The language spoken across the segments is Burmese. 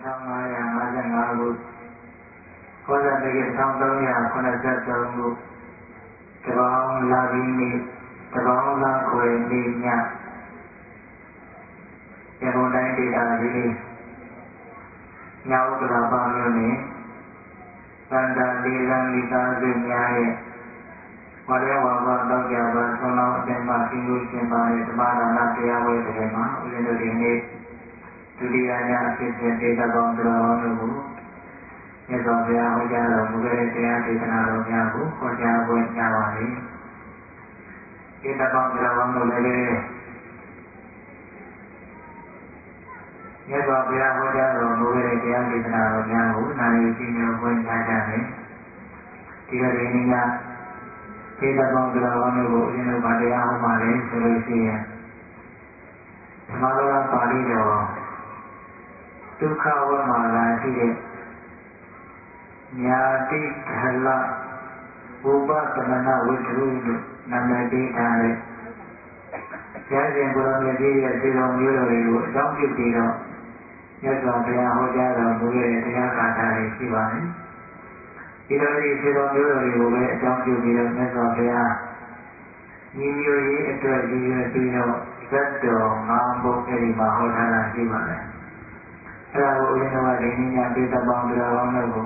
1555ခုကောဇာတက္က1383ခုတပေါင်းလာပြီးနေ့တပေါင်းလာခွေနေ့ညရန်ကုန်တိုင်းဒေသကြီးမြောက်ဥက္ကလာပမြို့နယ်သန္တာလေးလမ်းမိသားစုများရဲ့ဝါရဝါဘတောကြပါဆွမ်းလောင်းအတင်မှပြုလို့ရှင်ပါတဲ့ဓမ္မဒါနတရားဝဲတဲ့မှာဦးဇင်းတို့ဒီနေ့ဒုတိယညဖြစ်တဲ့ဒေသပေါင်းတော်တို့ကိုမြတ်စွာဘုရားဟောကြားတော်မူတဲ့တရားဒေသနာတော်များကိုဟောကြားပွဲကြပါလိမ့်ဒေသပေါင်းတော်တို့လည်းမြတ်စွာဘုရားဟောကြားတော်မူတဲ့တရားဒေသနာတော်များကိုနာရီကြည်ညိုပွဲကြကြတယ်ဒီကနေ့နေ့ကဒေသပေါင်းတော်တို့ကိုဦးဇင်းတို့ဗာတရားဟောပါလေဆိုလို့ရှိရင်ဓမ္မလောကပါဠိတော်ဒုက္ခဝမာလာရှိတဲ့ညာတိခလဥပတမနာဝိထုလို့နာမည်ပေးထားတဲ့ကျမ်းစဉ်ကိုယ်တော်မြတ်ကြီးရဲ့စေတော်မျိုးတော်တွေကိုအကြောင်းပြုပြီးတော့မြတ်စွာဘုရားဟောကြားတော်မူတဲ့တရားဂါထာတွေရှိပါတယ်။ဒီလိုဒီစေတော်မျိုးတော်တွေကိုပဲအကြောင်းပြုပြီးတော့မြတ်စွာဘုရားညီမျိုးရေးအတွက်ရည်ရွယ်ပြီးတော့ဇတ်တော်၅ဘုတ်အဲဒီမှာဟောထားတာရှိပါတယ်။အဲဒါကိုဦးဇင်းတို့ကဒီနေ့ညဒေသပေါင်းတော်ကောင်းတို့ကို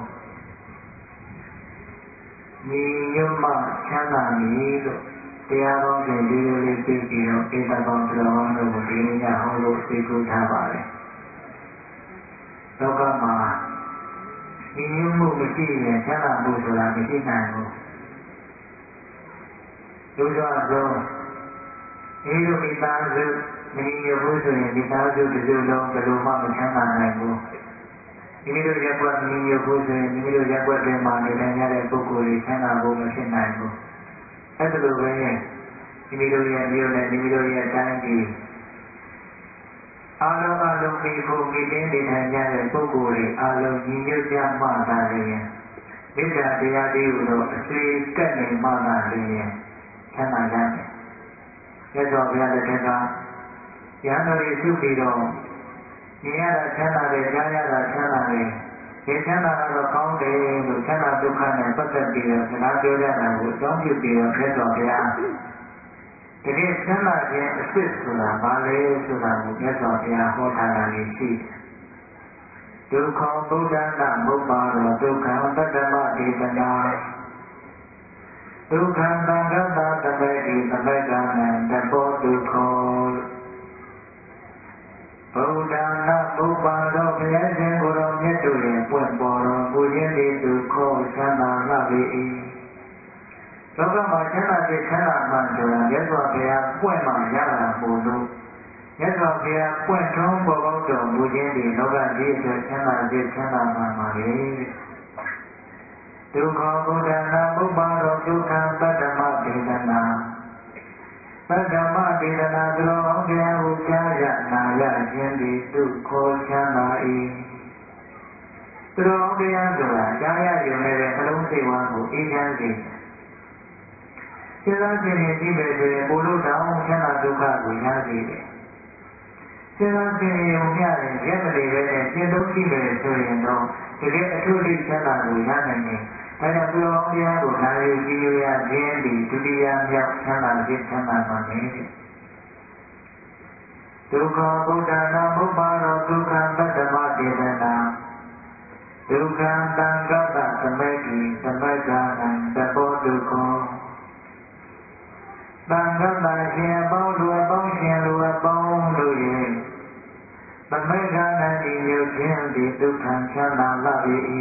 ညီညွတ်မှချမ်းသာမည်လို့တရားပေါင်းစဉ်ဒီလိုလေးသိပြီးတော့ဒေသပေါင်းတော်ကောင်းတို့ကိုဒီနေ့ညဟောလို့သိကူထားပါတယ်။လောကမှာညီညွတ်မှုမရှိရင်ချမ်းသာမှုဆိုတာမရှိနိုင်ဘူး။ဒုစရဆုံးဒီလိုမိသားစုမညီညွတ်ဘူးဆိုရင်မိသားစုတစ်စုလုံးဘယ်လိုမှမချမ်းသာနိုင်ဘူး။မိမိတို့ရက်ွက်မညီညွတ်ဘူးဆိုရင်မိမိတို့ရက်ွက်တွေမှာနေထိုင်ကြတဲ့ပုဂ္ဂိုလ်တွေချမ်းသာဖို့မဖြစ်နိုင်ဘူး။အဲ့ဒါလိုပဲမိမိတို့ရဲ့မြို့နဲ့မိမိတို့ရဲ့တိုင်းပြည်အားလုံးဒီကိုမိတင်းနေထိုင်ကြတဲ့ပုဂ္ဂိုလ်တွေအားလုံးညီညွတ်ကြမှသာလျှင်မေတ္တာတရားလေးကိုတော့အစွေကပ်နေမှသာလျှင်ချမ်းသာကြမယ်။မြတ်စွာဘုရားလက်ထက်ကရဟန်းတော်တွေပြုပြီးတော့မြင်ရတာချမ်းသာတယ်ကြားရတာချမ်းသာတယ်ဒီချမ်းသာတော့ကောင်းတယ်လို့ချမ်းသာဒုက္ခနဲ့ပတ်သက်ပြီးတော့စကားပြောကြတာကိုအကြောင်းပြုပြီးတော့မြတ်စွာဘုရားတကယ်ချမ်းသာခြင်းအစစ်ဆိုတာဘာလဲဆိုတာကိုမြတ်စွာဘုရားဟောထားတာလေးရှိတယ်ဒုက္ခဗုဒ္ဓနာမုပ္ပါရောဒုက္ခပတ္တမဒေသနာဒုက္ခသံဃတသမေတိသမေကနံတဘောဒုက္ခဗုဒ္ဓနာမုပ္ပါရောဘုရားရှင်ကိုယ်တော်မြတ်တို့ရဲ့ပွင့်ပေါ်တော်မူခြင်းသည်ဒုက္ခချမ်းသာလှပေ၏လောကမှာချမ်းသာခြင်းချမ်းသာမှဆိုတာမြတ်စွာဘုရားပွင့်မှရတာမို့လို့မြတ်စွာဘုရားပွင့်ထုံးပေါ်ပေါက်တော်မူခြင်းဒီလောကကြီးအတွက်ချမ်းသာခြင်းချမ်းသာမှပါပဲဒုက္ခဗုဒ္ဓနာပုပ္ပါရောဒုက္ခပတ္တမဒေသနာပတ္တမဒေသနာသရောဘုရားဟုကြားရနာရခြင်းဒီဒုက္ခချမ်းသာ၏သရောဘုရားဆိုတာကြားရရုံနဲ့ပဲနှလုံးစိတ်ဝမ်းကိုအေးချမ်းစေစဉ်းစားခြင်းနဲ့ကြည့်မယ်ဆိုရင်ကိုလိုတောင်းချမ်းသာဒုက္ခကိုရစေတယ်။စဉ်းစားခြင်းရုံမျှရင်ရက်မနေပဲနဲ့ရှင်းသုံးကြည့်မယ်ဆိုရင်တော့တကယ်အထုလိချမ်းသာကိုရနိုင်တယ်။ဒါကြောင့်သူတော်ဘုရားကိုနာယူကြည်ညိုရခြင်းဒီဒုတိယမြောက်ချမ်းသာခြင်းချမ်းသာမှာပဲ။ဒုက္ခဗုဒ္ဓနာမုပ္ပါရောဒုက္ခပတ္တမဒေသနာဒုက္ခသံဃတသမေတိသမက္ခနံတဘောဒုက္ခသံဃတရှင်အပေါင်းလူအပေါင်းရှင်လူအပေါင်းတို့ရဲ့သမက္ခနံဒီမြုပ်ခြင်းသည်ဒုက္ခချမ်းသာလှပေ၏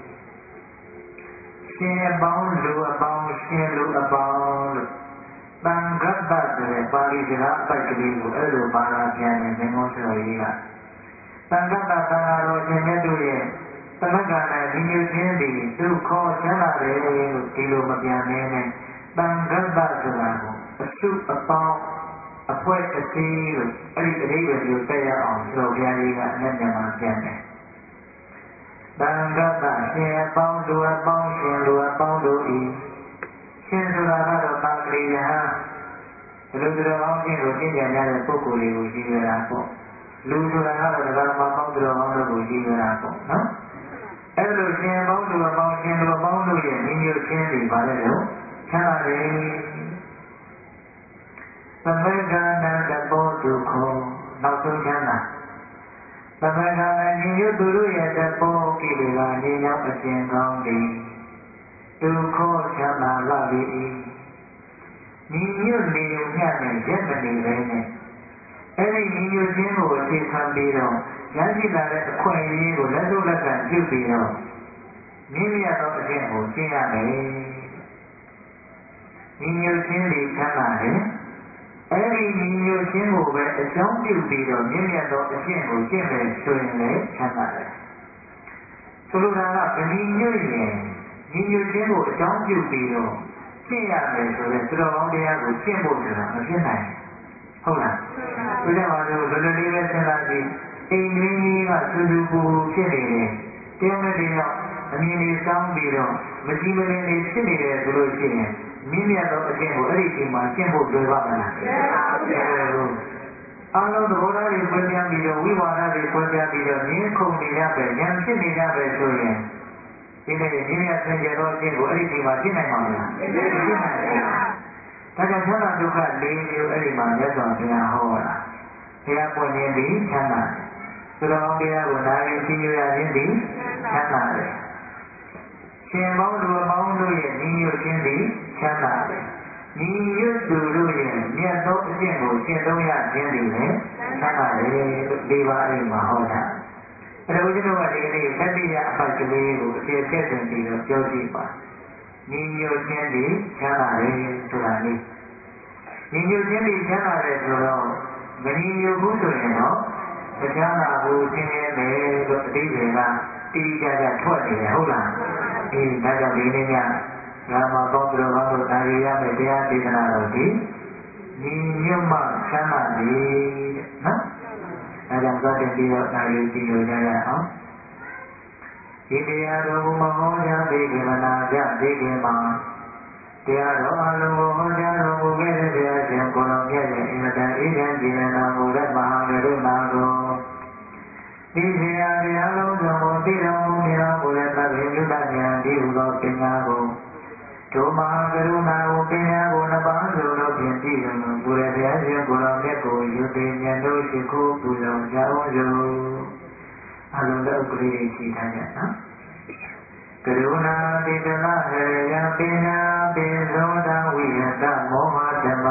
ရှင်အပေါင်းလူအပေါင်းရှင်လူအပေါင်းလို့သံဃတဆိုတဲ့ပါဠိစကားအပိုက်ကလေးကိုအဲ့လိုပါလာပြန်တဲ့သင်္ဘောတော်ကြီးကသံဃတသံဃာတော်ရှင်မြတ်တို့ရဲ့သမက္ခနံဒီမြုပ်ခြင်းသည်ဒုက္ခချမ်းသာတယ်လို့ဒီလိုမပြန်နေနဲ့သံဃတဆိုတာကိုအစုအပေါင်းအဖွဲ့အစည်းလို့အဲ့ဒီအဓိပ္ပာယ်ကိုတက်ရအောင်ဆိုဘုရားကြီးကအနက်မြန်မာပြန်တယ်။သံဃတရှင်အပေါင်းလူအပေါင်းရှင်လူအပေါင်းတို့ဤရှင်ဆိုတာကတော့သာဂရိယဟဘယ်လိုတော်အောင်ခြင်းကိုသိကြရတဲ့ပုဂ္ဂိုလ်တွေကိုရှိရတာပေါ့လူဆိုတာကတော့ဒါကမှပေါင်းတော်ပေါင်းလို့ရှိကြတာပေါ့နော်အဲ့လိုရှင်ပေါင်းသူအပေါင်းရှင်သူအပေါင်းတို့ရဲ့ညီညွတ်ခြင်းတွေပါလေလို့ချမ်းသာတယ်သမဂ္ဂနာတဘောဒုက္ခနောက်ဆုံးချမ်းသာသမဂ္ဂနာညီညွတ်သူတို့ရဲ့တဘောကိလေသာငြိမ်းချမ်းအကျဉ်းကောင်းသည်ဒုက္ခချမ်းသာလာပြီညီညွတ်နေုံမျှနဲ့ရက်မနေပဲနဲ့အဲ့ဒီညီညွတ်ခြင်းကိုအခြေခံပြီးတော့ရရှိလာတဲ့အခွင့်အရေးကိုလက်ထုတ်လက်ကပြုပြီးတော့မြင့်မြတ်သောအကျင့်ကိုကျင့်ရမယ်ညီညွတ်ခြင်းတွေချမ်းသာတယ်အဲ့ဒီညီညွတ်ခြင်းကိုပဲအကြောင်းပြုပြီးတော့မြင့်မြတ်သောအကျင့်ကိုကျင့်မယ်ဆိုရင်လည်းချမ်းသာတယ်ဆိုလိုတာကဗညီညွတ်ရင်ညီညွတ်ခြင်းကိုအကြောင်းပြုပြီးတော့ကျင့်ရမယ်ဆိုတဲ့သူတော်ကောင်းတရားကိုကျင့်ဖို့ဆိုတာမဖြစ်နိုင်ဟုတ်လားဒီကြောင့်ပါလို့လွယ်လွယ်လေးပဲစဉ်းစားကြည့်အိမ်တွင်းကြီးကသူသူပူဖြစ်နေတယ်တယောက်နဲ့တယောက်အမြင်တွေစောင်းပြီးတော့မကြည်မလင်တွေဖြစ်နေတယ်ဆိုလို့ရှိရင်မြင့်မြတ်သောအကျင့်ကိုအဲ့ဒီချိန်မှာကျင့်ဖို့လွယ်ပါမလားအားလုံးသဘောထားတွေဖွင့်ပြပြီးတော့ဝိဝါဒတွေဖွင့်ပြပြီးတော့ငင်းခုန်နေကြပဲဉာဏ်ဖြစ်နေကြပဲဆိုရင်ဒီနေ့မြင့်မြတ်စင်ကြယ်သောအကျင့်ကိုအဲ့ဒီချိန်မှာကျင့်နိုင်ပါမလားမဖြစ်နိုင်ဘူးဒါကြောင့်ချမ်းသာဒုက္ခ၄မျိုးအဲ့ဒီမှာမြတ်စွာဘုရားဟောတာဘုရားပွင့်ခြင်းသည်ချမ်းသာတယ်သူတော်ကောင်းတရားကိုနာရီသိရခြင်းသည်ချမ်းသာတယ်ရှင်ပေါင်းသူအပေါင်းတို့ရဲ့ညီညွတ်ခြင်းသည်ချမ်းသာတယ်ညီညွတ်သူတို့ရဲ့မြတ်သောအကျင့်ကိုကျင့်သုံးရခြင်းသည်လည်းချမ်းသာတယ်လို့ဒီပါအိမ်မှာဟောတာအဲ့ဒါဦးဇင်းတို့ကဒီကနေ့သတိရအပိုက်ကလေးကိုအခြေထည့်တင်ပြီးတော့ပြောကြည့်ပါညီညွတ်ခြင်းသည်ချမ်းသာတယ်ဆိုတာလေးညီညွတ်ခြင်းသည်ချမ်းသာတယ်ဆိုတော့မညီညွတ်ဘူးဆိုရင်တော့မချမ်းသာဘူးဆင်းရဲတယ်လို့အတိအကျကတိကျကျထွက်နေတယ်ဟုတ်လားအေးဒါကြောင့်ဒီနေ့ညဓမ္မပေါင်းတော်ကောင်းတို့နာရီရမယ်တရားဒေသနာတော်ဒီညီညွတ်မှချမ်းသာတယ်နော်အဲဒါကြောင့်သတ်တင်ပြီးတော့နာရီကြည့်လို့ကြရအောင်ဒီတရားတော်ကိုမဟောကြားသေးခင်မနာကြသေးခင်မှာတရားတော်အလုံးကိုဟောကြားတော်မူခဲ့တဲ့ဘုရားရှင်ကိုယ်တော်မြတ်ရဲ့အင်မတန်အေးချမ်းကြည်လင်တော်မူတဲ့မဟာကရုဏာကိုဒီဆရာတရားလုံးစုံကိုသိတော်မူမြတ်မူတဲ့သဗ္ဗညုတဉာဏ်ဒီဟုသောပညာကိုဒုမဟာကရုဏာကိုပညာကိုနှစ်ပါးစုံတို့ဖြင့်ပြည့်စုံတော်မူတဲ့ဘုရားရှင်ကိုယ်တော်မြတ်ကိုယုသိဉာဏ်တို့ရှိခိုးပူဇော်ကြအောင်စို့အလုံးစုံကလေးရှိထားကြနော်ကရုဏာတိတလဟရေယပညာပိဇောတဝိယတမောဟဓမ္မ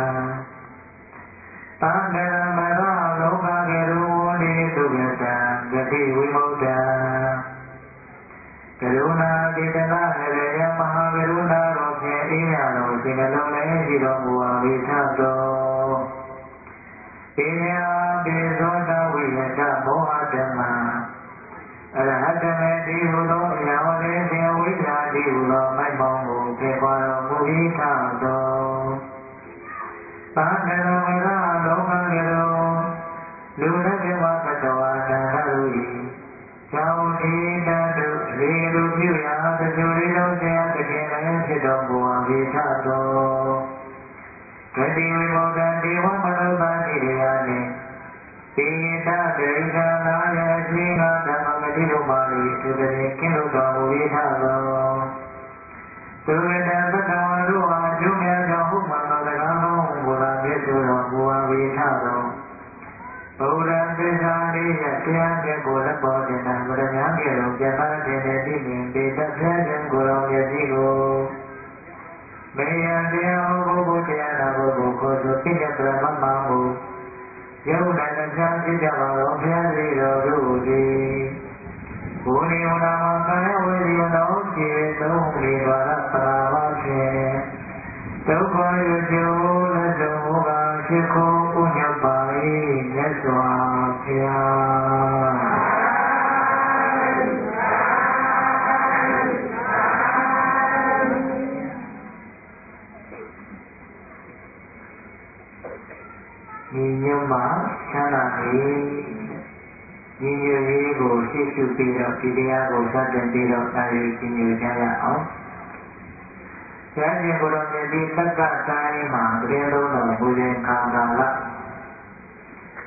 သံဃာမရလောကကေရုဝတိသုဂတံဂတိဝိမု တံကရုဏာတိတလဟရေယမဟာကရုဏာတော်ဖြင့်အေးမြတော်စိတ်နှလုံးလည်းရှိတော်မူပါ၏ထသောပညာပိဇောတဝိယတမောဟဓမ္မအရဟတမေတိဟုသောအရာဝတိဖြင့်ဝိဇ္ဇာတိဟုသောမိုက်မောင်ကိုဖေခွာတော်မူ၏ထသောသံဃာဝရလောကကေရောလူနဲ့ပြမသတ္တဝါနန္ဒတို့၏ကြောင့်ဒီတတုရေလူပြုရာတကြိုလေးလုံးတရားတကယ်လည်းဖြစ်တော်မူပါ၏ထသောဂတိဝိမု တံဒေဝမနုဿာတိတရားနှင့်ပိဋကဒိဋ္ဌာနာယရှိငါဓမ္မဂတိတို့ပါ၏သူတည်းကင်းလို့တော်မူ၏ထသောသူဝေတံသတ္တဝါတို့အားကျိုးများကြောင့်ဟုတ်မှန်သောတရားကောင်းကိုသာမြတ်စွာတော်မူပါ၏ထသောဘုရားသစ္စာလေးရတရားချက်ကိုလက်ပေါ်တင်တာဗုဒ္ဓများကဲ့သို့ပြသခြင်းနဲ့သိမြင်ပေတတ်ဖြတ်ခြင်းကိုယ်တော်မြတ်ကြီးကိုမေယံတရားဟောဖို့တရားနာဖို့ကိုခေါ်ဆိုပြည့်တဲ့ပရမတ်မှမူယုံနာနှချမ်းဖြစ်ကြပါတော်ဘုရားသခင်တော်တို့သည်ဘုနိဝနာမကာယဝေဒီနောပြေသုံးလေပါရပရာမဖြင့်ဒုက္ခရကျိုးလက်ဆုံးကရှိခိုးဥညတ်ပါ၏မြတ်စွာဘုရားညီညွတ်မှချမ်းသာသည်ညီညွတ်ရေးကိုရှေ့ရှုပြီးတော့ဒီတရားကိုစတင်ပြီးတော့သာရီကြီးညွတ်ကြရအောင်။ဆရာရှင်ကိုယ်တော်မြတ်ဒီသက္ကတိုင်းမှာတရင်သုံးတော်မူခြင်းခါကာလဆ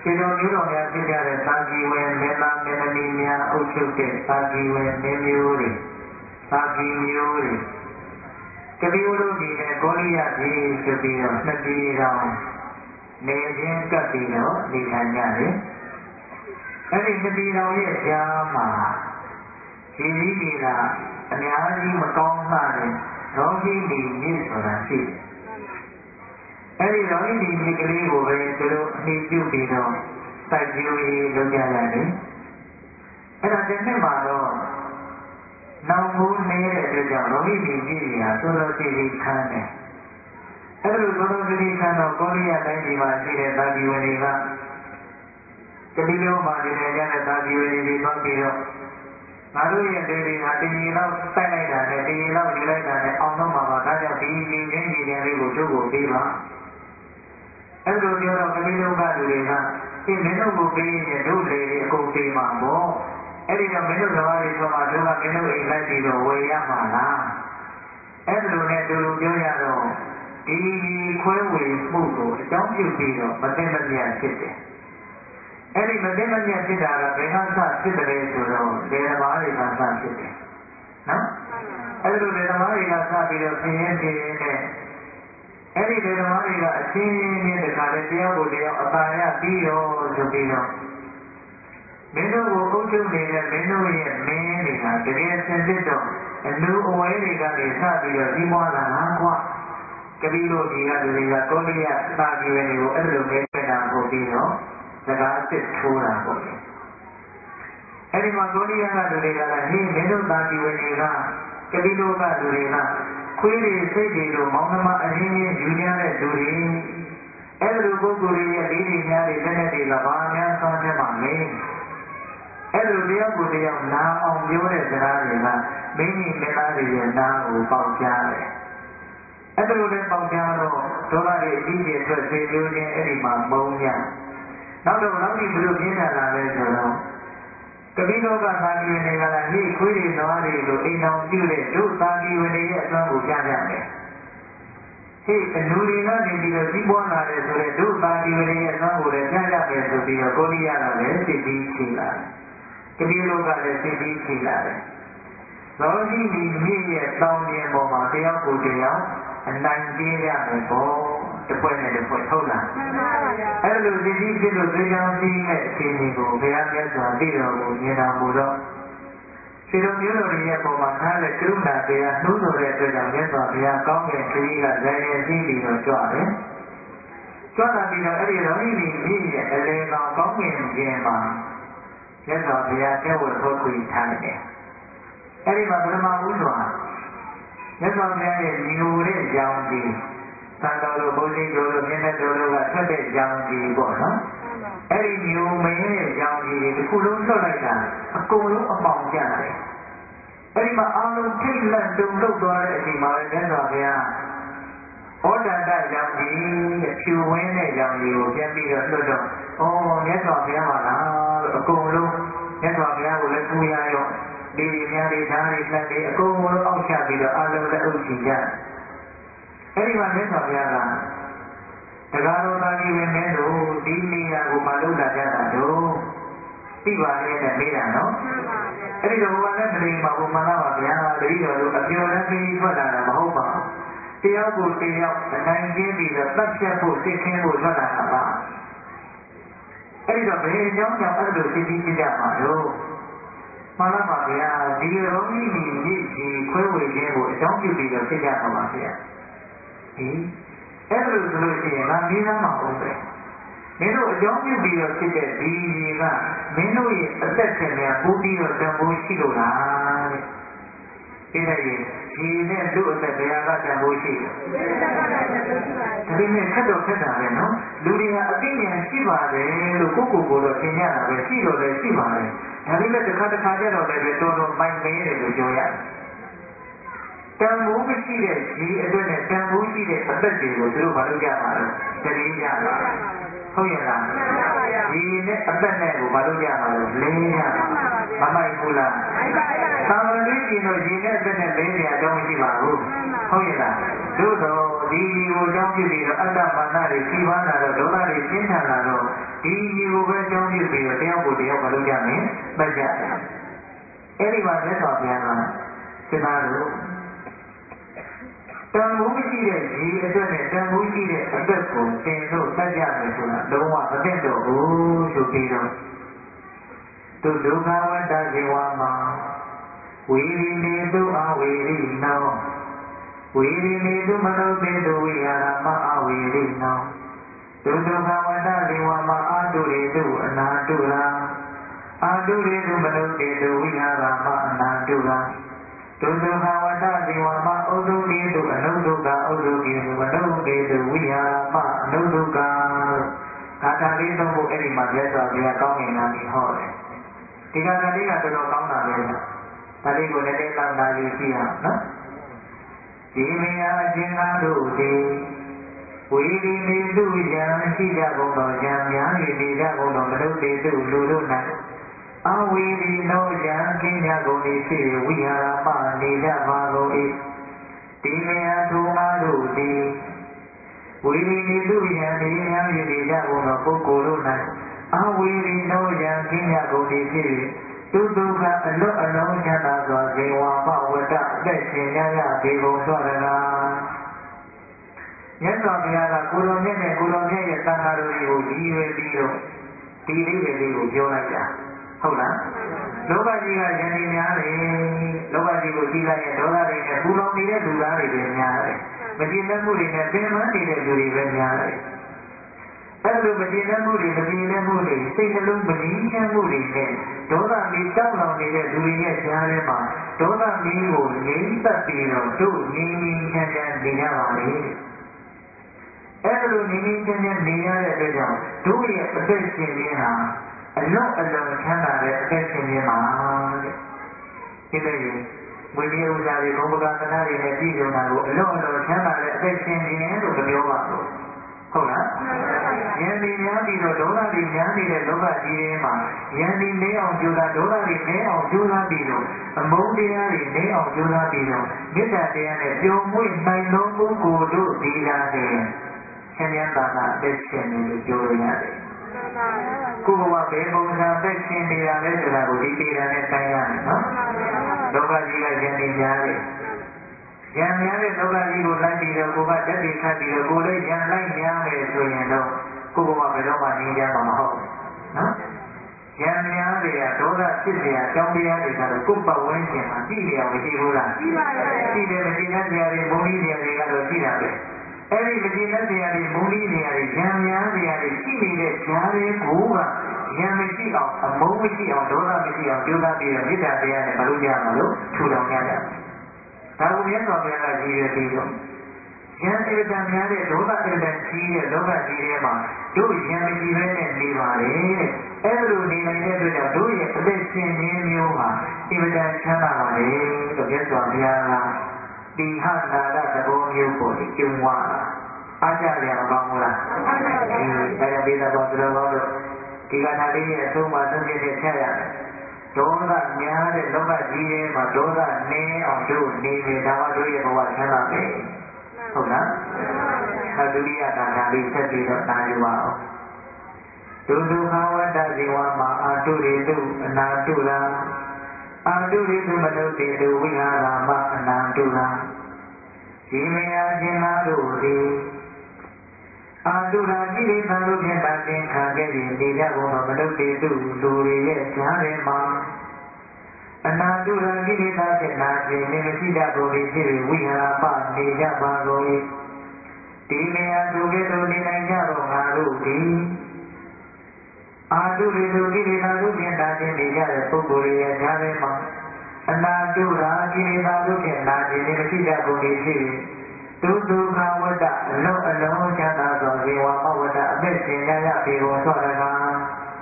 ခြေတော်မျိုးတော်များဖြစ်ကြတဲ့သာဂီဝင်မင်းသားမင်းသမီးများအုပ်ချုပ်တဲ့သာဂီဝင်မင်းမျိုးတွေသာဂီမျိုးတွေကပိဝရုပြည်နဲ့ကောလိယပြည်ဆိုပြီးတော့နှစ်ပြည်တော်နေချင်းကပ်ပြီးတော့နေထိုင်ကြတယ်အဲ့ဒီနှစ်ပြည်တော်ရဲ့ကြားမှာဒီနည်းကြီးကအများကြီးမကောင်းလှတဲ့ရောဂိနီမြစ်ဆိုတာရှိတယ်အဲ့ဒီရောဂိနီမြစ်ကလေးကိုပဲသူတို့အမိပြုပြီးတော့စိုက်ပျိုးရေးလုပ်ကြရတယ်အဲ့ဒါတစ်နှစ်မှာတော့နောက်မိုးနေတဲ့အတွက်ကြောင့်ရောဂိနီမြစ်ကြီးဟာတော်တော်ကြီးကြီးခမ်းတယ်အဲ့လိုတော်တော်ကြီးကြီးခမ်းတော့ကောလိယတိုင်းပြည်မှာရှိတဲ့သာဂီဝင်တွေကကတိလုံးမှာနေကြတဲ့သာဂီဝင်တွေသွားပြီးတော့ငါတို့ရဲ့ဒေတွေဟာတည်ရည်လောက်တိုက်လိုက်တာနဲ့တည်ရည်လောက်ယူလိုက်တာနဲ့အောင်တော့မှာပါဒါကြောင့်ဒီဒီချင်းဒီချင်းလေးကိုတို့ကိုပေးပါအဲ့လိုပြောတော့ကတိလုံးကလူတွေကဒီမင်းတို့ကိုပေးရင်တို့လေတွေအကုန်ပေးမှာပေါ့အဲ့ဒီတော့မင်းတို့သမားတွေဆိုမှတို့ကမင်းတို့အိမ်လိုက်ပြီးတော့ဝယ်ရမှာလားအဲ့လိုနဲ့သူတို့ပြောရတော့ဒီခွဲဝေမှုကိုအကြောင်းပြုပြီးတော့မသိမမြတ်ဖြစ်တယ်အဲ့ဒီမသိမမြတ်ဖြစ်တာကဘယ်ကစဖြစ်တယ်ဆိုတော့ဒေသမားတွေကစဖြစ်တယ်နော်အဲ့လိုဒေသမားတွေကစပြီးတော့ပြင်းရင်ပြင်းနဲ့အဲ့ဒီဒေသမားတွေကအချင်းချင်းတခါလေတယောက်ကိုတယောက်အသာရပြီးတော့ဆိုပြီးတော့မင်းတို့ကိုအုပ်ချုပ်နေတဲ့မင်းတို့ရဲ့မင်းတွေကတကယ်စင်စစ်တော့အနူအဝဲတွေကနေစပြီးတော့ကြီးပွားလာတာကွာကတိလို့ဒီကလူတွေကကောလိယသာဂီဝင်တွေကိုအဲ့လိုပဲပြတာပို့ပြီးတော့စကားစစ်ထိုးတာပေါ့လေအဲ့ဒီမှာကောလိယကလူတွေကလည်းဟင်းမင်းတို့သာဂီဝင်တွေကကတိလို့ကလူတွေကခွေးတွေစိတ်တွေတို့မောင်နှမအရင်းချင်းယူကြတဲ့လူတွေအဲ့လိုပုဂ္ဂိုလ်တွေရဲ့လေးတွေများတွေလက်နဲ့တွေကဘာများဆောင်းနေမှာလဲအဲ့လိုတယောက်ကိုတယောက်နားအောင်ပြောတဲ့စကားတွေကမင်းကြီးမင်းသားတွေရဲ့နားကိုပေါက်ကြားတယ်အဲ့လိုနဲ့ပေါက်ကြားတော့ဒေါသတွေအကြီးကြီးအတွက်သေမျိုးချင်းအဲ့ဒီမှာမုန်းကြနောက်တော့နောက်ဒီဘယ်လိုပြင်းထန်လာလဲဆိုတော့ကတိတော်ကသာဂီဝင်တွေကလည်းဟိခွေးတွေနွားတွေကိုအိမ်တော်ပြုတဲ့တို့သာဂီဝင်တွေရဲ့အစွမ်းကိုပြကြတယ်ဟိအနူတွေကနေပြီးတော့ကြီးပွားလာတဲ့ဆိုတဲ့တို့သာဂီဝင်တွေရဲ့အစွမ်းကိုလည်းပြကြတယ်ဆိုပြီးတော့ကိုလိယကလည်းစိတ်ကြီးချလာတယ်ကတိတော်ကလည်းစိတ်ကြီးချလာတယ်ရောဂိနီမြင့်ရဲ့တောင်းပြင်ပေါ်မှာတယောက်ကိုတယောက်အနိုင်ကျင်းရမယ်ပေါ့တစ်ဖွဲ့နဲ့တစ်ဖွဲ့ဟုတ်လားမှန်ပါဗျာအဲ့လိုစိတ်ကြီးဖြစ်လို့သိချောင်းကြီးတဲ့အခြေအနေကိုဘုရားမြတ်စွာသိတော်မူမြင်တော်မူတော့ခြေတော်မျိုးတော်ရဲ့ပုံမှာထားတဲ့ကရုဏာတရားနှိုးဆော်တဲ့အတွက်ကြောင့်မြတ်စွာဘုရားကောင်းကင်ခရီးကဇာယင်ကြီးပြီးတော့ကြွတယ်ကြွလာပြီးတော့အဲ့ဒီရောဂိနီမြင့်ရဲ့အလေကောင်ကောင်းကင်ခြင်းမှာမြတ်စွာဘုရားကျင့်ဝတ်ထုတ်ခွေထားတယ်အဲ့ဒီမှာပထမဦးစွာမြတ်စွာဘုရားရဲ့ညီကိုတဲ့ကြောင်ကြီးသံတော်တို့ဘုန်းကြီးတို့မြင့်တဲ့တို့ကထွက်တဲ့ကြောင်ကြီးပေါ့နော်အဲ့ဒီညီကိုမင်းရဲ့ကြောင်ကြီးတွေတစ်ခုလုံးလွတ်လိုက်တာအကုန်လုံးအပေါင်ကျတယ်အဲ့ဒီမှာအားလုံးထိတ်လန့်တုန်လှုပ်သွားတဲ့အချိန်မှာပဲမြတ်စွာဘုရားဩဒန္တကြောင်ကြီးတဲ့ဖြူဝင်းတဲ့ကြောင်ကြီးကိုပြန်ပြီးတော့လွတ်တော့ဩမြတ်စွာဘုရားပါလားလို့အကုန်လုံးမြတ်စွာဘုရားကိုလည်းပူရရောဒီများတွေဓာတ်တွေလက်တွေအကုန်လုံးအောက်ချပြီးတော့အလုံးလက်အုပ်ချကြအဲ့ဒီမှာမြတ်စွာဘုရားကတရားတော်သာကြီးဝင်မင်းတို့ဒီနေရာကိုမလုပ်လာကြတာတို့သိပါရဲ့နဲ့မေးတာနော်မှန်ပါဗျာအဲ့ဒီတော့ဘုရားလည်းမနေပါဘူးမှန်လားပါဗျာတတိတော်တို့အပြော်နဲ့ပြီးထွက်လာတာမဟုတ်ပါဘူးတယောက်ကိုတယောက်အနိုင်ကျင်းပြီးတော့တတ်ဖြတ်ဖို့သိခင်းဖို့ထွက်လာတာပါအဲ့ဒီတော့ဘယ်အကြောင်းကြောင့်အဲ့လိုသိသိကြမှာလို့မှန်လားပါဗျာဒီရောဂိဒီမြစ်ကြီးခွဲဝေခြင်းကိုအကြောင်းပြုပြီးတော့ဖြစ်ကြပါပါဗျာဟင်အဲ့လိုဆိုလို့ရှိရင်ငါမေးသားမှာဟုတ်ပဲမင်းတို့အကြောင်းပြုပြီးတော့ဖြစ်တဲ့ဒီရေကမင်းတို့ရဲ့အသက်ရှင်များပိုးပြီးတော့တန်ဖိုးရှိလို့လားတဲ့ဒီနဲ့ရေနဲ့လူအသက်တရားကတန်ဖိုးရှိတယ်ဒါပေမဲ့ခက်တော့ခက်တာပဲနော်လူတွေကအသိဉာဏ်ရှိပါတယ်လို့ကိုယ်တော့သင်ရတာပဲရှိတော့လည်းရှိပါတယ်ဒါပေမဲ့တစ်ခါကျတော့လည်းတော်တော်မိုက်မဲတယ်လို့ပြောရတယ်တန်ဖိုးမရှိတဲ့ရေအတွက်နဲ့တန်ဖိုးရှိတဲ့အသက်တွေကိုသူတို့မလုပ်ကြပါဘူးတတိယပါဟုတ်ရဲ့လားရေနဲ့အသက်နဲ့ကိုမလုပ်ကြပါဘူးလင်းကြပါမမိုက်ဘူးလားသာမန်လေးကြီးတို့ရေနဲ့သက်နဲ့လေးနေအကြောင်းမရှိပါဘူးဟုတ်ရဲ့လားသို့တော့ဒီကြီးကိုအကြောင်းပြုပြီးတော့အတ္တမာနတွေစီးပွားလာတော့ဒေါသတွေပြင်းထန်လာတော့ဒီကြီးကိုပဲအကြောင်းပြုပြီးတော့တယောက်ကိုတယောက်မလုပ်ကြနဲ့ပတ်ကြတယ်အဲ့ဒီမှာမြတ်စွာဘုရားကစဉ်းစားလို့တန်ဖိုးမရှိတဲ့ရေအတွက်နဲ့တန်ဖိုးရှိတဲ့အသက်ကိုသင်တို့တတ်ကြမယ်ဆိုတာလုံးဝမသိတော့ဘူးဆိုပြီးတော့သူဒုက္ခဝတ္တဇေဝမှာဝေရိနေတုအဝေရိနောဝေရိနေတုမနုသေတုဝိဟာရမအဝေရိနောသူဒုက္ခဝတ္တဇေဝမှာအာတုရေတုအနာတုရာအာတုရေတုမနုသေတုဝိဟာရမအနာတုရာသူဒုက္ခဝတ္တဇေဝမှာဥဒ္ဓကေတုအနုဒ္ဓကဥဒ္ဓကေတုမနုသေတုဝိဟာရမအနုဒ္ဓကကာထာလေးသုံးဖို့အဲ့ဒီမှာမြတ်စွာဘုရားကောင်းငင်လာပြီးဟောတယ်ဒီကာထာလေးကတော်တော်ကောင်းတာပဲဒါလေးကိုလည်းလောက်နာယူကြည့်အောင်နော်ဒီမယာအရှင်သာတို့သည်ဝေဒီနေတုယံရှိကြကုန်သောယံများ၍နေကြကုန်သောမနုသေတုလူတို့၌အဝေဒီနောယံကင်းကြကုန်သည်ဖြစ်ဝိဟာရမနေကြပါကုန်၏ဒီမယာထိုငါတို့သည်ဝေဒီနေတုယံနေများ၍နေကြကုန်သောပုဂ္ဂိုလ်တို့၌အဝေဒီနောယံကင်းကြကုန်သည်ဖြစ်သူဒုက္ခအလွတ်အလုံးချမ်းသာစွာဇေဝမဝတ္တအသက်ရှင်ကြရပေကုန်သောတကားမြတ်စွာဘုရားကကိုတော်မြတ်နဲ့ကိုတော်မြတ်ရဲ့သံဃာတော်တွေကိုရည်ရွယ်ပြီးတော့ဒီလေးကိုပြောလိုက်တာဟုတ်လားလောကကြီးကယန္တိများတယ်လောကကြီးကိုကြည်လိုက်ရင်ဒေါသတွေနဲ့ပူလောင်နေတဲ့လူသားတွေပဲများတယ်မကြည်လက်မှုတွေနဲ့ပင်ပန်းနေတဲ့လူတွေပဲများတယ်အဲ့လိုမကြည်လက်မှုတွေမကြည်လက်မှုတွေစိတ်နှလုံးမငြိမ်းချမ်းမှုတွေနဲ့ဒေါသမီးတောက်လောင်နေတဲ့လူတွေရဲ့ကြားထဲမှာဒေါသမီးကိုငြိမ်းသက်ပြီးတော့တို့ငြိမ်းငြိမ်းချမ်းချမ်းနေကြပါလေအဲ့လိုငြိမ်းငြိမ်းချမ်းချမ်းနေရတဲ့အတွက်ကြောင့်တို့ရဲ့အသက်ရှင်ခြင်းဟာအလွန်အလွန်ချမ်းသာတဲ့အသက်ရှင်ခြင်းပါတဲ့ဒီလိုဝိနည်းဥစ္စာတွေဘုံပကာသနာတွေနဲ့ပြည့်စုံတာကိုအလွန်အလွန်ချမ်းသာတဲ့အသက်ရှင်ခြင်းလို့ပြောပါလို့ဟုတ်လားယန္တိများပြီးတော့ဒေါသတွေများနေတဲ့လောကကြီးထဲမှာယန္တိနေအောင်ကြိုးစားဒေါသတွေနေအောင်ကြိုးစားပြီးတော့အမုန်းတရားတွေနေအောင်ကြိုးစားပြီးတော့မေတ္တာတရားနဲ့ပျော်မွေ့နိုင်သောပုဂ္ဂိုလ်တို့ဒီလာတဲ့ဆင်းရဲတာကအသက်ရှင်နေလို့ပြောလို့ရတယ်ကိုယ်ကဘယ်ပုံစံသက်ရှင်နေတာလဲဆိုတာကိုဒီပေတာနဲ့တိုင်းရတယ်နော်လောကကြီးကယန္တိများတယ်ရံများတဲ့လောကကြီးကိုလိုက်ပြီးတော့ကိုယ်ကတက်ပြီးခတ်ပြီးတော့ကိုယ်လည်းရံလိုက်များမယ်ဆိုရင်တော့ကိုယ်ကဘယ်တော့မှနေကြမှာမဟုတ်ဘူးနော်ရံများတွေကဒေါသဖြစ်เสียအကြောင်းတရားတွေကတော့ကိုယ်ပတ်ဝန်းကျင်မှာကြည့်ရအောင်မရှိဘူးလားရှိပါရဲ့ရှိတယ်မကျေနပ်စရာတွေမုန်းတီးစရာတွေကတော့ရှိတာပဲအဲ့ဒီမကျေနပ်စရာတွေမုန်းတီးစရာတွေရံများစရာတွေရှိနေတဲ့ဈာတွေကိုကရံမရှိအောင်အမုန်းမရှိအောင်ဒေါသမရှိအောင်ကြိုးစားပြီးတော့မေတ္တာတရားနဲ့မလုပ်ကြမှာလို့ထူထောင်ကြတယ်ဒါကိုမြတ်စွာဘုရားကရည်ရွယ်ပြီးတော့ယံအတန်များတဲ့ဒေါသအတန်ကြီးတဲ့လောကကြီးထဲမှာတို့ယံမကြီးပဲနဲ့နေပါလေတဲ့အဲ့လိုနေနိုင်တဲ့အတွက်ကြောင့်တို့ရဲ့အသက်ရှင်ခြင်းမျိုးဟာအတန်ချမ်းသာပါလေလို့မြတ်စွာဘုရားကတိဟနာရသဘောမျိုးပေါ်ပြီးကျုံဝါအားကြရမကောင်းဘူးလားဒါကြောင့်ဒေသပေါ်သူတော်ကောင်းတို့ဒီကထာလေးရဲ့အဆုံးမှာသုံးပြတဲ့ဖြတ်ရတယ်ဒေါသများတဲ့လောကကြီးထဲမှာဒေါသနည်းအောင်တို့နေမယ်ဒါမှတို့ရဲ့ဘဝချမ်းသာမယ်ဟုတ်လားဒုတိယကာထာလေးဆက်ပြီးတော့နာယူပါအောင်ဒုဒုခဝတ္တဇေဝမှာအာတုရေတုအနာတုရာအာတုရေတုမနုတေတုဝိဟာရမအနာတုရာဒီမယာရှင်သာတို့သည်အာတုရာကိလေသာတို့ဖြင့်တာသင်ခံခဲ့ပြီးနေကြကုန်သောမနုတေတုလူတွေရဲ့ကြားထဲမှာအနာတုရာကိလေသာဖြင့်နာခြင်းနေမရှိတတ်ကုန်သည်ဖြစ်၍ဝိဟာရပနေကြပါကုန်၏ဒီနေရာသို့ကဲ့သို့နေနိုင်ကြသောငါတို့သည်အာတုရေတုကိလေသာတို့ဖြင့်နာခြင်းနေကြတဲ့ပုဂ္ဂိုလ်ရဲ့ကြားထဲမှာအနာတုရာကိလေသာတို့ဖြင့်နာခြင်းနေမရှိတတ်ကုန်သည်ဖြစ်၍သူဒုက္ခဝတ္တအလုံးအလုံးချမ်းသာသောဇေဝမဝတ္တအသက်ရှင်ကြရပေကုန်သောတကား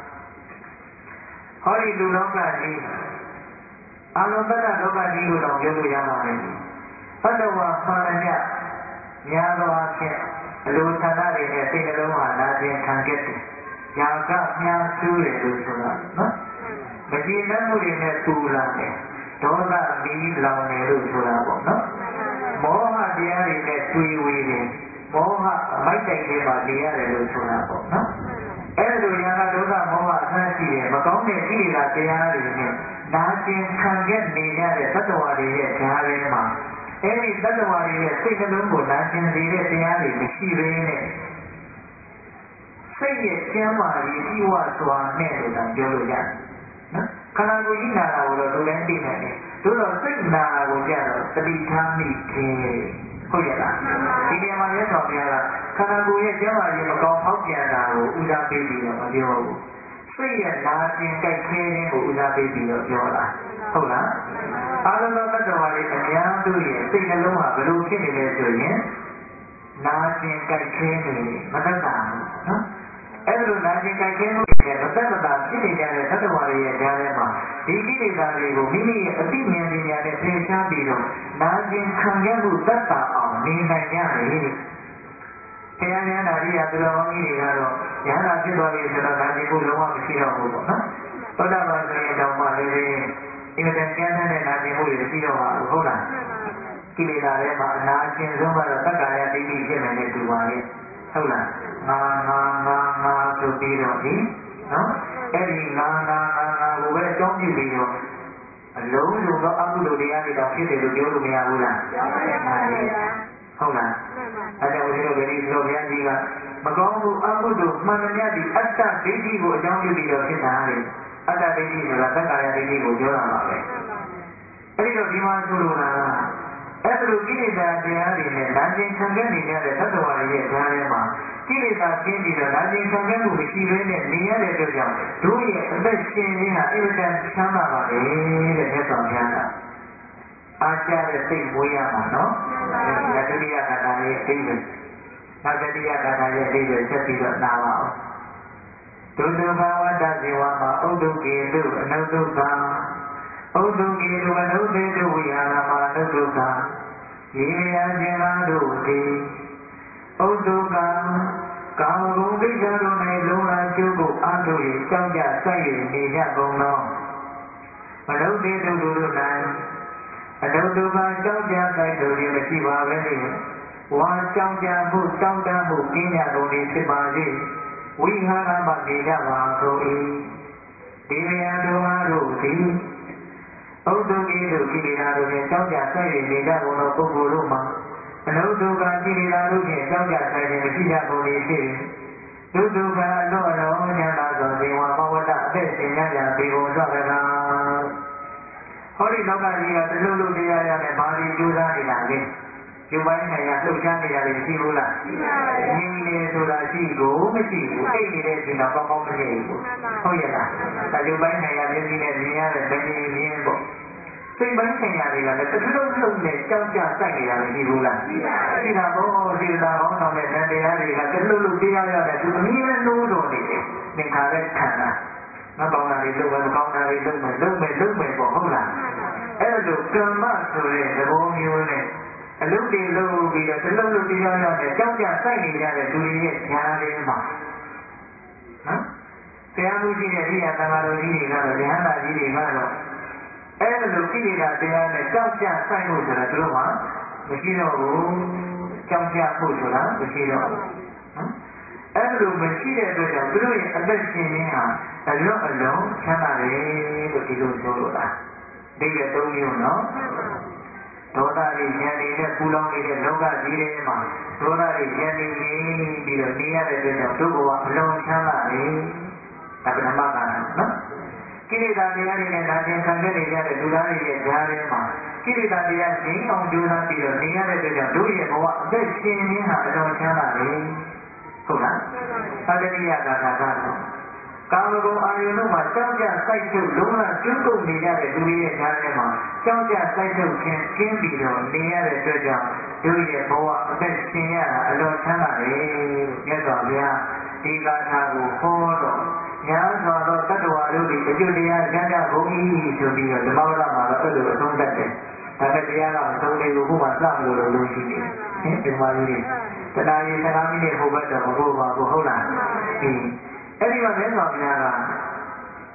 ဟောဒီလူလောကကြီးအလုံးသတ္တလောကကြီးကိုတော့ပြောလို့ရပါမယ်ဘတ်တော်ဝါပါရညများသောအားဖြင့်အလိုဆန္ဒတွေနဲ့စိတ်နှလုံးဟာနာကျင်ခံခဲ့တယ်။ຢာကမြားကျူးတယ်လို့ဆိုတာနော်။မကြည်နပ်မှုတွေနဲ့ပူလာတယ်ဒေါသမီးလောင်တယ်လို့ဆိုတာပေါ့နော်မောဟတရားတွေနဲ့တွေ့ဝေတယ်မောဟအမိုက်တိုက်တွေမှာနေရတယ်လို့ဆိုတာပေါ့နော်အဲ့လိုရာဂဒေါသမောဟအဆန်းရှိတယ်မကောင်းတဲ့ကိလေသာတရားတွေနဲ့နာကျင်ခံခဲ့နေရတဲ့သတ္တဝါတွေရဲ့ဓာတ်ထဲမှာအဲ့ဒီသတ္တဝါတွေရဲ့စိတ်နှလုံးကိုနာကျင်စေတဲ့တရားတွေမရှိဘဲနဲ့စိတ်ရဲ့ကျမ်းမာရေးဤဝစွာနဲ့လို့သာပြောလို့ရတယ်နော်ခန္ဓာကိုယ်ကြီးနာတာကိုတော့သူလည်းသိနိုင်တယ်သို့တော့စိတ်နာတာကိုကြတော့တတိထားမိခြင်းဟုတ်ရဲ့လားဒီနေရာမှာလည်းတော်ပြားကခန္ဓာကိုယ်ရဲ့ကျမ်းမာရေးမကောင်းဖောက်ပြန်တာကိုဦးစားပေးပြီးတော့မပြောဘူးစိတ်ရဲ့နာကျင်ကြိုက်ခဲခြင်းကိုဦးစားပေးပြီးတော့ပြောတာဟုတ်လားအားလုံးသောတ attva တွေအများစုရဲ့စိတ်နှလုံးဟာဘယ်လိုဖြစ်နေလဲဆိုရင်နာကျင်ကြိုက်ခဲနေမသက်သာဘူးနော်အဲ့လိုနာကျင်ကြိုက်ခဲမှုတွေနဲ့မသက်သာဖြစ်နေကြတဲ့တ attva တွေရဲ့ကြားထဲမှာဒီကိလေသာတွေကိုမိမိရဲ့အသိဉာဏ်ပညာနဲ့သင်ရှားပြီးတော့နာကျင်ခံရမှုသက်သာအောင်နေနိုင်ကြတယ်တရားဉာဏ်ဓာရိယသူတော်ကောင်းကြီးတွေကတော့ဉာဏ်သာဖြစ်သွားပြီဆိုတော့နာကျင်မှုလုံးဝမရှိတော့ဘူးပေါ့နော်သောတာပန်ဆိုရင်တောင်မှလည်းအင်မတန်ကျမ်းတဲ့နာကျင်မှုတွေမရှိတော့ပါဘူးဟုတ်လားကိလေသာတွေမှာအနာကျင်ဆုံးကတော့သက္ကာယဒိဋ္ဌိဖြစ်နေတယ်တူပါရဲ့ဟုတ်လားငါဆိုပြီးတော့ဒီနော်အဲ့ဒီငါကိုပဲအကြောင်းပြုပြီးတော့အလုံးစုံသောအကုသိုလ်တရားတွေတော့ဖြစ်တယ်လို့ပြောလို့မရဘူးလားပြောပါရဲ့ဟုတ်လားအဲကြောင့်ဦးဇင်းတို့ဗေဒီဆိုဘုရားကြီးကမကောင်းမှုအကုသိုလ်မှန်သမျှဒီအတ္တဒိဋ္ဌိကိုအကြောင်းပြုပြီးတော့ဖြစ်တာလေအတ္တဒိဋ္ဌိဆိုတာသက္ကာယဒိဋ္ဌိကိုပြောတာပါပဲအဲဒီတော့ဒီမှာဆိုလိုတာအဲ့လိုကိလေသာတရားတွေနဲ့နာကျင်ခံခဲ့နေကြတဲ့သတ္တဝါတွေရဲ့ဉာဏ်ထဲမှာကိလေသာကျင်းပြီးတော့နာကျင်ခံခဲ့မှုမရှိဘဲနဲ့နေရတဲ့အတွက်ကြောင့်တို့ရဲ့အသက်ရှင်ခြင်းဟာအင်မတန်ချမ်းသာပါလေတဲ့မြတ်စွာဘုရားကအားကျတဲ့စိတ်မွေးရမှာနော်ဒုတိယခန္ဓာရဲ့အဓိပ္ပာယ်နောက်တတိယခန္ဓာရဲ့အဓိပ္ပာယ်ဆက်ပြီးတော့နာပါအောင်ဒုက္ခဝတ္တဇေဝမှာဥဒ္ဓကေတုအနုဒုက္ခဥဒ္ဓကေတုအနုသေတုဝိဟာရမအနုဒုက္ခယေယခြင်းသာတို့သည်ဥဒ္ဓကကာမဂုဏ်ဒိဋ္ဌိတို့၌လုံလာကျိုးကိုအားထုတ်၍ကြောက်ကြစိုက်၍နေကြကုန်သောမနုသေတုတို့၌အနုဒုက္ခကြောက်ကြစိုက်တို့သည်မရှိပါဘဲနှင့်ဝါကြောက်ကြမှုတောင်းတမှုကင်းကြကုန်သည်ဖြစ်ပါစေဝိဟာရမနေကြပါကုန်၏ဒီနေရာတို့အားတို့သည်ဥဒ္ဓကေတို့ကိလေသာတို့ဖြင့်ကြောက်ကြစိုက်၍နေကြကုန်သောပုဂ္ဂိုလ်တို့မှာအနုဒုက္ခကိလေသာတို့ဖြင့်ကြောက်ကြစိုက်ခြင်းမရှိကြကုန်၏ဖြစ်ဒုက္ခအလောအလောဉာဏ်သာသောဇေဝဘဝတ္တအသက်ရှင်ကြကြပေကုန်သောကနာဟောဒီလောကကြီးကတလူလူတရားရနဲ့ဘာလို့ကြိုးစားနေတာလဲကျုပ်ပိုင်းဆိုင်ရာလှုပ်ရှားနေတာတွေရှိဘူးလားရှိပါဘူးငြိမ်နေဆိုတာရှိကိုမရှိဘူးအိတ်နေတဲ့အချိန်တော့ကောင်းကောင်းမနေဘူးဟုတ်ရဲ့လားဒါကျုပ်ပိုင်းဆိုင်ရာမျက်စိနဲ့မြင်ရတဲ့မမြင်ရင်ပေါ့စိတ်ပိုင်းဆိုင်ရာတွေကလည်းတစ်လုံးလုံးနဲ့ကြောက်ကြစိုက်နေတာမရှိဘူးလားရှိတာဘောစေတာကောင်းဆောင်တဲ့တရားတွေကတစ်လုံးလုံးတရားရတဲ့သူအမြဲတမ်းလို့တော်နေတယ်သင်္ခါရခန္ဓာမကောင်းတာတွေလုပ်မယ်မကောင်းတာတွေလုပ်မယ်ပေါ့ဟုတ်လားအဲ့လိုကမ္မဆိုတဲ့သဘောမျိုးနဲ့အလုပ်တွေလုပ်ပြီးတော့တစ်လုံးလုံးတရားရတဲ့ကြောက်ကြစိုက်နေကြတဲ့သူတွေရဲ့ညာတွေမှာနော်တရားမှုရှိတဲ့ရိယာသံဃာတော်ကြီးတွေကတော့ဉာဏ်သာကြီးတွေကတော့အဲ့လိုကိလေသာတရားနဲ့ကြောက်ကြစိုက်ဖို့ဆိုတာသူတို့ကမရှိတော့ဘူးကြောက်ကြဖို့ဆိုတာမရှိတော့ဘူးနော်အဲ့လိုမရှိတဲ့အတွက်ကြောင့်သူတို့ရဲ့အသက်ရှင်ခြင်းဟာအလွန်အလွန်ချမ်းသာတယ်လို့ဒီလိုဆိုလိုတာဒီကသုံးမျိုးနော်ဒေါသတွေဉာဏ်တွေနဲ့ပူလောင်နေတဲ့လောကကြီးထဲမှာဒေါသတွေဉာဏ်တွေငြိမ်ပြီးတော့နေရတဲ့အတွက်ကြောင့်သူ့ဘဝအလွန်ချမ်းသာတယ်ဒါပထမကနော်ကိလေသာတရားတွေနဲ့နာကျင်ခံခဲ့နေကြတဲ့လူသားတွေရဲ့ဓာတ်ထဲမှာကိလေသာတရားငြိမ်းအောင်ကြိုးစားပြီးတော့နေရတဲ့အတွက်ကြောင့်တို့ရဲ့ဘဝအသက်ရှင်ခြင်းဟာအလွန်ချမ်းသာတယ်ဟုတ်လားသတ္တိယကာထာကတော့ကာမဂုဏ်အာယုန်တို့မှာကြောက်ကြစိုက်ထုတ်လုံးဝကျွတ်ကုန်နေကြတဲ့လူတွေရဲ့ဓာတ်ထဲမှာကြောက်ကြစိုက်ထုတ်ခြင်းကျင်းပြီးတော့နေရတဲ့အတွက်ကြောင့်တို့ရဲ့ဘဝအသက်ရှင်ရတာအလွန်ချမ်းသာတယ်လို့မြတ်စွာဘုရားဒီကာထာကိုဟောတော့ညာစွာသောတတ္တဝါတို့သည်အကျိုးတရားကျမ်းကြကုန်၏ဆိုပြီးတော့ဓမ္မဝရမှာတော့အဲ့လိုအဆုံးသတ်တယ်။ဒါပေမဲ့တရားကမဆုံးသေးဘူးခုမှစမလို့လို့ရှိနေ။ဟင်ဒီမှာကြီးတနာရီ15မိနစ်ဟိုဘက်တော့မဟုတ်ပါဘူးဟုတ်လား။အဲ့ဒီမှာမြတ်စွာဘုရားကဒ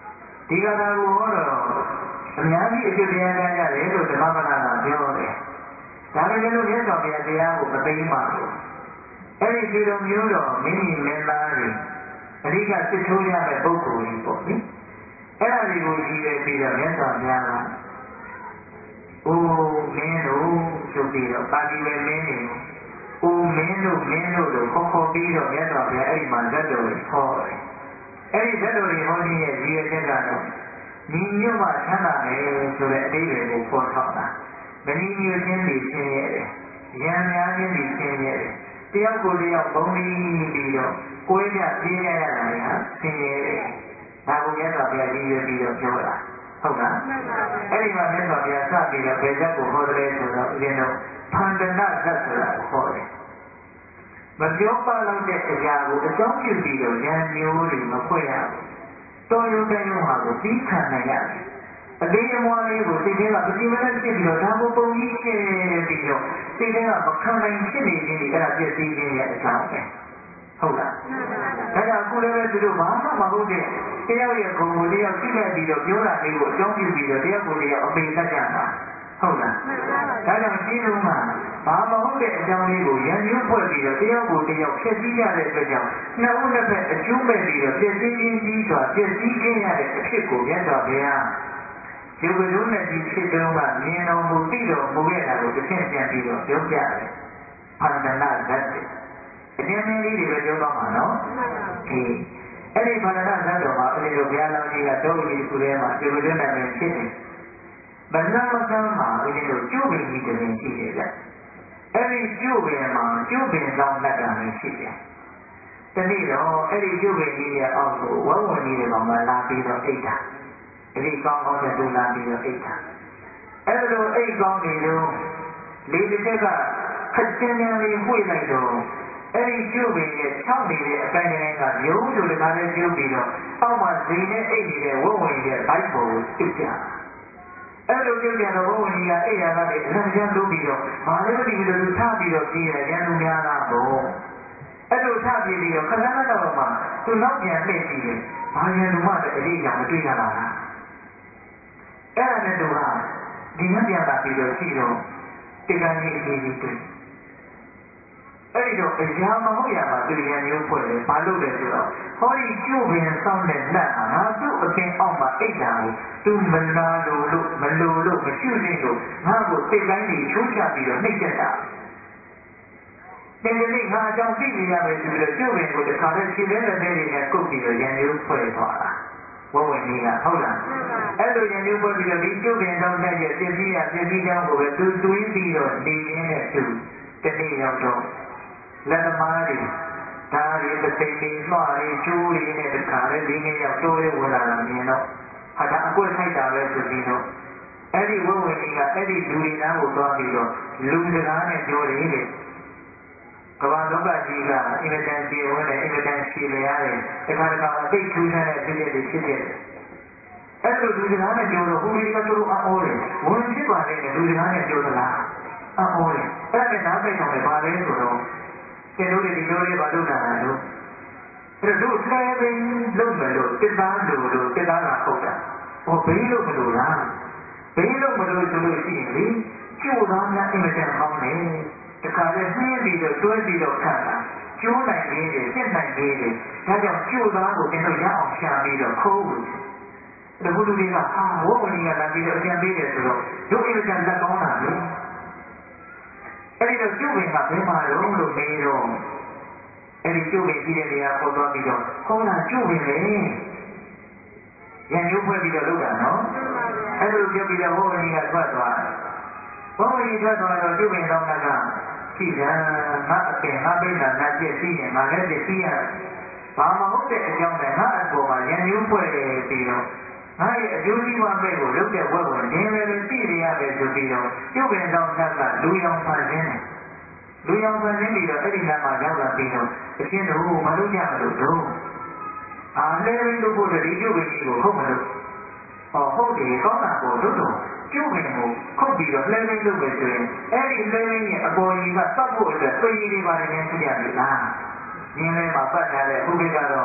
ဒီကထာကိုဟောတော့အများကြီးအကျိုးတရားကြရတယ်လို့ဓမ္မပဒနာပြောတယ်ဒါပေမဲ့လို့မြတ်စွာဘုရားတရားကိုမသိမှဘူးအဲ့ဒီဒီလိုမျိုးတော့မိမိမင်းသားတွေအဓိကစစ်ထိုးရမယ့်ပုဂ္ဂိုလ်ကြီးပေါ့နိအဲ့ဒါတွေကိုကြည့်ရပြီးတော့မြတ်စွာဘုရားကအိုးမင်းတို့ဆိုပြီးတော့ပါဠိပဲမင်းတွေအိုးမင်းတို့လို့ခေါ်ပြီးတော့မြတ်စွာဘုရားအဲ့ဒီမှာဇတ်တော်ကိုဟောတယ်အဲ့ဒီဇတ်တော်တွေဟောခြင်းရဲ့ရည်ရွယ်ချက်ကတော့ညီညွတ်မှချမ်းသာမယ်ဆိုတဲ့အတိတ်တွေကိုပေါ်ထောက်တာမညီညွတ်ခြင်းတွေဆင်းရဲတယ်ရံများခြင်းတွေဆင်းရဲတယ်တယောက်ကိုတယောက်ပုံပြီးတော့ကိုယ်ကြပြေးရရတာဟာဆင်းရဲတယ်ဒါကိုမြတ်စွာဘုရားရည်ရွယ်ပြီးတော့ပြောတာဟုတ်လားအဲ့ဒီမှာမြတ်စွာဘုရားစပြီးတော့ဘယ်ဇတ်ကိုဟောတယ်ဆိုတော့ဦးဇင်းတို့ဖန္ဒနာဇတ်ဆိုတာကိုဟောတယ်မပြောပါလို့တဲ့အရာကိုအကြောင်းပြုပြီးတော့ဉာဏ်မျိုးတွေမဖွင့်ရဘူးတော်ရုံတန်ရုံဟာကိုပြီးခံနိုင်ရတယ်အသေးအမွှားလေးကိုစိတ်ထဲကပတိမနဲ့ဖြစ်ပြီးတော့ဒါကိုပုံကြီးရှင်းပြီးတော့စိတ်ထဲကမခံနိုင်ဖြစ်နေခြင်းတွေအဲ့ဒါပြည့်စည်ခြင်းရဲ့အကြောင်းပဲဟုတ်လားဒါကြောင့်အခုလည်းပဲသူတို့ဘာမှမဟုတ်တဲ့တယောက်ရဲ့ဂုဏ်ကိုတယောက်သိခဲ့ပြီးတော့ပြောတာလေးကိုအကြောင်းပြုပြီးတော့တယောက်ကိုတယောက်အပေတတ်ကြတာဟုတ်လားဒါကြောင့်ရှင်းလုံးကဘာမဟုတ်တဲ့အကြောင်းလေးကိုရန်ကျိုးဖွဲ့ပြီးတော့တယောက်ကိုတယောက်ဖြည့်ဆည်းကြတဲ့အတွက်ကြောင့်နှစ်ဦးနှစ်ဖက်အကျိုးမဲ့ပြီးတော့ပြည့်စည်ခြင်းကြီးစွာပြည့်စည်ခြင်းရတဲ့အဖြစ်ကိုမြတ်စွာဘုရားယုတ်ကရုနဲ့ဒီဖြစ်တုန်းကမြင်တော်မူသိတော်မူခဲ့တာကိုတစ်ဆင့်ပြန်ပြီးတော့ပြောပြတယ်ဖန္ဒနာဇတ်အကျဉ်းချင်းလေးတွေပဲပြောသွားမှာနော်အဲ့ဒီဖန္ဒနာဇတ်တော်မှာဦးဇင်းတို့ဘုရားလောင်းကြီးကတောဝီခုထဲမှာယုတ်ကရုနဲ့ပဲဖြစ်တယ်ဗန္နမကမ်းမှာဦးဇင်းတို့ကျုပ်ပင်ကြီးတစ်ပင်ရှိတယ်ဗျအဲ့ဒီကျုပ်ပင်မှာကျုပ်ပင်ဆောင်လက်တာလည်းရှိတယ်တနေ့တော့အဲ့ဒီကျုပ်ပင်ကြီးရဲ့အောက်ကိုဝဝဝင်ကြီးတွေကောင်မှလာပြီးတော့အိတ်တာအဲ့ဒီကောင်းကောင်းနဲ့တူလာပြီးတော့အိတ်တာအဲ့လိုအိတ်ကောင်းနေတော့လေတစ်ချက်ကခက်ကျန်းကျန်းလေးဝှေ့လိုက်တော့အဲ့ဒီကျုပ်ပင်ရဲ့၆နေတဲ့အတိုင်းတိုင်းကရုံးဆိုတကားလေးကျုပ်ပြီးတော့အောက်မှာဇိမ်နဲ့အိတ်နေတဲ့ဝဝဝင်ရဲ့ဘိုက်ပေါ်ကိုအိတ်ကြအဲ့လိုပြုတ်ပြန်တော့ဘုန်းကြီးကအိယာကနေအလံကျန်းလို့ပြီးတော့ဘာလို့မသိဘူးလို့ထားပြီးတော့ပြေးရရန်သူများလားဘုံအဲ့လိုထားပြီးတော့ခဏခဏတော့မှသူနောက်ပြန်လှည့်ကြည့်တယ်ဘာရန်သူမှလည်းအရေးအရာမတွေ့ရပါလားအဲ့ဒါနဲ့သူကဒီမှာပြန်လာပြီးတော့ရှိတော့တေကန်ကြီးအကြီးကြီးတွေ့အဲ့ဒီတော့အရာမဟုတ်ရမှာသူရန်မျိုးဖွဲ့တယ်ဘာလို့လဲဆိုတော့ဟောဒီကျုပ်ပင်ဆောင်တဲ့လက်ဟာငါသူ့အပင်အောက်မှာအိတ်တာကိုသူမနာလို့မလိုလို့မရှိနေလို့ငါ့ကိုစိတ်တိုင်းကြီးချိုးချပြီးတော့နှိပ်ချက်တာတင်တဲ့နေ့ငါအကြောင်းသိနေရမယ်ဆိုပြီးတော့ကျုပ်ပင်ကိုတခါတည်းခြေသေးတဲ့တွေနဲ့ကုတ်ပြီးတော့ရန်မျိုးဖွဲ့သွားတာဝဝင်ကြီးကဟုတ်လားအဲ့လိုရန်မျိုးဖွဲ့ပြီးတော့ဒီကျုပ်ပင်ဆောင်တဲ့ရဲ့ပြည့်စည်ကြောင်းကိုပဲသူတွေးပြီးတော့နေရင်းနဲ့သူတနေ့ရောက်တော့လက်သမားတွေဒါတွေပသိနေလွှာတွေကျိုးတွေနဲ့တခါလေဒီနေ့ရောက်တိုးလေးဝင်လာတာမြင်တော့ဟာဒါအကွက်ထိုက်တာပဲဆိုပြီးတော့အဲ့ဒီဝဝဝင်ကြီးကအဲ့ဒီလူတွေနားကိုသွားပြီးတော့လူစကားနဲ့ပြောတယ်လေကမ္ဘာလောကကြီးကအင်မတန်ပြေဝန်းတယ်အင်မတန်ရှည်လျားတယ်တခါတခါအသိထူးဆန်းတဲ့ဖြစ်တဲ့တွေဖြစ်တဲ့အဲ့လိုလူစကားနဲ့ပြောတော့ဟိုလေးကသူတို့အော်တယ်ဝင်ဖြစ်ပါလေလူစကားနဲ့ပြောသလားအော်တယ်အဲ့ဒါနဲ့နားပိတ်ဆောင်တယ်ပါလေဆိုတော့ကျတို့တွေဒီလိုလေးပါလို့တာလို့အဲ့တော့သူလဲပင်လုံးမလို့တစ်သားလို့တစ်သားလာဟုတ်တာဟောဘိန်းလို့မလို့လားဘိန်းလို့မလို့ဆိုလို့ရှိရင်လေကျိုးသားများအင်မတန်ကောင်းတယ်တခါလဲနှင်းပြီးတော့တွဲပြီးတော့ခံတာကျိုးနိုင်သေးတယ်ပြစ်နိုင်သေးတယ်ဒါကြောင့်ကျိုးသားကိုကျွန်တော်ရအောင်ရှာပြီးတော့ခိုးလို့ဒီလိုလူတွေကဟာဝဝနီကလာပြီးတော့အကြံပေးတယ်ဆိုတော့တို့အင်မတန်လက်ကောင်းတာလေအဲ့ဒီတော့ကျုပ်ပင်ကဘယ်မှာတော့လို့မေးတော့အဲ့ဒီကျုပ်ပင်ကြီးတဲ့နေရာပေါ်သွားပြီးတော့ဟောတာကျုပ်ပင်လေရန်မျိုးဖွဲ့ပြီးတော့လုပ်တာနော်အဲ့လိုပြောပြီးတော့ဘုန်းကြီးကထွက်သွားဘုန်းကြီးထွက်သွားတော့ကျုပ်ပင်တော်ကကြည်သာငါအပင်ငါပိဋကငါပြည့်စည်ရင်ငါလည်းပြည့်စည်ရဘာမဟုတ်တဲ့အကြောင်းနဲ့ငါအပေါ်မှာရန်မျိုးဖွဲ့ပြီးတော့ငါရဲ့အကျိုးစီးပွားမဲ့ကိုလုပ်တဲ့ဝက်ဝင်ဒင်းလည်းသိရရမယ်ဆိုပြီးတော့ကျုပ်ပင်တော်ကလူရောင်ဖန်ဆင်းတယ်လူရောင်ဖန်ဆင်းပြီးတော့အဲ့ဒီနားမှာရောက်လာပြီးတော့အချင်းတို့မလုပ်ကြမလို့တို့လဲရင်းလို့ဖို့ဒီကျုပ်ပင်ကြီးကိုခုတ်မလို့ဟုတ်တယ်ကောင်းတာပေါ့တို့ကျုပ်ပင်ကိုခုတ်ပြီးတော့လဲရင်းလို့ပဲဆိုရင်အဲ့ဒီလဲရင်းရဲ့အပေါ်ကြီးကသတ်ဖို့အတွက်သွေးရည်တွေပါတယ်နဲ့သိရပြီလားရင်းလဲမှာပတ်ထားတဲ့ဥပိ္ပကတော့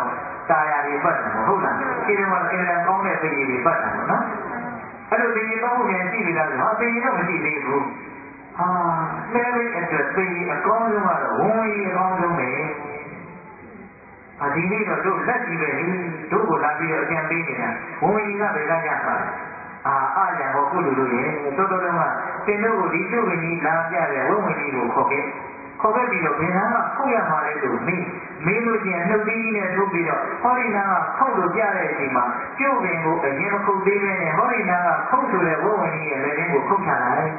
တာယာတွေပတ်တယ်ဟုတ်လားခြေတော်မှာအင်္ဂလန်ကောင်းတဲ့ပြည်တွေပတ်တယ်နော်အဲ့လိုပြည်ကောင်းမှုပြန်ရှိနေတာဆိုဟာပြည်တော့မရှိသေးဘူးဟာလဲလေးအတွက်ပြည်အကောင်းဆုံးကတော့ဝန်ကြီးအကောင်းဆုံးပဲဒီနေ့တော့တို့လက်ကြီးပဲတို့ကိုလာပြီးတော့အကြံပေးနေတာဝန်ကြီးကပဲကကြပါအားရဟောကုလူတို့ရဲ့တော်တော်ကတင်တို့ကိုဒီကျုပ်ဝင်ကြီးလာပြတဲ့ဝုံဝင်ကြီးကိုခေါ်ခဲ့ပြီးတော့ဘယ်နာကခုတ်ရမှာလဲဆိုမင်းလို့ချင်းနှုတ်သီးနဲ့ထုတ်ပြီးတော့ဟောဒီနာကခုတ်လို့ပြတဲ့အချိန်မှာကျုပ်ဝင်ကိုအရင်မခုတ်သေးပဲနဲ့ဟောဒီနာကခုတ်ဆိုတဲ့ဝုံဝင်ကြီးရဲ့လက်ရင်းကိုခုတ်ချလိုက်အဲ့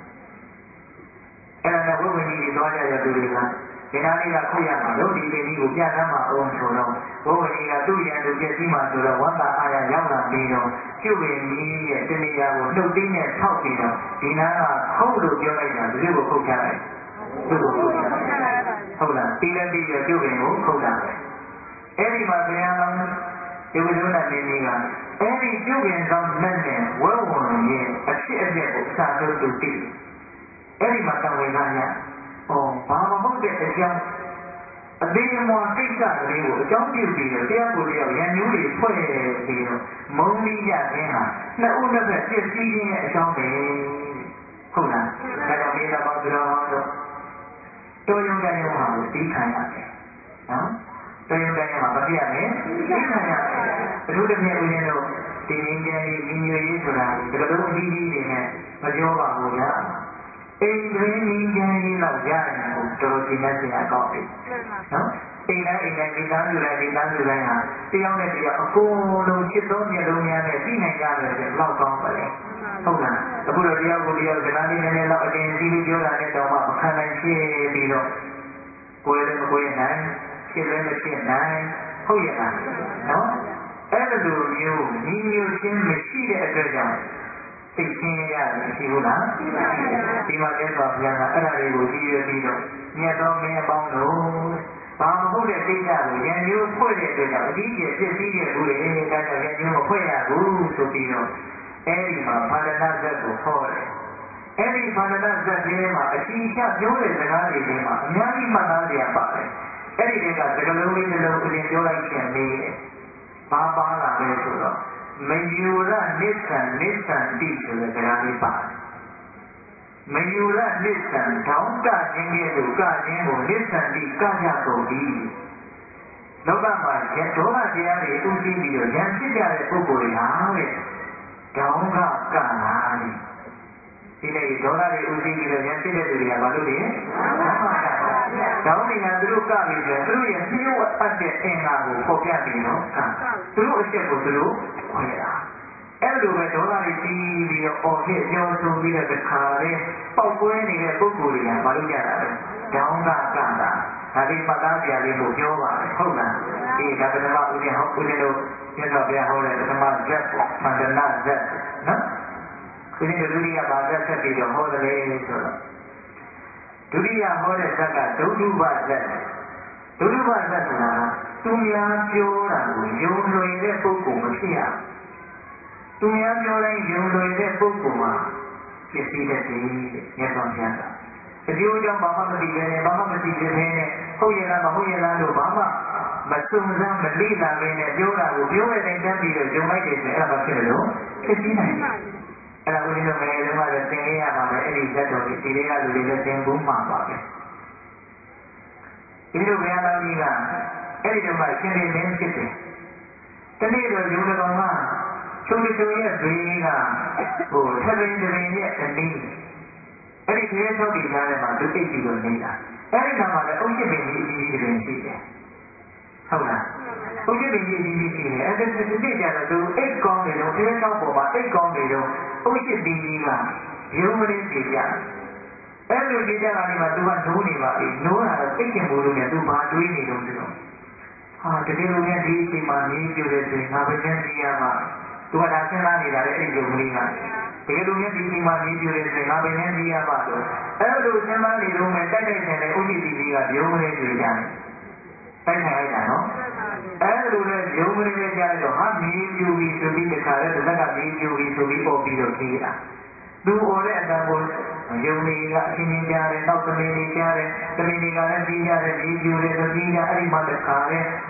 ဒါနဲ့ဝုံဝင်ကြီးသွားကြတဲ့သူတွေကဒီနာလေးကခုတ်ရမှာလို့ဒီပင်ကြီးကိုပြသမ်းမှာအောင်ဆိုတော့ဝုံဝင်ကြီးကသူ့ရန်သူပြည့်စည်မှာဆိုတော့ဝန္တာအားရရောက်လာပြီးတော့ကျုပ်ဝင်ကြီးရဲ့တနေရာကိုနှုတ်သီးနဲ့ထောက်ပြီးတော့ဒီနာကခုတ်လို့ပြောလိုက်တာဒီလိုကိုခုတ်ချလိုက်သူ့ကိုခုတ်ချလိုက်ဟုတ်လားတီးလက်ပြီးတော့ကျုပ်ဝင်ကိုခုတ်တာအဲ့ဒီမှာဘုရားတော်ဒီဝိဇ္ဇနာနေနေကအဲ့ဒီကျုပ်ဝင်ဆောင်နဲ့ဝဲဝင်ရဲ့အဖြစ်အပျက်ကိုအစာဆုံးသူသိအဲ့ဒီမှာတန်ဝင်ကညဘာမှမဟုတ်တဲ့အကြောင်းအသေးအမွာကိစ္စကလေးကိုအကြောင်းပြုပြီးတော့တရားကိုတရားရန်မျိုးတွေဖွဲ့ပြီးတော့မုံပြီးရခြင်းဟာနှစ်ဦးနှစ်ဖက်ပြည့်စည်ခြင်းရဲ့အကြောင်းပဲဟုတ်လားဒါကြောင့်မြေတော်သူတော်ဟောတော့တော်ရုံတန်ရုံဟာကိုပြီးခံရတယ်နော်တော်ရုံတန်ရုံဟာမပြရမယ်ပြီးခံရတယ်အထူးသဖြင့်ဦးဇင်းတို့ဒီငင်းကြရေးညီညွတ်ရေးဆိုတာဒီလိုအကြီးကြီးတွေနဲ့မပြောပါဘူးဗျာအိမ်တွင်ငင်းကြရေးတော့ရရင်ကိုတော်တော်ဒီနဲ့ဆရာကောက်ပြီနော်အိမ်တိုင်းဒီသားစုတိုင်းဟာတယောက်နဲ့တယောက်အကုန်လုံးချစ်သောမျက်လုံးများနဲ့ပြီးနိုင်ကြတယ်ဆိုတော့ကောင်းပါလေဟုတ်လားအခုတော့တယောက်ကိုတယောက်စကားလေးနည်းနည်းတော့အတင်စီးပြီးပြောတာနဲ့တော့မှမခံနိုင်ဖြစ်ပြီးတော့ကိုယ်လည်းမကိုယ်နိုင်ဖြစ်လည်းမဖြစ်နိုင်ဟုတ်ရဲ့လားနော်အဲ့လိုမျိုးညီညွတ်ခြင်းမရှိတဲ့အတွက်ကြောင့်သိချင်းရတယ်ရှိဘူးလားဒီမှာလည်းဆိုဘုရားကအဲ့ဒါတွေကိုကြည့်ရပြီးတော့မြတ်တော်မင်းအပေါင်းတို့ဘာမဟုတ်တဲ့ကိစ္စကိုရန်ကျိုးဖွဲ့တဲ့အတွက်ကြောင့်အကြီးကျယ်ဖြစ်စည်းခဲ့ဘူးလေဒါကြောင့်ရန်ကျိုးမဖွဲ့ရဘူးဆိုပြီးတော့အဲ့ဒီမှာဘာဒနာဇတ်ကိုဟောတယ်အဲ့ဒီဘာဒနာဇတ်ထဲမှာအကြီးချပြောတဲ့စကားတွေထဲမှာအများကြီးမှတ်သားစရာပါတယ်အဲ့ဒီတွေကစကားလုံးလေးတစ်လုံးအရင်ပြောလိုက်ခြင်းလေးဘာပါလာလဲဆိုတော့မယူရနိစ္စံတိဆိုတဲ့စကားလေးပါတယ်မယူရနိစ္စံတောင်းတခြင်းကဲ့သို့ကခြင်းကိုနိစ္စံတိကကြကုန်သည်လောကမှာဒေါသတရားတွေဥသိပြီးတော့ဉာဏ်ဖြစ်ကြတဲ့ပုဂ္ဂိုလ်တွေဟာတဲ့တောင်းကကလာတယ်ဒီနေ့ဒေါသတွေဥသိပြီးတော့ဉာဏ်ဖြစ်တဲ့သူတွေကဘာလို့လဲတောင်းနေတာသူတို့ကပြီးတော့သူတို့ရဲ့ပြည့်ဝအပ်တဲ့အင်္ဂါကိုပေါ်ပြပြီးတော့သူတို့အချက်ကိုသူတို့ခွဲတာအဲ့လိုပဲဒေါသတွေပြီးပြီးတော့အော်ဖြစ်ပြောဆိုပြီးတော့တခါတည်းပေါက်ကွဲနေတဲ့ပုဂ္ဂိုလ်တွေကဘာလို့ကြတာလဲတောင်းကကတာဒါဒီမှတ်သားစရာလေးကိုပြောပါတယ်ဟုတ်လားအေးဒါပထမဦးဇင်းဟောဦးဇင်းတို့မြတ်စွာဘုရားဟောတဲ့ပထမဇတ်ပေါ့မန္တနာဇတ်နော်ဦးဇင်းတို့ဒုတိယဘာဇတ်ဆက်ပြီးတော့ဟောတယ်လေဆိုတော့ဒုတိယဟောတဲ့ဇတ်ကဒုတုပဇတ်ဒုတုပဇတ်ဆိုတာသူများပြောတာကိုယုံလွယ်တဲ့ပုဂ္ဂိုလ်မဖြစ်ရသူများပြောတိုင်းယုံလွယ်တဲ့ပုဂ္ဂိုလ်မှာဖြစ်ပြီးတဲ့ဒီမြတ်စွာဘုရားကအကျိုးကြောင့်ဘာမှမသိပဲနဲ့ဘာမှမသိသေးပဲနဲ့ဟုတ်ရဲ့လားမဟုတ်ရဲ့လားလို့ဘာမှမစုံစမ်းမသိတာပဲနဲ့ပြောတာကိုပြောတဲ့တိုင်းတန်းပြီးတော့ယုံလိုက်တယ်ဆိုရင်အဲ့ဒါဘာဖြစ်လို့ဖြစ်ပြီးနိုင်တယ်အဲ့ဒါဦးဇင်းတို့ငယ်တုန်းကလည်းသင်ခဲ့ရပါမယ်အဲ့ဒီဇတ်တော်ဒီလေးကလူတွေလည်းသင်ဖို့မှာပါပဲဒီလိုဘုရားတော်ကြီးကအဲ့ဒီတော့မှရှင်နေမင်းဖြစ်တယ်တနေ့တော့ယုံတော်ကချုံရဲ့ဘေးကထပင်းတပင်ရဲ့အနီးအဲ့ဒီခဲဆောက်ပြီးသားထဲမှာသူသိပြီးတော့နေတာအဲ့ဒီနာမှာလည်းအုတ်ရှိပင်ကြီးအကြီးကြီးတွင်ရှိတယ်ဟုတ်လားအုတ်ရှိပင်ကြီးအကြီးကြီးရှိတယ်အဲ့ဒီသိကြတော့သူအိတ်ကောင်းနေတော့ခဲဆောက်ပေါ်မှာအိတ်ကောင်းနေတော့အုတ်ရှိပင်ကြီးကရုံးမင်းပြေကြအဲ့လိုပြေကြတာဒီမှာသူကနိုးနေပါပြီနိုးတာတော့သိကျင်ဘူးလို့နဲ့သူဘာတွေးနေတော့ဆိုတော့ဟာတကယ်လို့များဒီအချိန်မှာမြေးပြိုတယ်ဆိုရင်ငါပဲကျန်းစီရမှာသူကဒါစဉ်းစားနေတာလေအဲ့ဒီလိုကလေးကတကယ်လို့များဒီအချိန်မှာမြေးပြိုတယ်ဆိုရင်ငါပဲကျန်းစီရမှာဆိုအဲ့လိုစဉ်းစားနေတော့မယ်တိုက်နေတဲ့ဥပ္ပတိကြီးကရုံးမင်းပြေကြတယ်တိုက်ခိုင်လိုက်တာနော်အဲ့လိုနဲ့ရုံးမင်းပြေကြလိုက်တော့ဟာမြေးပြိုပြီဆိုပြီးတခါလဲတစ်လက်ကမြေးပြိုပြီဆိုပြီးပေါ်ပြီးတော့ခေးတာသူអော်တဲ့အတန်ကိုယုံနေကအချင်းချင်းကြားတယ်နောက်သမီးတွေကြားတယ်သမီးတွေကလည်းပြီးကြတယ်မြေးပြိုတယ်ဆိုပြီးကြအဲ့ဒီမှာတခါလဲ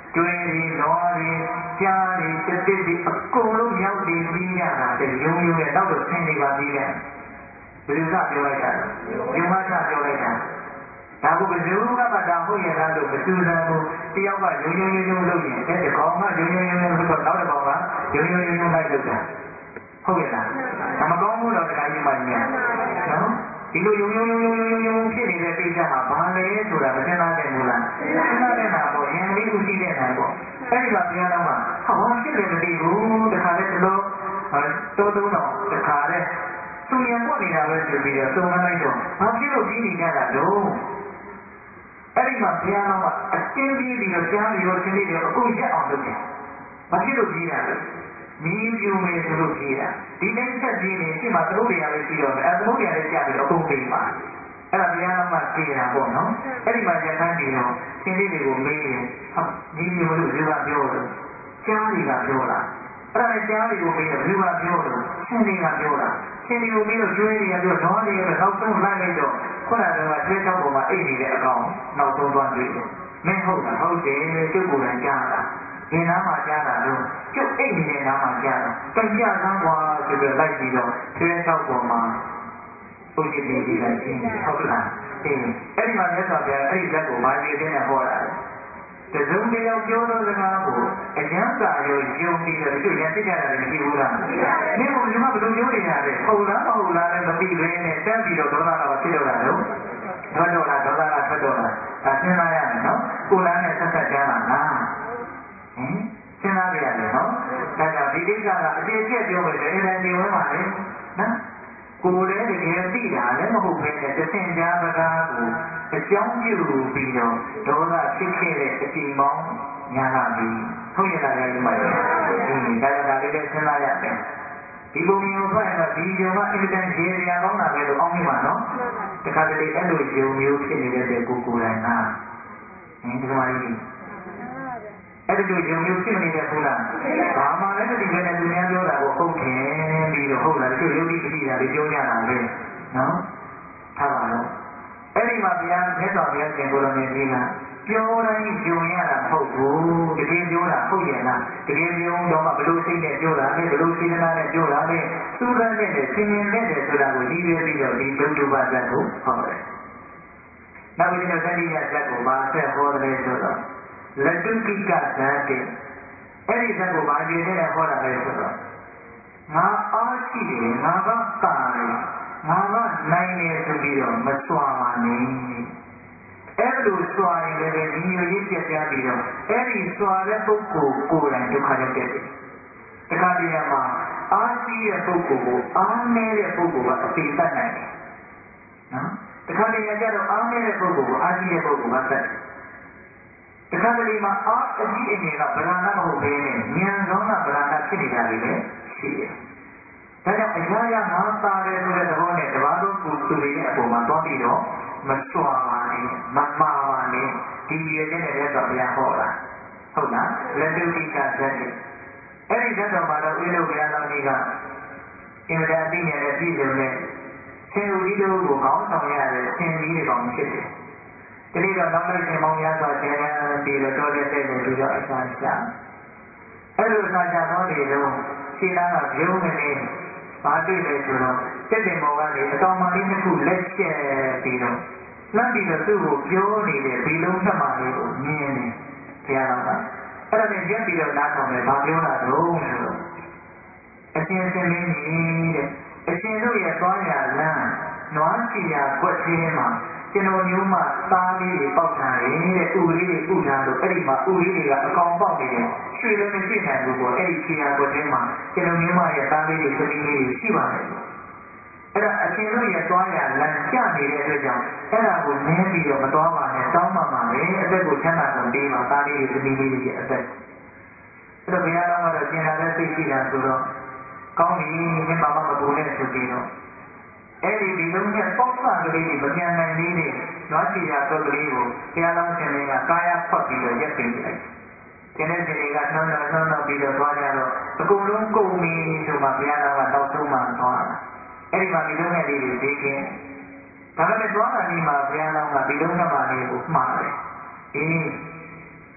ကျွဲတွေလောတွေကြားတွေတတိတွေအကုန်လုံးရောက်နေပြီးရတာတဲ့ယုံယုံနဲ့နောက်တော့ဆင်းနေပါသေးတယ်ဘယ်လိုကပြောလိုက်တာယုံမကပြောလိုက်တာဒါကဘယ်သူကမှဒါဟုတ်ရဲ့လားလို့မတူစမ်းဘူးတယောက်ကယုံယုံလုပ်ရင်တဲ့ဒီကောင်ကယုံယုံလို့ဆိုတော့နောက်တစ်ကောင်ကယုံယုံလိုက်လုပ်တာဟုတ်ရဲ့လားဒါမကောင်းဘူးတော့တခါကြီးမှညာနော်ဒီလိုယုံဖြစ်နေတဲ့ကိစ္စမှာဘာလဲဆိုတာမသိနာတဲ့ဘူးလားသိနာတဲ့နာပေါ့ရင်လေးကိုသိတဲ့နာပေါ့အဲ့ဒီမှာဘုရားတော်မှာဟောဖြစ်တယ်မသိဘူးတခါလဲတော့တော့တခါလဲသူရံပေါ်နေတာပဲဆိုပြီးတော့သုံးလိုက်တော့ဘာဖြစ်လို့ပြီးနေကြတာတော့အဲ့ဒီမှာဘုရားတော်ကအတင်းပြီးပြီးတော့ကြားပြီးတော့သင်လေးတွေအကုန်ရက်အောင်လုပ်တယ်ဘာဖြစ်လို့ပြီးတာလဲမီးပြူမယ်ဆိုလို့ကြီးတာဒီတိုင်းဆက်ပြီးနေရှိမှသမုဒ္ဒရာလေးရှိတော့မယ်သမုဒ္ဒရာလေးကြာပြီးတော့အကုန်ပြီးပါအဲ့ဒါဘုရားတော်ကကြေတာပေါ့နော်အဲ့ဒီမှာရခိုင်းပြီးတော့သင်လေးတွေကိုမေးတယ်ဟာမီးပြူလို့ဒီကပြောတယ်ကြားတွေကပြောတာအဲ့ဒါနဲ့ကြားတွေကိုမေးတော့ဒီကပြောတယ်ဆင်းတွေကပြောတာဆင်းတွေကိုမေးတော့ကျွေးတွေကပြောဓေါ်တွေကပြောနောက်ဆုံးလိုက်လိုက်တော့ခုနကကျွေးချောက်ပေါ်မှာအိတ်နေတဲ့အကောင်နောက်ဆုံးသွားတွေ့တယ်မင်းဟုတ်တာဟုတ်တယ်ကျုပ်ကိုယ်တိုင်ကြားတာဒီနားမှာကြားတာလို့ကျုပ်အိတ်နေတဲ့နားမှာကြားတာတန်ကြစမ်းကွာဆိုပြီးလိုက်ပြီးတော့ကျွေးချောက်ပေါ်မှာပုတ်ကြည့်ပြီးလိုက်ရှင်းတယ်ဟုတ်လားအဲ့ဒီမှာမြတ်စွာဘုရားအဲ့ဒီဇက်ကိုဘာကြည့်တဲ့နဲ့ဟောတာတစုံတယောက်ပြောသောစကားကိုအကျမ်းစာရောယုံပြီးတော့သူရန်သိကြတာလည်းမရှိဘူးလားမင်းကဘယ်လိုပြောနေတာလဲဟုတ်လားမဟုတ်လားလည်းမသိဘဲနဲ့တန်းပြီးတော့ဒေါသကဖြစ်တော့တာလို့ထွက်တော့တာဒေါသကထွက်တော့တာဒါစဉ်းစားရမယ်နော်ကိုယ်လမ်းနဲ့ဆက်ဆက်ကြမ်းတာလားစဉ်းစားပြရတယ်နော်ဒါကြောင့်ဒီကိစ္စကအကျေကျက်ပြောမယ်ဆိုရင်အဲ့ဒါနေဝင်ပါလေနော်ကိုယ်လည်းတကယ်သိတာလည်းမဟုတ်ဘဲနဲ့တသင်ကြားစကားကိုအကြောင်းပြုပြီးတော့ဒေါသဖြစ်ခဲ့တဲ့အချိန်ပေါင်းများလာပြီဟုတ်ရဲ့လားဒီမှာဒါလေးလည်းစဉ်းစားရတယ်ဒီပုံမျိုးဖတ်ရင်တော့ဒီယုံကအင်တန်ရေစရာကောင်းတာပဲလို့အောင်းမိမှာနော်တခါတလေအဲ့လိုယုံမျိုးဖြစ်နေတဲ့ကိုယ်တိုင်ကဒီမှာကြီးအဲ့ဒီလိုယုံမျိုးဖြစ်မနေတဲ့ဘူးလားဘာမှလည်းမသိဘဲနဲ့သူများပြောတာကိုဟုတ်တယ်ပြီးတော့ဟုတ်လားဒီလိုယုံကြည်ကြည်တာလေးပြောကြတာပဲနော်ထားပါတော့အဲ့ဒီမှာဘုရားမြတ်စွာဘုရားရှင်ကိုယ်တော်မြတ်ကြီးကပြောတိုင်းယုံရတာမဟုတ်ဘူးတကယ်ပြောတာဟုတ်ရဲ့လားတကယ်ပြောတော့မှဘလို့စိတ်နဲ့ပြောတာလဲဘလို့စေတနာနဲ့ပြောတာလဲသူကနဲ့ဆင်ញင်နဲ့ဆိုတာကိုရည်ရွယ်ပြီးတော့ဒီဒုဒ္ဓဘဇတ်ကိုဟောတယ်နောက်ပြီးတော့သတိရဇတ်ကိုဘာဆက်ဟောတယ်ဆိုတော့လက်တုကိကဇတ်တဲ့အဲ့ဒီဇတ်ကိုဘာကြည့်နေလဲဟောတာလဲဆိုတော့ငါအားရှိတယ်ငါကတာတယ်ငါကနိုင်တယ်ဆိုပြီးတော့မစွာပါနဲ့အဲ့လိုစွာရင်လည်းဒီမျိုးကြီးပြတ်ပြားပြီးတော့အဲ့ဒီစွာတဲ့ပုဂ္ဂိုလ်ကိုယ်တိုင်ဒုက္ခရောက်တယ်တခါတည်းမှာအားရှိတဲ့ပုဂ္ဂိုလ်ကိုအားနည်းတဲ့ပုဂ္ဂိုလ်ကအပေတတ်နိုင်တယ်နော်တခါတည်းကျတော့အားနည်းတဲ့ပုဂ္ဂိုလ်ကိုအားရှိတဲ့ပုဂ္ဂိုလ်ကတတ်တခါတလေမှာအားအကြီးအငယ်ကဗလာဏမဟုတ်ဘဲနဲ့ဉာဏ်ကောင်းကဗလာဏဖြစ်နေတာတွေလည်းရှိတယ်။ဒါကြောင့်အရာရာငါသားတယ်ဆိုတဲ့သဘောနဲ့တပါးသောသူတွေရဲ့အပေါ်မှာသွားပြီးတော့မစွာပါနဲ့မမှားပါနဲ့ဒီရည်နဲ့လည်းတော့ဘုရားဟောတာဟုတ်လားလက်တုတိကဇတ်တယ်အဲ့ဒီဇတ်တော်မှာတော့ဥိလုဘုရားတော်ကြီးကအင်မတန်အသိဉာဏ်နဲ့ပြည့်စုံတဲ့ဆင်ဦးကြီးတို့ကိုကောင်းဆောင်ရတဲ့ဆင်ကြီးတွေကောင်ဖြစ်တယ်။ဒီနေ့တော့နောက်လိုက်ရှင်မောင်ရစွာကျန်ပြီးတော့တော်တဲ့တဲ့ပြီးတော့အစာရှာအဲ့လိုအစာရှာတော့နေတော့ခြေသားကပြုံးနေနေဘာတွေ့လဲဆိုတော့တက်တင်မောင်ကနေအကောင်မလေးတစ်ခုလက်ချက်ပြီးတော့လှမ်းပြီးတော့သူ့ကိုပြောနေတဲ့ဒီလုံးနှက်မှလေးကိုမြင်တယ်ဘုရားတော်ကအဲ့ဒါနဲ့ရက်ပြီးတော့နားထောင်တယ်ဘာပြောတာတော့ဆိုတော့အရှင်စင်မင်းကြီးတဲ့အရှင်တို့ရဲ့သွားရလမ်းနွားချီရာကွက်သေးမှာကျွန်တော်မျိုးမှသားလေးတွေပေါက်ထားတယ်တဲ့ဥလေးတွေဥထားလို့အဲ့ဒီမှာဥလေးတွေကအကောင်ပေါက်နေတယ်ရွှေလည်းမရှိနိုင်ဘူးပေါ့အဲ့ဒီချီရာကွက်သေးမှာကျွန်တော်မျိုးမှရဲ့သားလေးတွေသမီးလေးတွေရှိပါတယ်အဲ့ဒါအရှင်တို့ရဲ့သွားရလမ်းကျနေတဲ့အတွက်ကြောင့်အဲ့ဒါကိုနင်းပြီးတော့မသွားပါနဲ့တောင်းပါပါလေအသက်ကိုချမ်းသာဆုံးပေးပါသားလေးတွေသမီးလေးတွေရဲ့အသက်အဲ့တော့ဘုရားတော်ကတော့ကျင်လာတဲ့စိတ်ရှိတာဆိုတော့ကောင်းပြီမင်းဘာမှမပူနဲ့ဆိုပြီးတော့အဲ့ဒီလုံးနဲ့ပေါက်ဆကလေးတွေမပြန်နိုင်သေးတဲ့နွားချီရာတော့ကလေးကိုဘုရားတော်ရှင်ကကာယဖွက်ပြီးတော့ရက်ပေးလိုက်ကျန်တဲ့ရှင်တွေကနှောင်းတော့ပြီးတော့သွားကြတော့အကုန်လုံးကုန်ပြီဆိုမှဘုရားတော်ကနောက်ဆုံးမှသွားတာအဲ့ဒီမှာဒီလုံးနဲ့လေးတွေသိခင်ဒါပေမဲ့သွားတာဒီမှာဘုရားတော်ကဒီလုံးနဲ့မှလေးကိုမှားတယ်အေး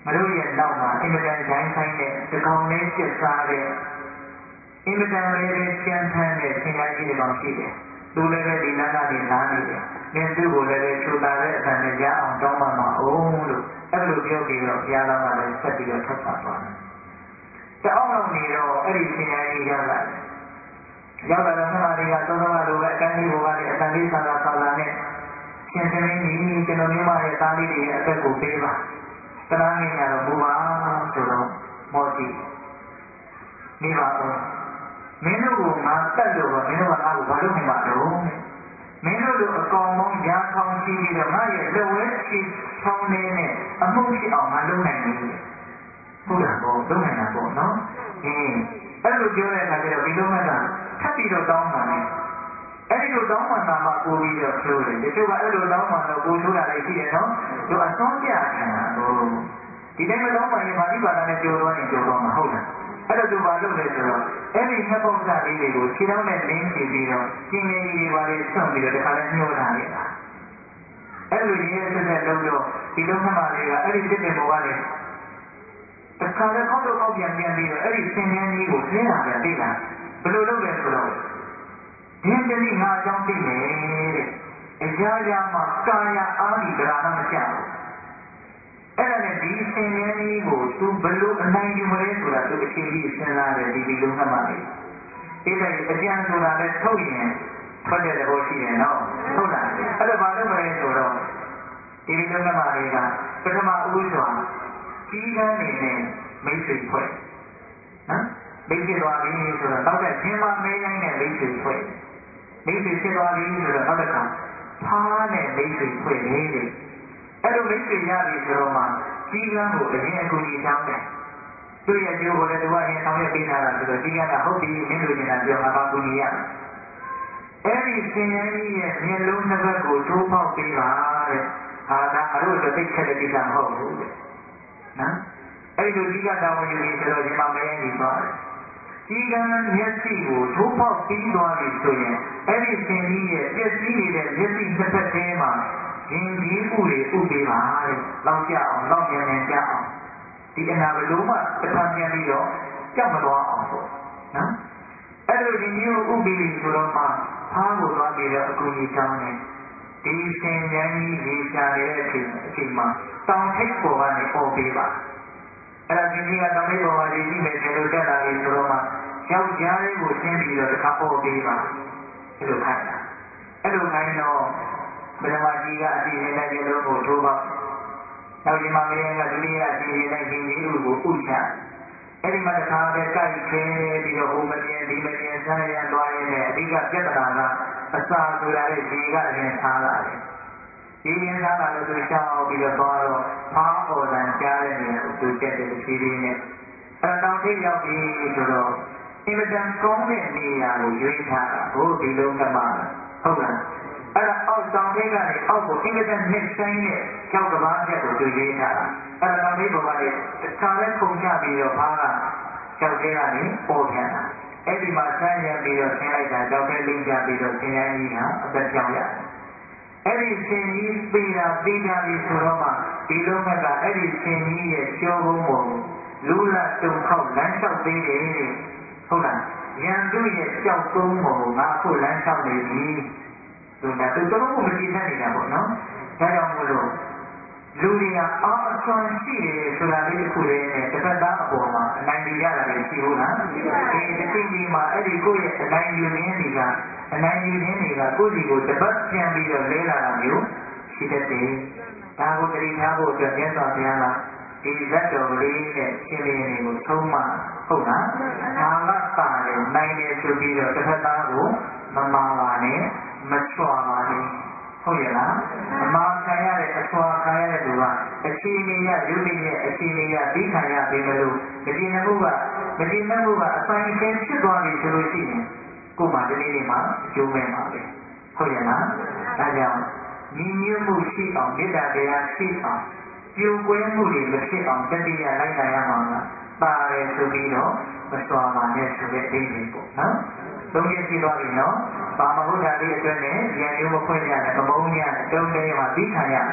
ငါတို့ရဲ့နောက်မှာအင်မတန်ဒိုင်းဆိုင်တဲ့တကောင်လေးပြစ်စားတဲ့အင်မတန်လေးပဲကြမ်းထမ်းတဲ့ဆင်ရိုင်းကြီးတကောင်ရှိတယ်သူလည်းပဲဒီလမ်းကနေလာနေတယ်မင်းသူ့ကိုလည်းပဲချိုတာတဲ့အတန်နဲ့ရအောင်တောင်းပန်ပါအောင်လို့အဲ့လိုပြောပြီးတော့ဘုရားတော်ကလည်းဆက်ပြီးတော့ထပ်ပါသွားတယ်တအောင်လောက်နေတော့အဲ့ဒီဆင်ရိုင်းကြီးရောက်လာတယ်ရောက်လာတော့ခဏလေးကသုံးသုံးကလိုပဲအတိုင်းလေးပေါ်ကနေအတန်လေးဆာလာနဲ့ရှင်သမီးကြီးကျွန်တော်မြမရဲ့သားလေးတွေရဲ့အသက်ကိုပေးပါတနာငင်ရတော့ဘူပါဆိုတော့မော်စီနေပါတော့မင်းတို့ကငါတက်လို့တော့မင်းတို့ကငါ့ကိုဘာလို့နေမှာတော့မင်းတို့လိုအကောင်ပေါင်းရာထောင်ရှိပြီးတော့ငါရဲ့လက်ဝဲချီထောင်းနေနဲ့အမှုဖြစ်အောင်ငါလုပ်နိုင်တယ်ဟုတ်လားပေါ့လုပ်နိုင်တာပေါ့နော်အဲ့လိုပြောတဲ့အခါကျတော့ဒီလိုမှကထပ်ပြီးတော့တောင်းပါမယ်အဲ့ဒီလိုတောင်းပန်တာမှပို့ပြီးတော့ကျိုးတယ်တချို့ကအဲ့လိုတောင်းပန်တော့ပို့ကျိုးတာလည်းရှိတယ်နော်သူအစွန်းပြခံတာဟုတ်ဒီတိုင်းမတောင်းပန်ရင်ဗာတိပါဒနဲ့ကျိုးသွားရင်ကျိုးသွားမှာဟုတ်လားအဲ့တော့သူဘာလုပ်လဲဆိုတော့အဲ့ဒီနှစ်ပေါက်စားလေးတွေကိုခြေထောက်နဲ့လင်းချပြီးတော့ကျင်းလေးတွေပါလေဆွန့်ပြီးတော့တခါလဲညှိုးထားနေတာအဲ့လိုရေးရတဲ့လုံးတော့ဒီလုံးခမလေးကအဲ့ဒီတစ်တင်ပေါ်ကလေတခါလဲကောက်တော့ကောက်ပြန်ပြီးတော့အဲ့ဒီဆင်းရဲကြီးကိုဆင်းလာပြန်သိလားဘယ်လိုလုပ်လဲဆိုတော့ဒီတတိငါအကြောင်းသိမယ်တဲ့အရာရာမှာကာယအားဒီကြရာမမချဘူးအဲ့ဒါနဲ့ဒီဆင်းရဲကြီးကိုသူဘယ်လိုအနိုင်ယူမလဲဆိုတာသူအချိန်ကြီးစဉ်းစားတယ်ဒီလုံးခမလေးဒီလိုအကျဉ်းဆိုတာလည်းထုတ်ရင်ထွက်တဲ့သဘောရှိတယ်နော်ဟုတ်လားအဲ့တော့ဘာလို့မလဲဆိုတော့ဒီလုံးခမလေးကပထမဦးစွာကြီးကန်းနေနဲ့မိတ်ဆွေဖွဲ့နော်မိတ်ဆွေသွားပြီဆိုတော့နောက်တဲ့ရှင်မမဲတိုင်းနဲ့မိတ်ဆွေဖွဲ့မိတ်ဆွေဖြစ်သွားပြီဆိုတော့နောက်တစ်ခါဖားနဲ့မိတ်ဆွေဖွဲ့နေတဲ့အဲ့လိုမိတ်ဆွေရပြီဆိုတော့မှကြီးကန်းကိုအရင်အကူကြီးတောင်းတယ်သူ့ရဲ့ကျိုးကိုလည်းသူကအရင်ဆောင်ရွက်ပေးထားတာဆိုတော့ကြီးကန်းကဟုတ်ပြီမင်းတို့ကျင်တာပြောငါပါကူညီရအဲ့ဒီရှင်ရင်းကြီးရဲ့မျက်လုံးနှစ်ဘက်ကိုတိုးပေါက်ပေးပါတဲ့ဟာဒါအလို့သိခက်တဲ့ကိစ္စမဟုတ်ဘူးတဲ့နော်အဲ့ဒီလိုကြီးကတောင်းဝင်ယူပြီးဆိုတော့ရှင်မမဲကြီးသွားတယ်ကြီးကန်းမျက်စိကိုထိုးပေါက်ပြီးသွားပြီဆိုရင်အဲ့ဒီရှင်ကြီးရဲ့ပြည့်စည်နေတဲ့မျက်စိတစ်ဖက်ထဲမှာရင်ကြီးဥတွေဥပေးပါတဲ့လောက်ကြအောင်လောက်မြန်မြန်ကြအောင်ဒီအနာဘလို့မှတစ်ခါပြန်ပြီးတော့ကြောက်မသွားအောင်ပေါ့နော်အဲ့လိုရင်ကြီးဥပေးပြီဆိုတော့မှဖားကိုသွားပြီးတော့အကူကြီးတောင်းတယ်ဒီရှင်ရန်ကြီးရေရှာနေတဲ့အချိန်မှာတောင်ထိပ်ပေါ်ကနေអော်ပေးပါအဲ့ဒါကြီးကတောင်ထိပ်ပေါ်မှာရေကြီးနေတယ်လို့တက်လာပြီဆိုတော့မှယောက်ျားလေးကိုရှင်းပြီးတော့တစ်ခါអော်ပေးပါအဲ့လိုခိုင်းတာအဲ့လိုခိုင်းတော့ဘယ်မှာကြီးကအစီအစဉ်နဲ့ကျလုံးကိုထိုးပေါက်နောက်ဒီမှာမင်းကဒုတိယအစီအစဉ်နဲ့ရှင်ကြီးကိုဥချအဲ့ဒီမှာတစ်ခါပဲကြိုက်ခဲပြီးတော့ဟိုမပြင်းဒီမပြင်းဆန်းရန်သွားရင်းနဲ့အဓိကပြဿနာကအစာဆိုတာလေဒီကအရင်ထားလာတယ်ဒီရင်ထားလာလို့သူရှောင်းပြီးတော့သွားတော့ဖားပေါ်တန်ကြားတဲ့နေရာကိုသူတက်တယ်ဖြည်းဖြည်းနဲ့အဲ့တော့တောင်ထိပ်ရောက်ပြီဆိုတော့အင်မတန်ကောင်းတဲ့နေရာကိုရွေးထားတာဟိုဒီလုံးကမှဟုတ်လားအဲ့ဒါအောက်တောင်ထိပ်ကနေအောက်ကိုအင်မတန်နှစ်ဆိုင်တဲ့ကြောက်ကဘာချက်ကိုသူရွေးထားတာအဲ့ဒါတောင်ထိပ်ပေါ်ကနေတစ်ခါလဲခုန်ချပြီးတော့ဖားကကြောက်သေးကနေပေါ်ပြန်တာအဲ့ဒီမှာဆန်းရံပြီးတော့ဆင်းလိုက်တာကြောက်သေးလိမ့်ကြပြီးတော့ဆင်းရဲကြီးဟာအသက်ကြောက်ရတယ်အဲ့ဒီဆင်းကြီးပေးတာပေးကြပြီဆိုတော့မှဒီလုံးကအဲ့ဒီဆင်းကြီးရဲ့ကျိုးကုန်းပေါ်လူလာတုံခေါက်လမ်းလျှောက်သေးတယ်ဟုတ်လားရန်သူရဲ့ကြောက်ကုန်းပေါ်ငါအခုလမ်းလျှောက်နေပြီသူကသူတော်တော်မကြည့်တတ်နေတာပေါ့နော်ဒါကြောင့်မို့လို့လူတွေကအာအဆွမ်းရှိတယ်ဆိုတာလေးတစ်ခုတည်းနဲ့တစ်ဖက်သားအပေါ်မှာအနိုင်ယူရတာလည်းရှိဘူးလားဒီတစ်ချိန်ဒီမှာအဲ့ဒီကိုယ့်ရဲ့အနိုင်ယူခြင်းတွေကကိုယ့်စီကိုတပတ်ပြန်ပြီးတော့လဲလာတာမျိုးရှိတတ်တယ်ဒါကိုတတိထားဖို့အတွက်မြတ်စွာဘုရားကဒီဇတ်တော်ကလေးနဲ့ရှင်လေးတွေကိုသုံးမှဟုတ်လားဘာကတာတယ်နိုင်တယ်ဆိုပြီးတော့တစ်ဖက်သားကိုမမာပါနဲ့မချွာပါနဲ့ဟုတ်ရဲ့လားအမှားခံရတဲ့အစွာခံရတဲ့သူကအခြေအနေရရုပ်တည်းရဲ့အခြေအနေရသိခံရပြီမလို့မတည်နှမှုကအဆိုင်အခဲဖြစ်သွားပြီဆိုလို့ရှိရင်ကိုယ်မှဒီနေ့မှာအကျိုးမဲ့ပါပဲဟုတ်ရဲ့လားဒါကြောင့်ညီညွတ်မှုရှိအောင်မေတ္တာတရားရှိအောင်ပြိုကွဲမှုတွေမဖြစ်အောင်တတိယလိုက်နိုင်ရမှာပါတယ်ဆိုပြီးတော့မစွာပါနဲ့ဆိုတဲ့အသေးလေးပေါ့နော်သုံးချက်ရှိသွားပြီနော်ဘာမဟုတ်တာလေးအတွက်နဲ့ဉာဏ်မျိုးမဖွင့်ရနဲ့မမုန်းရနဲ့တုံးတဲမှာသိခံရ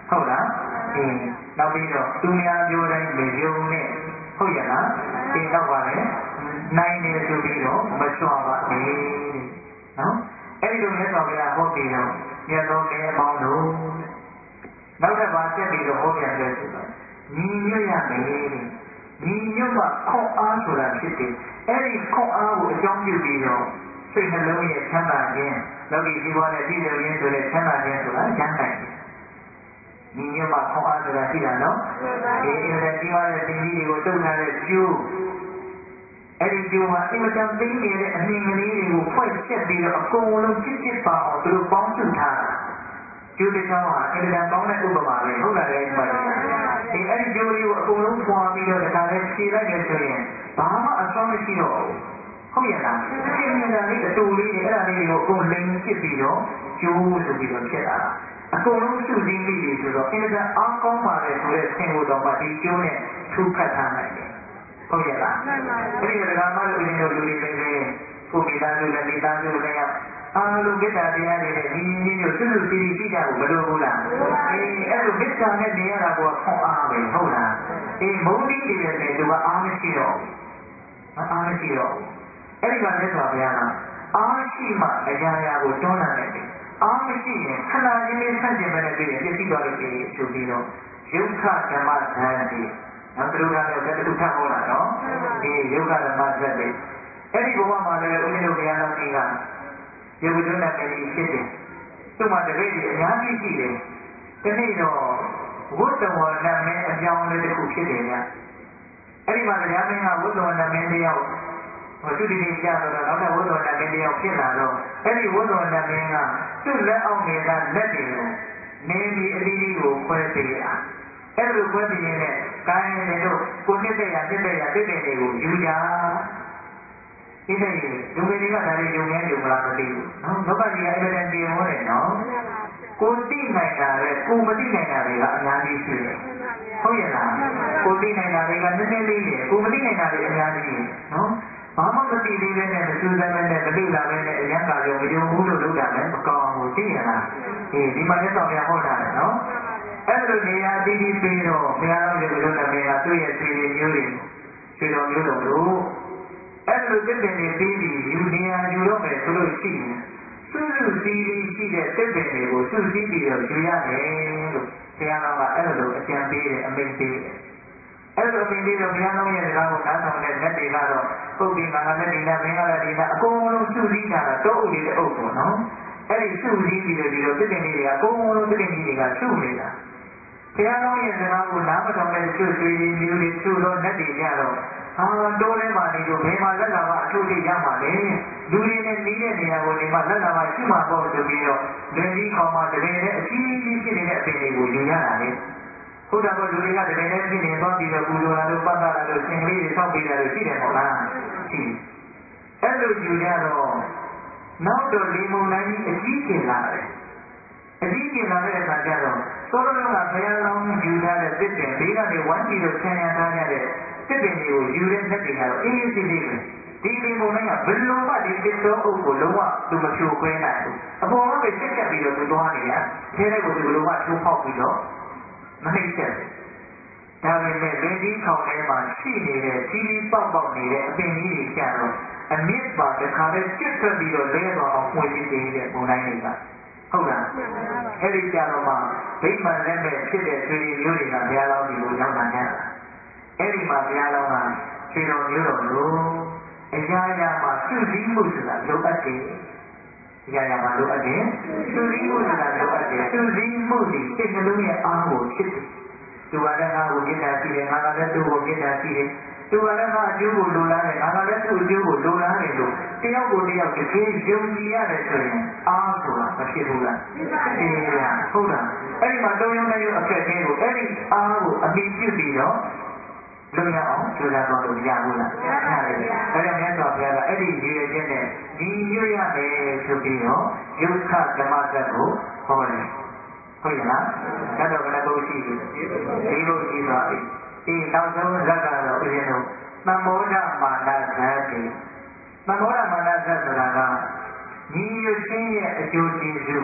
ဟုတ်လားနောက်ပြီးတော့သူများပြောတိုင်းမယုံနဲ့ဟုတ်ရလားနောက်ပါလေနိုင်တယ်ဆိုပြီးတော့မချွာပါနဲ့နော်အဲ့ဒီလိုမြတ်စွာဘုရားဟောပြီးတော့မြတ်သောမဲအပေါင်းတို့နောက်တစ်ပါးဆက်ပြီးတော့ဟောပြန်တယ်ဆိုတော့ညီညွတ်ရမယ်ညီညွတ်မှခွန်အားဆိုတာဖြစ်တယ်အဲ့ဒီခွန်အားကိုအကြောင်းပြုပြီးတော့စိတ်နှလုံးရဲ့ချမ်းသာခြင်းလောကီဇီဝနဲ့ပြည့်စုံခြင်းဆိုတဲ့ချမ်းသာခြင်းဆိုတာရမ်းနိုင်တယ်ညီညွတ်မှခွန်အားဆိုတာရှိတာနော်ဒီအင်္ဂလိပ်ကြီးပါတဲ့သင်ကြီးတွေကိုတုံထားတဲ့ကျိုးအဲ့ဒီကျိုးမှာအင်မတန်သိနေတဲ့အမြင်ကလေးတွေကိုဖွဲ့ချက်ပြီးတော့အကုန်လုံးချစ်ပါအောင်သူတို့ပေါင်းစုထားတာကျိုးတစ်ချောင်းဟာအင်မတန်ကောင်းတဲ့ဥပမာပဲဟုတ်လားလေဒီမှာဒီအဲ့ဒီကျိုးလေးကိုအကုန်လုံးဖွာပြီးတော့ဒါလည်းဖြေလိုက်တယ်ဆိုရင်ဘာမှအစွမ်းမရှိတော့ဘူးဟုတ်ရဲ့လားအပြင်းမြင်တာလေးအတူလေးတွေအဲ့ဒါလေးတွေကိုအကုန်လိမ်ဖြစ်ပြီးတော့ကျိုးဆိုပြီးတော့ဖြစ်လာတာအကုန်လုံးစုစည်းပြီးပြီဆိုတော့အင်မတန်အားကောင်းပါလေဆိုတဲ့ဆင်ကိုတော့မှဒီကျိုးနဲ့ထူခတ်ထားနိုင်တယ်ဟုတ်ရဲ့လားအဲ့ဒီကမှလို့ဦးဇင်းတို့လူတွေလည်းပဲကိုမိသားစုနဲ့မိသားစုနဲ့အားလုံးမေတ္တာတရားတွေနဲ့ညီညီညွတ်စွတ်စွတ်စီစီရှိကြဖို့မလိုဘူးလားအဲ့လိုမေတ္တာနဲ့နေရတာကခွန်အားပဲဟုတ်လားမုန်းတိတွေနဲ့သူကအားမရှိတော့အားမရှိတော့အဲ့ဒီမှာမြတ်စွာဘုရားကအားရှိမှအရာရာကိုတွန်းလှန်နိုင်တယ်အားမရှိရင်ခဏချင်းလေးဆန့်ကျင်မဲ့နဲ့တွေ့ရင်ပြည့်စည်သွားလို့ရှိရင်ဆိုပြီးတော့ယုခဓမ္မဇန်တိနောက်သူကလည်းတခုထပ်ဟောတာနော်ဒီယုခဓမ္မဇန်တိအဲ့ဒီဘဝမှာလည်းဦးဇင်းတို့ဘုရားတော်ကြီးကယုတ်တွန်းတဲ့ပြည်ဖြစ်တယ်သူ့မှာတပည့်ကြီးအများကြီးရှိတယ်ဒီနေ့တော့ဝတ္တဝါဒမင်းအကြောင်းလေးတစ်ခုဖြစ်တယ်ဗျအဲ့ဒီမှာတရားမင်းကဝတ္တဝါဒမင်းတယောက်သူဒီနေ့ကြာတော့နောက်ထပ်ဝတ္တဝါဒမင်းတယောက်ဖြစ်လာတော့အဲ့ဒီဝတ္တဝါဒမင်းကသူ့လက်အောက်နေတာလက်တွေကိုနေပြီးအသီးသီးကိုခွဲပေးတာအဲ့လိုခွဲပေးရင်လည်းကိုင်းနေတို့ကိုနှစ်သက်ရပြည့်တွေကိုယူကြဒီနေ့လူငယ်တွေကဒါတွေယုံနေကြမလားမသိဘူးနော်လောကကြီးကအင်မတန်ပြင်ဟောတယ်နော်ကိုသိနိုင်တာလေကိုမသိနိုင်တာတွေကအများကြီးရှိတယ်ဟုတ်ရဲ့လားကိုသိနိုင်တာတွေကနည်းနည်းလေးတယ်ကိုမသိနိုင်တာတွေအများကြီးတယ်နော်ဘာမှမသိသေးပဲနဲ့မစူးစမ်းပဲနဲ့မသိလာပဲနဲ့အရန်ကကြောင့်မယုံဘူးလို့လုပ်တာလည်းမကောင်းဘူးသိရလားဒီမှာလက်ဆောင်ပြဟောတာလေနော်အဲ့လိုနေရာတည်တည်ပြီးတော့ဘုရားတော်ရဲ့ဘုရားနာမည်ကသူ့ရဲ့ခြေမျိုးတွေခြေတော်မျိုးတော်တို့အဲ့လိုတစ်ပင်တွေပြီးပြီးယူနေရာယူတော့မယ်ဆိုလို့ရှိရင်စုစုစည်းစည်းရှိတဲ့တစ်ပင်တွေကိုစုစည်းပြီးတော့ယူရတယ်လို့ဘုရားတော်ကအဲ့လိုအကြံပေးတယ်အမိန့်ပေးတယ်အဲ့လိုအမိန့်ပေးတော့ဘုရားတော်ရဲ့စကားကိုနားထောင်တဲ့လက်တွေကတော့ပုတ်ပြီးငါကလည်းဒီနာမင်းကလည်းဒီနာအကုန်လုံးစုစည်းတာတော့အုပ်လေးတဲ့အုပ်ပေါ့နော်အဲ့ဒီစုစည်းပြီးတော့တစ်ပင်လေးတွေကအကုန်လုံးတစ်ပင်ကြီးတွေကစုနေတာဘုရားတော်ရဲ့စကားကိုနားမထောင်တဲ့ကျွတ်တွေမျိုးတွေစုတော့လက်တွေကြတော့တိုးထဲမှာနေလို့ဘယ်မှာလက်လာမှအထုထိရမှာလဲလူတွေနဲ့နေတဲ့နေရာကိုနေမှလက်လာမှရှိမှာပေါ့ဆိုပြီးတော့လင်းကြီးခေါင်းမှာတပင်နဲ့အကြီးကြီးဖြစ်နေတဲ့အပင်တွေကိုယူရတာလေဟုတ်တာပေါ့လူတွေကတပင်နဲ့ဖြစ်နေသွားပြီးတော့ပူဇော်လာလို့ပတ်သက်လာလို့ရှင်ကလေးတွေဆောက်ပေးတာလို့ရှိတယ်ပေါ့လားရှိအဲ့လိုယူကြတော့နောက်တော့လေမုန်တိုင်းကြီးအကြီးကျယ်လာတယ်အကြီးကျယ်လာတဲ့အခါကျတော့သောတော်ကဘုရားလောင်းယူထားတဲ့တစ်ပင်ဘေးကနေဝိုင်းပြီးတော့ဆံရထားကြတဲ့တစ်ပင်တွေကိုယူတဲ့လက်တွေကတော့အေးအေးဆေးဆေးပဲဒီလေမုန်တိုင်းကဘယ်လိုမှဒီတစ်တော်အုပ်ကိုလုံးဝသူမဖြိုခွဲနိုင်ဘူးအပေါ်ကပဲတက်တက်ပြီးတော့သူသွားနေရတယ်ထဲထဲကိုသူဘယ်လိုမှထိုးပေါက်ပြီးတော့မနှိမ့်ချက်ဒါပေမဲ့လင်းကြီးခေါင်ထဲမှာရှိနေတဲ့ကြီးပေါက်နေတဲ့အပင်ကြီးတွေကျတော့အမြင့်ပါတခါတည်းကျွတ်ထွက်ပြီးတော့လဲသွားအောင်ပွင့်ပြီးတဲ့မုန်တိုင်းတွေကဟုတ်လားအဲ့ဒီကြတော့မှဗိမာန်လက်မဲ့ဖြစ်တဲ့ဆွေမျိုးတွေကဘုရားလောင်းကြီးကိုရောက်လာကြတာအဲ့ဒီမှာဘုရားလောင်းကဆွေတော်မျိုးတော်လို့အရာရာမှာစုစည်းမှုဆိုတာလိုအပ်တယ်အရာရာမှာလိုအပ်တယ်စုစည်းမှုဆိုတာလိုအပ်တယ်စုစည်းမှုဒီစိတ်နှလုံးရဲ့အားကိုဖြစ်တယ်သူကလည်းငါ့ကိုမေတ္တာရှိတယ်ငါကလည်းသူ့ကိုမေတ္တာရှိတယ်သူကလည်းငါအကျိုးကိုလိုလားတယ်ငါကလည်းသူ့အကျိုးကိုလိုလားတယ်လို့တယောက်ကိုတယောက်တကယ်ယုံကြည်ရတယ်ဆိုရင်အားဆိုတာမဖြစ်ဘူးလားဖြစ်ပါဘူးဟုတ်လားအဲ့ဒီမှာတုံးရုံနဲ့ရုံအခက်အခဲကိုအဲ့ဒီအားကိုအမိပြုပြီးတော့လုံရအောင်ကြိုးစားတော့လို့ရဘူးလားရတယ်ဒါကြောင့်မြတ်စွာဘုရားကအဲ့ဒီရည်ရွယ်ချက်နဲ့ညီညွတ်ရမယ်ဆိုပြီးတော့ယုခဓမ္မဇတ်ကိုဟောတယ်ဟုတ်ရဲ့လားဓာတ်တော်ကလည်းဘုရှိပြီဒီဘုရှိသွားပြီဒီနောက်ဆုံးဇတ်ကတော့ဦးဇင်းတို့သံမောဒမာနဇတ်တွေသံမောဒမာနဇတ်ဆိုတာကညီညွတ်ခြင်းရဲ့အကျိုးကျေးဇူး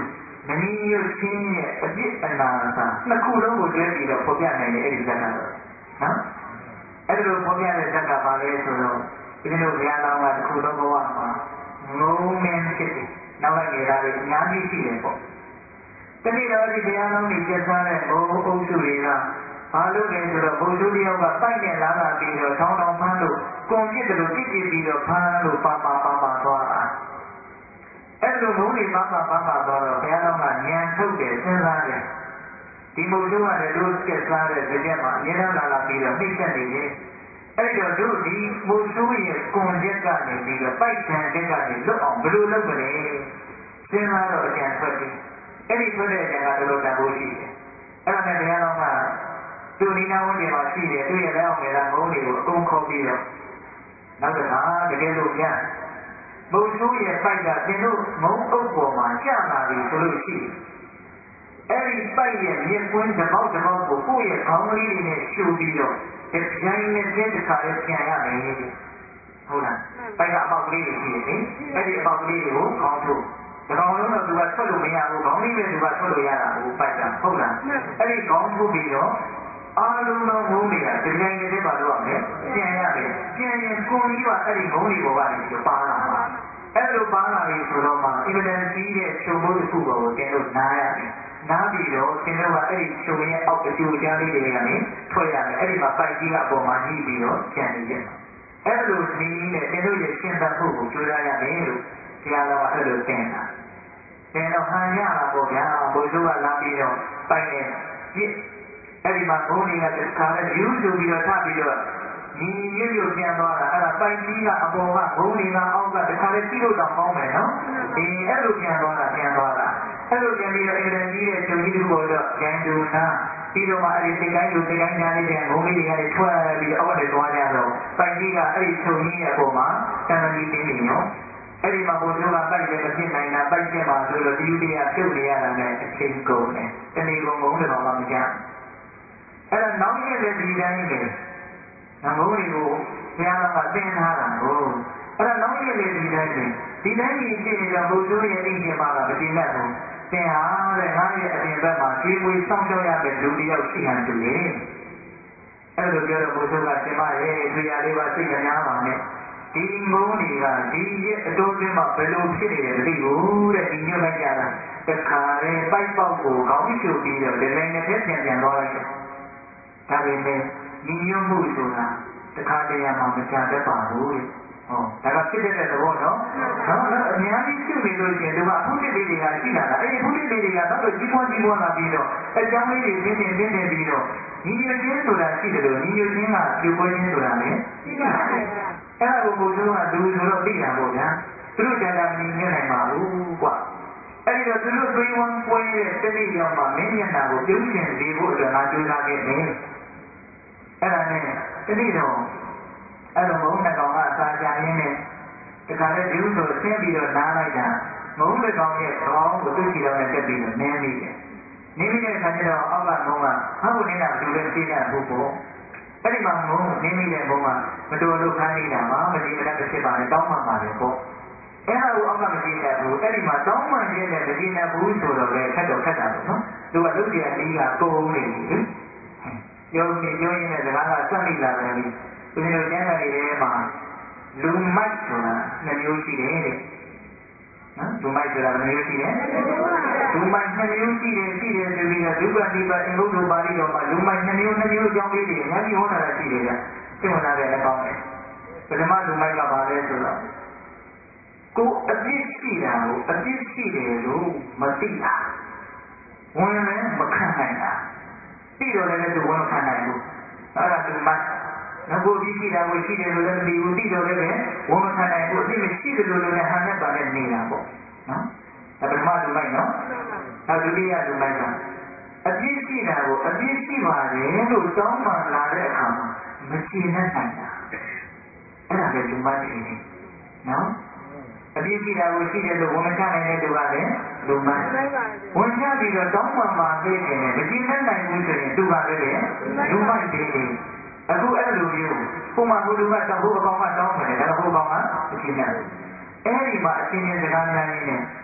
မနီးရုပ်ချင်းရဲ့အပြစ်အနာစာနှစ်ခုလုံးကိုတွဲပြီးတော့ဖော်ပြနိုင်တယ်အဲ့ဒီဇာတ်ကတော့နော်အဲ့ဒီလိုဖော်ပြတဲ့ဇာတ်ကဘာလဲဆိုတော့ဒီလိုဘုရားတော်ကတစ်ခုလုံးဘဝမှာငုံမင်းဖြစ်တယ်နောက်လိုက်နေတာတွေအများကြီးရှိတယ်ပေါ့တတိတော်ဒီဘုရားတော်ကြီးကျက်စားတဲ့ဘုံအုပ်စုတွေကဘာလို့လဲဆိုတော့ဘုံသူတယောက်ကပိုက်နဲ့လာလာပြီးတော့ထောင်းထောင်းဖမ်းလို့ကွန်ပြစ်တယ်လို့ပြစ်ပြီးတော့ဖမ်းလို့ပါသွားတာအဲ့လိုဘုံတွေပါသွားတော့ဘုရားတော်ကဉာဏ်ထုတ်တယ်စဉ်းစားတယ်ဒီဘုံသူကလည်းတို့ကျက်စားတဲ့ကြက်မှာအများလာပြီးတော့နှိမ့်ဆက်နေတယ်အဲ့တော့တို့ဒီဘုံသူရဲ့ကွန်ရက်ကနေပြီးတော့ပိုက်ဆံချက်ကနေလွတ်အောင်ဘယ်လိုလုပ်မလဲစဉ်းစားတော့အကြံထွက်တယ်အဲ့ဒီထွက်တဲ့အကြံကတို့တန်ဖိုးရှိတယ်အဲ့ဒါနဲ့ဘုရားတော်ကသူနိနာဝန်တွေမှာရှိတယ်သူရဲ့လက်အောင်ငယ်လာငုံတွေကိုအကုန်ခေါ်ပြီးတော့နောက်တစ်ခါတကယ်လို့ပြန်ဘုံသူရဲ့ပိုက်ကသင်တို့ငုံအုပ်ပေါ်မှာကျလာပြီဆိုလို့ရှိအဲ့ဒီပိုက်ရဲ့မြက်ကွင်းတစ်ပေါက်ကိုကိုယ့်ရဲ့ခေါင်းလေးတွေနဲ့ရှူပြီးတော့ဒီကြိုင်နဲ့ကျတဲ့ခါလေးပြန်ရမယ်ဟုတ်လားပိုက်ကအပေါက်ကလေးတွေရှိတယ်လေအဲ့ဒီအပေါက်ကလေးတွေကိုခေါင်းထုတ်ဒီကောင်လုံးတော့သူကထွက်လို့မရဘူးခေါင်းလေးပဲသူကထွက်လို့ရတာဘူးပိုက်ကဟုတ်လားအဲ့ဒီခေါင်းထုတ်ပြီးတော့အားလုံးသောဘုံတွေကဒီကြိုင်နဲ့ပါတော့မယ်ပြန်ရမယ်ပြန်ရင်ကိုယ်ကြီးကအဲ့ဒီဘုံတွေပေါ်ကနေပြီးတော့ပါလာမှာအဲ့လိုပါလာပြီဆိုတော့မှအင်္ဂလန်ကြီးတဲ့ချုပ်ဘုံတစ်ခုပေါ်ကိုတင်လို့နားရတယ်နားပြီးတော့သင်တို့ကအဲ့ဒီချုပ်ရဲ့အောက်အကျိုးကြားလေးတွေကနေထွက်ရမယ်အဲ့ဒီမှာပိုက်ကြီးကအပေါ်မှာညှိပြီးတော့ကျန်နေတယ်အဲ့လိုနည်းနဲ့သင်တို့ရဲ့ရှင်းသတ်ဖို့ကိုကြိုးစားရမယ်လို့ဘုရားတော်ကအဲ့လိုသင်တာသင်တော့ဟန်ရတာပေါ့ဗျာဘုရားကလာပြီးတော့ပိုက်နေပြစ်အဲ့ဒီမှာဘုန်းကြီးကတခါလဲယူဆိုပြီးတော့ထပြီးတော့ညီရွရွပြန်သွားတာအဲ့ဒါပိုက်ကြီးကအပေါ်ကဘုန်းကြီးကအောက်ကတခါလဲကြည့်လို့တော့ကောင်းမယ်နော်ဒီအဲ့လိုပြန်သွားတာအဲ့လိုပြန်ပြီးတော့အင်္ဂလန်ကြီးရဲ့ချုပ်ကြီးတို့ပေါ်တော့ကျန်တူနာပြီးတော့မှအဲ့ဒီစိတ်တိုင်းညားလေးပြန်ဘုန်းကြီးတွေကလည်းထွက်ပြီးတော့အောက်ကနေသွားကြတော့ပိုက်ကြီးကအဲ့ဒီချုပ်ကြီးရဲ့အပေါ်မှာတန်တန်ကြီးတင်းနေရောအဲ့ဒီမှာဘုရားကပိုက်လည်းမဖြစ်နိုင်တာပိုက်ဖြစ်မှာဆိုတော့ဒီလူတွေကပြုတ်နေရတာနဲ့အချိန်ကုန်တယ်တဏီကုံကုန်းတွေတော့မကြအဲ့ဒါနောက်ရက်လည်းဒီတိုင်းပဲငမိုးတွေကိုဘုရားကသင်ထားတာကိုအဲ့ဒါနောက်ရက်လည်းဒီတိုင်းပဲဒီတိုင်းကြီးဖြစ်နေတော့ဘုရားရဲ့အိမ်ရှင်မှာကမတည်တတ်ဘူးသင်ဟာတဲ့ငါရဲ့အပြင်ဘက်မှာကျွေးမွေးစောင့်ရှောက်ရမယ့်လူတစ်ယောက်ရှိဟန်တူတယ်အဲ့လိုပြောတော့ဘုရားကရှင်မရဲ့တွေ့ရလေးပါစိတ်မများပါနဲ့ဒီငုံတွေကဒီရဲ့အတိုးတွင်းမှာဘယ်လိုဖြစ်နေတယ်မသိဘူးတဲ့ဒီညွှန်လိုက်ကြတာတခါလေပိုက်ပေါက်ကိုခေါင်းရှုပ်ပြီးတော့ဒီလိုနဲ့ပြန်သွားလိုက်တယ်ဒါပေမဲ့ညီညွတ်မှုဆိုတာတခါတည်းမှာမချတတ်ပါဘူးတဲ့ဟောဒါကဖြစ်တဲ့သဘောနော်အများကြီးရှုပ်နေလို့ရှိရင်သူကအခုတစ်လေးတွေကရှိလာတာအဲ့ဒီအခုတစ်လေးတွေကတော့ကြီးပွားလာပြီးတော့အကြောင်းလေးတွေတင်းတင်းပြီးတော့ညီညွတ်ခြင်းဆိုတာရှိတယ်လို့ညီညွတ်ခြင်းကပြုပွဲခြင်းဆိုတာလည်းရှိပါတယ်အဲ့ဒါကိုဘုရားကသူဆိုတော့သိတာပေါ့ဗျာသူတို့ကြာမညီညွတ်နိုင်ပါဘူးကွာအဲ့ဒီတော့သူတို့သွေးဝမ်းပွဲတဲ့တနေ့ရောက်မှမင်းမျက်နှာကိုပြုံးကျင်စေဖို့အတွက်ငါကြိုးစားခဲ့တယ်အဲ့ဒါနဲ့တနေ့တော့အဲ့လိုမုန်းတဲ့ကောင်ကစာကြရင်းနဲ့တခါလေဒီဥဆိုဆင်းပြီးတော့နားလိုက်တာမုန်းတဲ့ကောင်ရဲ့ခေါင်းကိုသူ့ချီတော်နဲ့တက်ပြီးတော့နင်းမိတယ်နင်းမိတဲ့အခါကျတော့အောက်ကမုန်းကဟာကိုနေတာဘယ်လိုလဲသိတာဘူးပေါ့အဲ့ဒီမှာမုန်းနင်းမိတဲ့မုန်းကမတော်လို့ခိုင်းနေတာပါမကြည့်မတတ်ဖြစ်ပါနဲ့တောင်းမှပါလေပေါ့အဲ့ဒါကိုအောက်ကမကြည့်တတ်ဘူးအဲ့ဒီမှာတောင်းမှကျင်းတဲ့မကြည့်တတ်ဘူးဆိုတော့လေခက်တော့ခက်တာပေါ့နော်သူကလုတ်ရတီးကကုန်နေပြီပြောရင်းနဲ့စကားကစက်မိလာတယ်ဒီလိုကျမ်းစာတွေထဲမှာလူမိုက်ဆိုတာ2မျိုးရှိတယ်တဲ့နော်လူမိုက်ဆိုတာ2မျိုးရှိတယ်လူမိုက်2မျိုးရှိတယ်ဆိုပြီးတော့ဒုက္ခတိပအင်္ဂုတ္တပါဠိတော်မှာလူမိုက်2မျိုးအကြောင်းလေးတွေအများကြီးဟောတာရှိတယ်ဗျသိဝင်လာတယ်လည်းကောင်းတယ်ပထမလူမိုက်ကဘာလဲဆိုတော့ကိုအပြစ်ရှိတာကိုအပြစ်ရှိတယ်လို့မသိတာဝင်လည်းမခံနိုင်တာသိတော့လည်းသူဝင်မခံနိုင်ဘူးအဲ့ဒါလူမိုက်ငါကိုပြီးရှိတာကိုရှိတယ်လို့လည်းမသိဘူးသိတော့လည်းဝန်မခံနိုင်ဘူးအသိမရှိတယ်လို့လည်းဟန်နဲ့ပါနဲ့နေတာပေါ့နော်ဒါပထမလူမိုက်နော်နောက်ဒုတိယလူမိုက်ကအပြစ်ရှိတာကိုအပြစ်ရှိပါတယ်လို့တောင်းပန်လာတဲ့အခါမှာမကျေနပ်နိုင်တာအဲ့ဒါလည်းလူမိုက်ဖြစ်နေနော်အပြစ်ရှိတာကိုရှိတယ်လို့ဝန်မချနိုင်တဲ့သူကလည်းလူမိုက်ဝန်ချပြီးတော့တောင်းပန်ပါသေးတယ်မကျေနပ်နိုင်ဘူးဆိုရင်သူကလည်းလူမိုက်သေးတယ်အခုအဲ့လိုမျိုးပုံမှန်ဘုလူကတောင်းဖို့အကောင်ကတောင်းတယ်ဒါကဘုကောင်ကမကျေနပ်ဘူးအဲ့ဒီမှာအချင်းချင်းစကားများရင်းနဲ့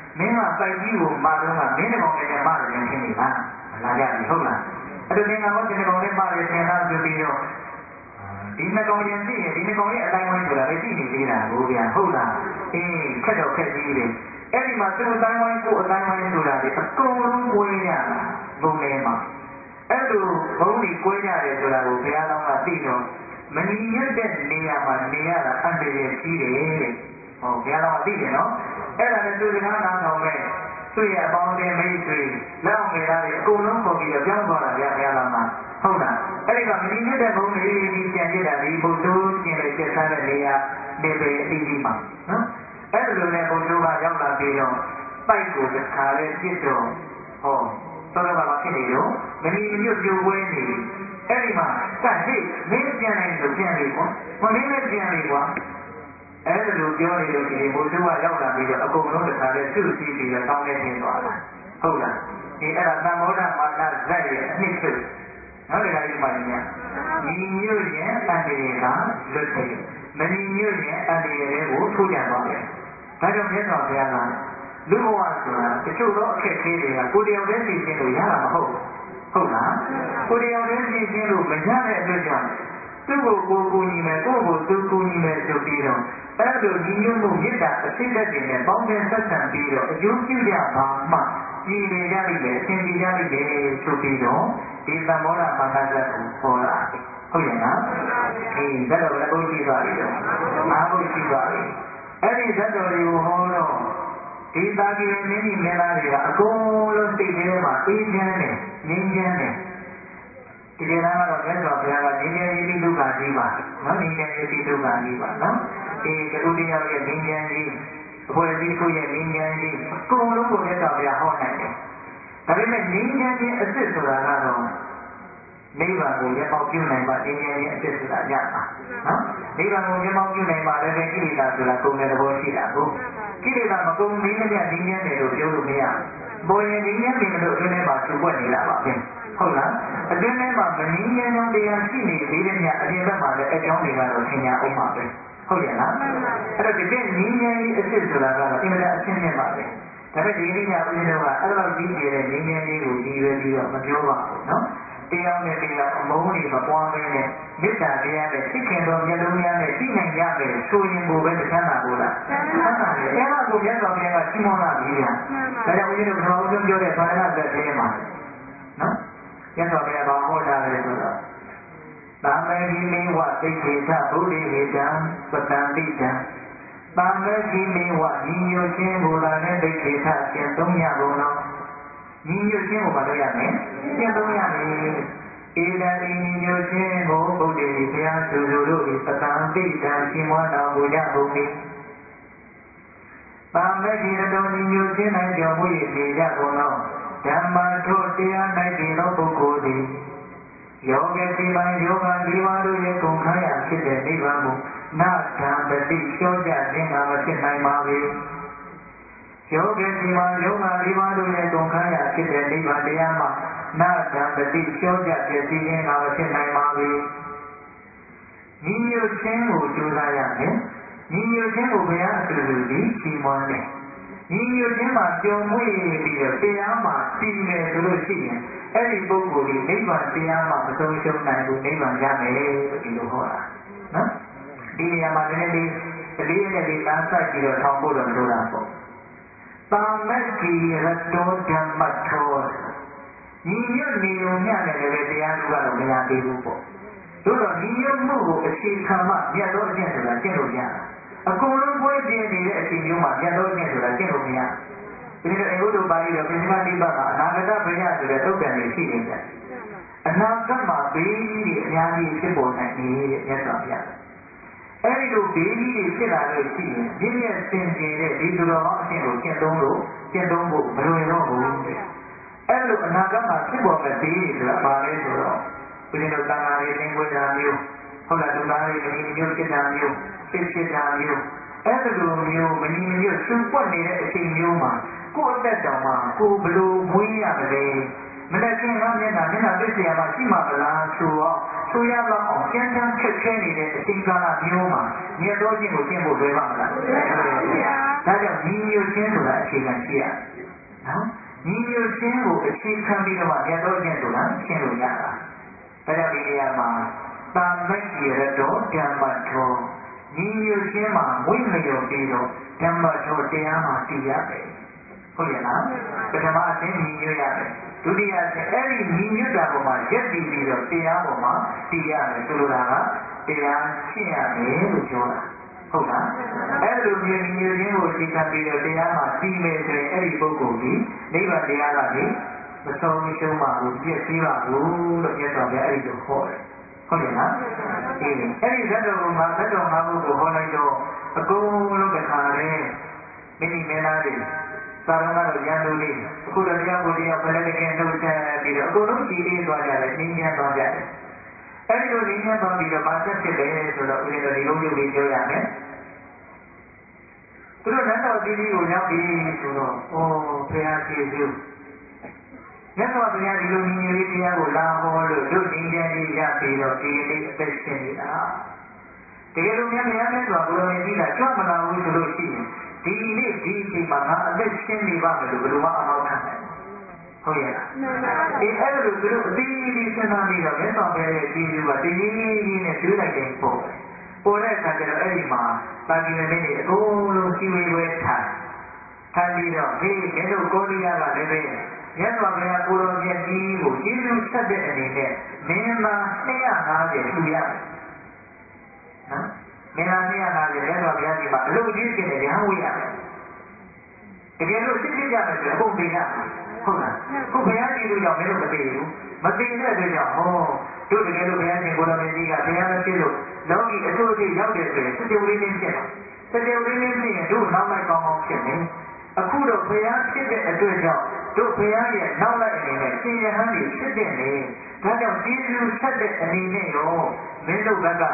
မင်းကပိုက်ကြီးကိုမတော့ကမင်းတစ်ကောင်နဲ့မတယ်ထင်နေလားလာကြပြီဟုတ်လားအဲ့လိုသင်္ကန်းကိုတစ်ကောင်နဲ့ပါတယ်သင်သားပြုပြီးတော့ဒီနှစ်ကောင်ရင်သိရင်ဒီနှစ်ကောင်ရဲ့အတိုင်းဝိုင်းဆိုတာလည်းသိနေသေးတာကိုဗျာဟုတ်လားအေးခက်တော့ခက်ကြီးတယ်အဲ့ဒီမှာသူ့အတိုင်းဝိုင်းကိုအတိုင်းဝိုင်းဆိုတာဒီအကုန်လုံးကိုရရတာဘုံထဲမှာအဲ့လိုဘုံကြီးကိုရတယ်ဆိုတာကိုဘုရားတော်ကသိတော့မညီညွတ်တဲ့နေရာမှာနေရတာအန္တရာယ်ကြီးတယ်တဲ့ဟောဘုရားတော်ကသိတယ်နော်အဲ့ဒါနဲ့သူစကားနားထောင်မဲ့သူ့ရဲ့အပေါင်းအသင်းမိတ်ဆွေလက်အောင်ငယ်သားတွေအကုန်လုံးပေါ်ပြီးတော့ပြောင်းသွားတာဗျာဘုရားတော်ကဟုတ်လားအဲ့ဒီကမညီညွတ်တဲ့ဘုံလေးကြီးပြန်ပြတာဒီဘုသူကျင်လေကျက်စားတဲ့နေရာနေပေအတီးကြီးမှာနော်အဲ့လိုနဲ့ဘုသူကရောက်လာပြီးတော့ပိုက်ကိုတခါလဲပြစ်တော့ဟောသောတော်ဘာဖြစ်နေတော့မညီမညွတ်ပြိုပွဲနေအဲ့ဒီမှာစဟိမင်းပြန်နိုင်လို့ပြန်ပြီကွာမင်းလည်းပြန်ပြီကွာအဲ့လိုပြောနေလို့ဒီဘုသူကရောက်လာပြီးတော့အကုန်လုံးတခါလဲသူ့စီးပြီးတော့တောင်းနေနေသွားတာဟုတ်လားဒီအဲ့ဒါသံမောဒမာနဇက်ရဲ့အနှစ်ချုပ်နော်ဒီကလေးမှညာညီညွတ်ရင်အန္တရာယ်ကလွတ်တယ်မညီညွတ်ရင်အန္တရာယ်တွေကိုထိုးကြသွားတယ်ဒါကြောင့်မြတ်စွာဘုရားကလူဘဝဆိုတာတချို့သောအခက်အခဲတွေကကိုယ်တယောက်တည်းသိချင်းလို့ရတာမဟုတ်ဟုတ်လားကိုယ်တယောက်တည်းသိချင်းလို့မရတဲ့အတွက်ကြောင့်သူ့ကိုကိုယ်ကူညီမယ်ကိုယ့်ကိုသူကူညီမယ်ဆိုပြီးတော့အဲ့လိုညီညွတ်မှုမေတ္တာအစစ်သက်တွေနဲ့ပေါင်းသင်းဆက်ဆံပြီးတော့အကျိုးပြုကြပါမှပြည်နေကြလိမ့်မယ်အရှင်ပြည်ကြလိမ့်မယ်ဆိုပြီးတော့ဒီသံမောဒမာနဇတ်ကိုဟောတာဟုတ်ရဲ့နော်ဒီဇတ်တော်လည်းဘုရှိသွားပြီတော့အားဘုရှိသွားပြီအဲ့ဒီဇတ်တော်တွေကိုဟောတော့ဒီတာကြီးမင်းကြီးမင်းသားတွေကအကုန်လုံးစိတ်ထဲမှာအေးချမ်းတယ်ငြိမ်းချမ်းတယ်ဒီကနေ့ကတော့မြတ်စွာဘုရားကငြိမ်းချမ်းရေးဒုက္ခကြီးပါနော်ငြိမ်းချမ်းရေးဒုက္ခကြီးပါနော်ဒီတူတရားရဲ့ငြိမ်းချမ်းရေးအဖွဲ့အစည်းကိုရဲ့ငြိမ်းချမ်းရေးအကုန်လုံးကိုမြတ်စွာဘုရားဟောနိုင်တယ်ဒါပေမဲ့ငြိမ်းချမ်းရေးအစ်စ်ဆိုတာကတော့နိဗ္ဗာန်ကိုမျက်မှောက်ပြုနိုင်မှငြိမ်းချမ်းရေးအစ်စ်ဆိုတာရမှာနော်နိဗ္ဗာန်ကိုမျက်မှောက်ပြုနိုင်မှလည်းကိလေသာဆိုတာကုန်တဲ့သဘောရှိတာကိုကိလေသာမကုန်သေးတဲ့ငြိမ်းချမ်းတယ်လို့ပြောလို့မရဘူးပေါ်ရင်ငြိမ်းချမ်းတယ်လို့အတွင်းထဲမှာသူ့ွက်နေတာပါပဲဟုတ်လားအတွင်းထဲမှာမငြိမ်းချမ်းကြောင်းတရားရှိနေသေးတဲ့ညအပြင်ဘက်မှာလည်းအကြောင်းတွေကတော့ထင်ရှားအောင်ပါပဲဟုတ်ရဲ့လားအဲ့တော့ဒီကငြိမ်းချမ်းရေးအစ်စ်ဆိုတာကတော့အင်မတန်အရှင်းနဲ့ပါပဲဒါပေမဲ့ဒီနေ့ညဦးဇင်းတို့ကအဲ့လိုကြီးကျယ်တဲ့ငြိမ်းချမ်းရေးကိုရည်ရွယ်ပြီးတော့မပြောပါဘူးနော်တရားနဲ့တရားအမုန်းတွေမပွားဘဲနဲ့မေတ္တာတရားနဲ့သိခင်တော်မျက်လုံးများနဲ့သိနိုင်ကြမယ်ဆိုရင်ကိုပဲချမ်းသာကိုလားချမ်းသာတယ်အဲ့ဒါကိုမြတ်စွာဘုရားကရှင်းမလာပြီဗျာဒါကြောင့်ဦးဇင်းတို့ပထမဆုံးပြောတဲ့ဘာသာသက်သေးမှာနော်မြတ်စွာဘုရားကဟောတာလေဆိုတော့သာမေတိမေဝသိက္ခေသဗုဒ္ဓေဟိတံပတံတိတံသာမေတိမေဝညီညွတ်ခြင်းကိုသာနဲ့သိက္ခေသကျင့်သုံးရကုန်သောညီညွတ်ခြင်းကိုမလုပ်ရမယ်ကျင့်သုံးရမယ်ဧတံညီညွတ်ခြင်းကိုဘုဒ္ဓေဘုရားသူတို့၏ပတံတိတံရှင်းမွန်းတော်မူကြကုန်၏သာမေတိတော်ညီညွတ်ခြင်း၌ကြောင့်မူ၏နေကြကုန်သောဓမ္မထိုတရား၌တည်သောပုဂ္ဂိုလ်သည်ယောဂတိမယောဂ၄ပါးတို့ရဲ့ကုန်ခန်းရာဖြစ်တဲ့နိဗ္ဗာန်ကိုနာဓမ္မတိလျှော့ကြခြင်းကမဖြစ်နိုင်ပါပေယောဂတိမယောဂ၄ပါးတို့ရဲ့ကုန်ခန်းရာဖြစ်တဲ့နိဗ္ဗာန်တရားမှာနာဓမ္မတိလျှော့ကြပြည့်စည်ခြင်းကမဖြစ်နိုင်ပါပေညီညွတ်ခြင်းကိုကြိုးစားရမယ်ညီညွတ်ခြင်းကိုဘုရားအတူတူဒီချီးမွမ်းတယ်ညီညွတ်ခြင်းမှာပျော်မွေ့ပြီးတော့တရားမှာတည်မယ်ဆိုလို့ရှိရင်အဲ့ဒီပုဂ္ဂိုလ်ဒီနိဗ္ဗာန်တရားမှာမဆုံးရှုံးနိုင်ဘူးနိဗ္ဗာန်ရမယ်လို့ဒီလိုဟောတာနော်ဒီနေရာမှာနည်းနည်းလေးအလေးနဲ့လေးနားဆိုင်ပြီးတော့ထောင်ဖို့တော့လိုတာပေါ့သာမက္ခိရတောဓမ္မထောညီညွတ်နေုံမျှနဲ့လည်းတရားသူကတော့မရသေးဘူးပေါ့သို့တော့ညီညွတ်မှုကိုအခြေခံမှမြတ်သောအကျင့်ဆိုတာကျင့်လို့ရတာအကုန်လုံးပွဲပြင်းနေတဲ့အချိန်မျိုးမှာမြတ်သောအကျင့်ဆိုတာကျင့်လို့မရဘူးဒီလိုအဘုဒ္ဓပါဠိတော်ပြစ္ဆမတိပတ်မှာအနာဂတဘုရားဆိုတဲ့သုတ်တန်တွေရှိနေတယ်အနာဂတ်မှာဘေးကြီးတွေအများကြီးဖြစ်ပေါ်နိုင်နေတဲ့မြတ်စွာဘုရားအဲ့ဒီလိုဘေးကြီးတွေဖြစ်လာလို့ရှိရင်ပြည့်ပြည့်စင်ကြယ်တဲ့ဒီသူတော်ကောင်းအရှင်ကိုကျင့်သုံးဖို့မလွယ်တော့ဘူးတဲ့အဲ့လိုအနာဂတ်မှာဖြစ်ပေါ်မဲ့ဘေးတွေဆိုတာဘာလဲဆိုတော့ဘုရားတော်တန်ခါးတွေသင်္ကွေတာမျိုးဟုတ်လားလူသားတွေမညီမညွတ်ဖြစ်တာမျိုးဖြစ်တာမျိုးအဲ့လိုမျိုးမညီမညွတ်စူပွက်နေတဲ့အချိန်မျိုးမှာကိုယ့်အသက်တောင်မှကိုယ်ဘလို့မွေးရမလဲမနေ့ကငါမျက်နှာပြည့်စရာမရှိမှမလားဆိုရတော့အောင်ကျန်းခက်ခဲနေတဲ့အချိန်ကာလမျိုးမှာမြတ်သောခြင်းကိုကျင့်ဖို့လွယ်ပါမလားဒါကြောင့်ညီညွတ်ခြင်းဆိုတာအခြေခံရှိရနော်ညီညွတ်ခြင်းကိုအခြေခံပြီးတော့မြတ်သောခြင်းဆိုတာရှင်းလို့ရတာဒါကြောင့်ဒီနေရာမှာသာမက်ရတော့ဓမ္မထောညီညွတ်ခြင်းမှာဝိလျော်ပြီးတော့ဓမ္မထောတရားမှာတည်ရမယ်ဟုတ်ရဲ့လားပထမအဆင့်ညီညွတ်ရတယ်ဒုတိယအဆင့်အဲ့ဒီညီညွတ်တာပေါ်မှာရက်တည်ပြီးတော့တရားပေါ်မှာတည်ရမယ်ဆိုလိုတာကတရားရှင်းရမယ်လို့ပြောတာဟုတ်လားအဲ့လိုမျိုးညီညွတ်ခြင်းကိုအခြေခံပြီးတော့တရားမှာတည်မယ်ဆိုရင်အဲ့ဒီပုဂ္ဂိုလ်ဒီနိဗ္ဗာန်တရားကနေမဆုံးရှုံးပါဘူးပြည့်စည်ပါဘူးလို့မြတ်စွာဘုရားအဲ့ဒီလိုဟောတယ်ဟုတ်ရဲ့လားဒီအဲ့ဒီဇတ်တော်မှာဇတ်တော်၅ခုကိုဟောလိုက်တော့အကုန်လုံးတစ်ခါတည်းမိမိမင်းသားတွေသာရဏတို့ရန်သူတွေအခုတော့တရားကိုတရားဖလဲတကယ်နှုတ်ဆက်ပြီးတော့အကုန်လုံးကြည်အေးသွားကြတယ်ငြိမ်းချမ်းသွားကြတယ်အဲ့ဒီလိုငြိမ်းချမ်းသွားပြီးတော့ဘာဆက်ဖြစ်လဲဆိုတော့ဦးဇင်းတို့ဒီလိုမျိုးလေးပြောရမယ်သူတို့နတ်တော်သီးသီးကိုရောက်ပြီဆိုတော့ဘုရားကျေးဇူးမြတ်စွာဘုရားဒီလိုညီညွတ်ရေးတရားကိုလာဟောလို့တို့ငြိမ်းချမ်းရေးရပြီးတော့ဒီနေ့အသက်ရှင်နေတာတကယ်လို့များမြတ်စွာဘုရားမြတ်ကြီးကကြွမလာဘူးဆိုလို့ရှိရင်ဒီနေ့ဒီအချိန်မှာငါအသက်ရှင်နေပါမယ်လို့ဘယ်လိုမှအမောက်ခံနိုင်ဟုတ်ရဲ့လားအဲ့လိုသူတို့အသေးလေးစဉ်းစားပြီးတော့မြတ်စွာဘုရားရဲ့ကျေးဇူးကတည်ရင်းနဲ့တွေးလိုက်တဲ့ပုံပေါ်တဲ့အခါကျတော့အဲ့ဒီမှာတာကိရမင်းတွေအကုန်လုံးစီဝေပွဲထိုင်ပြီးတော့ဟေးမင်းတို့ကိုလိယကလည်းပဲမြတ်စွာဘုရားကိုတော်မြတ်ကြီးကိုကျေးဇူးဆက်တဲ့အနေနဲ့မင်းသား250လှူရတယ်နော်မင်းသား250မြတ်စွာဘုရားကြီးမှာအလုပ်ကြီးဖြစ်နေရဟန်းဝေးရတယ်တကယ်လို့စစ်စစ်ကြမယ်ဆိုအကုန်ပေးရဟုတ်လားခုဘုရားကြီးတို့ကြောင့်မင်းတို့မသိဘူးမသိတဲ့အတွက်ကြောင့်တို့တကယ်လို့ဘုရားရှင်ကိုတော်မြတ်ကြီးကဘုရားမရှိလို့လောကီအစိုးရရောက်တယ်ဆိုရင်စကြဝဠာလေးဖြစ်တယ်စကြဝဠာလေးဖြစ်ရင်တို့နောက်လိုက်ကောင်းကောင်းဖြစ်တယ်အခုတော့ဘုရားဖြစ်တဲ့အတွက်ကြောင့်တို့ဘုရားရဲ့နောက်လိုက်အနေနဲ့ရှင်ရဟန်းတွေဖြစ်တဲ့လေဒါကြောင့်ကျေးဇူးဆက်တဲ့အနေနဲ့ရောမင်းတို့ဘက်က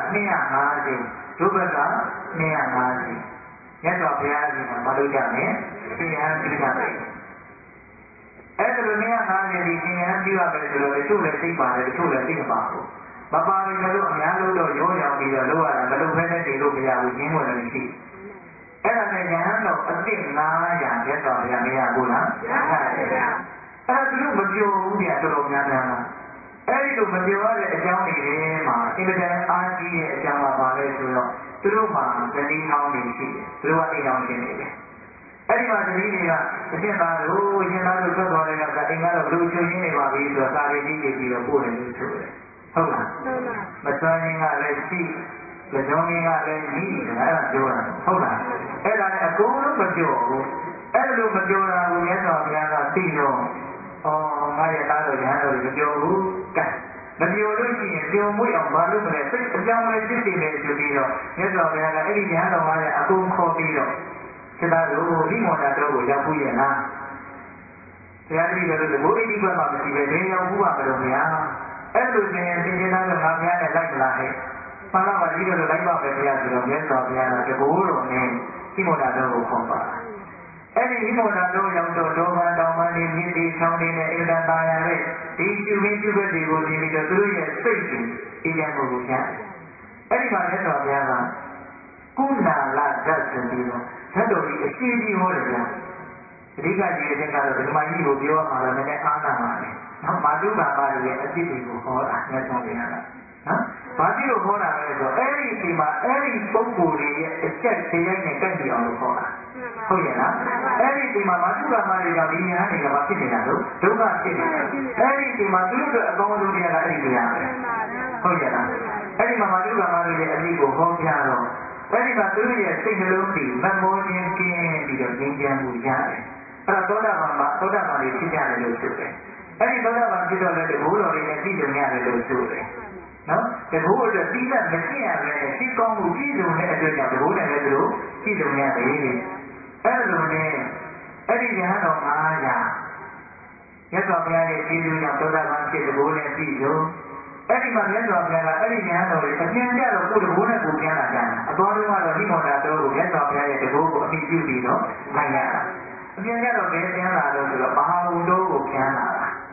250တို့ဘက်က250မြတ်စွာဘုရားကြီးမှာမလုပ်ကြနဲ့ရှင်ရဟန်းပြုကြမယ်အဲ့ဒါလို250ဒီရှင်ရဟန်းပြုရမယ်ဆိုတော့တချို့လည်းသိပါတယ်တချို့လည်းသိမပါဘူးမပါရင်လည်းအများလုံးတော့ရောရောင်ပြီးတော့လုပ်ရတာမလုပ်ဘဲနဲ့နေလို့မရဘူးရင်းဝင်လို့ရှိအဲ့ဒါနဲ့ဉာဏ်တော်အစ်စ်900မြတ်စွာဘုရားမရဘူးလားရတယ်ဗျာအဲ့ဒါသူတို့မပြောဘူးဗျာတော်တော်များများလားအဲ့ဒီလိုမပြောရတဲ့အကြောင်းတွေထဲမှာအင်မတန်အားကြီးတဲ့အကြောင်းကဘာလဲဆိုတော့သူတို့မှာဇနီးမောင်းနေရှိတယ်သူတို့ကအိမ်အောင်ရှင်နေတယ်အဲ့ဒီမှာဇနီးတွေကအရှင်သားတို့ထွက်သွားတဲ့ကအိမ်ကတော့ဘလူချွေရင်းနေပါပြီဆိုတော့စာရီကြီးပြီးတော့ပို့တယ်လို့ဆိုတယ်ဟုတ်လားမစွမ်းရင်းကလည်းရှိကြောင်းရင်းကလည်းညီးတယ်အဲ့ဒါပြောတာဟုတ်လားအဲ့ဒါလည်းအကုန်လုံးမပြောဘူးအဲ့လိုမပြောတာကိုမြတ်စွာဘုရားကသိတော့ငါရဲ့သားတော်ရဟန်းတော်တွေမပြောဘူးကဲမပြောလို့ရှိရင်ပြောမွေ့အောင်မလုပ်မလဲစိတ်အကြောင်းလေးဖြစ်နေတယ်ဆိုပြီးတော့မြတ်စွာဘုရားကအဲ့ဒီရဟန်းတော်ကအကုန်ခေါ်ပြီးတော့စိတ်သားတို့ဒီမော်တာတော်ကိုရောက်ဘူးရဲ့လားဘုရားတိတော်တို့ဘုရားတိဘက်မှာမရှိပဲဘယ်ရောက်ဘူးပါမလို့များအဲ့လိုဆိုရင်သင်္ကေတတော်ငါဘုရားနဲ့လိုက်မလားဟဲ့မှန်ပါပါဒီလိုလိုက်ပါပဲဘုရားဆိုတော့မြတ်စွာဘုရားကတကူတော်နဲ့ဒီမော်တာတော်ကိုခေါ်ပါအဲ့ဒီဒီမော်တာတော်ရောက်တော့ဒေါမန်တောင်မလေးမြစ်ဒီချောင်းလေးနဲ့အင်တာတာရတဲ့ဒီကျူမင်းကျူဘက်တွေကိုမြင်ပြီးတော့သူတို့ရဲ့စိတ်ကြီးအေးချမ်းမှုကိုကြားအဲ့ဒီမှာမြတ်စွာဘုရားကကုဏလာဓာတ်ဆိုပြီးတော့ဓာတ်တော်ကြီးအရှိကြီးဟောတယ်ဗျာအဓိကကြီးတဲ့ကတော့ဓမ္မကြီးကိုပြောရမှာလည်းနည်းနည်းအားနာပါလေနော်မာတုဘာပါရဲ့အဖြစ်တွေကိုဟောတာမြတ်စွာဘုရားကနော်ဘာဖြစ်လို့ဟောတာလဲဆိုတော့အဲ့ဒီဒီမှာအဲ့ဒီပုဂ္ဂိုလ်တွေရဲ့အချက်တရားနဲ့ကြိုက်ပြီးအောင်လို့ဟောတာဟုတ်ရဲ့လားအဲ့ဒီဒီမှာမာတုဘာပါတွေကဒီညာတွေကဘာဖြစ်နေတာလို့ဒုက္ခဖြစ်နေတာအဲ့ဒီဒီမှာသူတို့အကောင်းဆုံးတရားကအဲ့ဒီတရားပဲဟုတ်ရဲ့လားအဲ့ဒီမှာမာတုဘာပါတွေရဲ့အဖြစ်ကိုဟောပြတော့အဲ့ဒီမှာသူတို့ရဲ့စိတ်နှလုံးတွေမမောခြင်းကင်းပြီးတော့ငြိမ်းချမ်းမှုရတယ်အဲ့တော့သောတာပန်တွေဖြစ်ကြတယ်လို့ဆိုတယ်အဲ့ဒီသောတာပန်ဖြစ်တော့လည်းတကူတော်လေးနဲ့ပြည်စုံရတယ်လို့ဆိုတယ်နော်တကူအတွက်ပြီးတဲ့မဖြစ်ရပဲနဲ့ရှိကောင်းမှုပြည်စုံတဲ့အတွက်ကြောင့်တကူနဲ့လည်းသူတို့ပြည်စုံရတယ်အဲ့လိုနဲ့အဲ့ဒီဉာဏ်တော်900မြတ်စွာဘုရားရဲ့ကျေးဇူးကြောင့်သောတာပန်ဖြစ်တကူနဲ့ပြည်စုံအဲ့ဒီမှာမြတ်စွာဘုရားကအဲ့ဒီဉာဏ်တော်ကိုအပြန်ကြတော့ကိုယ်တကူနဲ့ကိုယ်ပြန်လာကြတယ်အတော်တုန်းကတော့ဒီမော်တာတော်ကိုမြတ်စွာဘုရားရဲ့တကူကိုအမိပြုပြီးတော့လိုက်ရတာအပြန်ကြတော့ဘယ်ပြန်လာလို့ဆိုတော့မဟာဘုဒ္ဓကိုပြန်လာတာ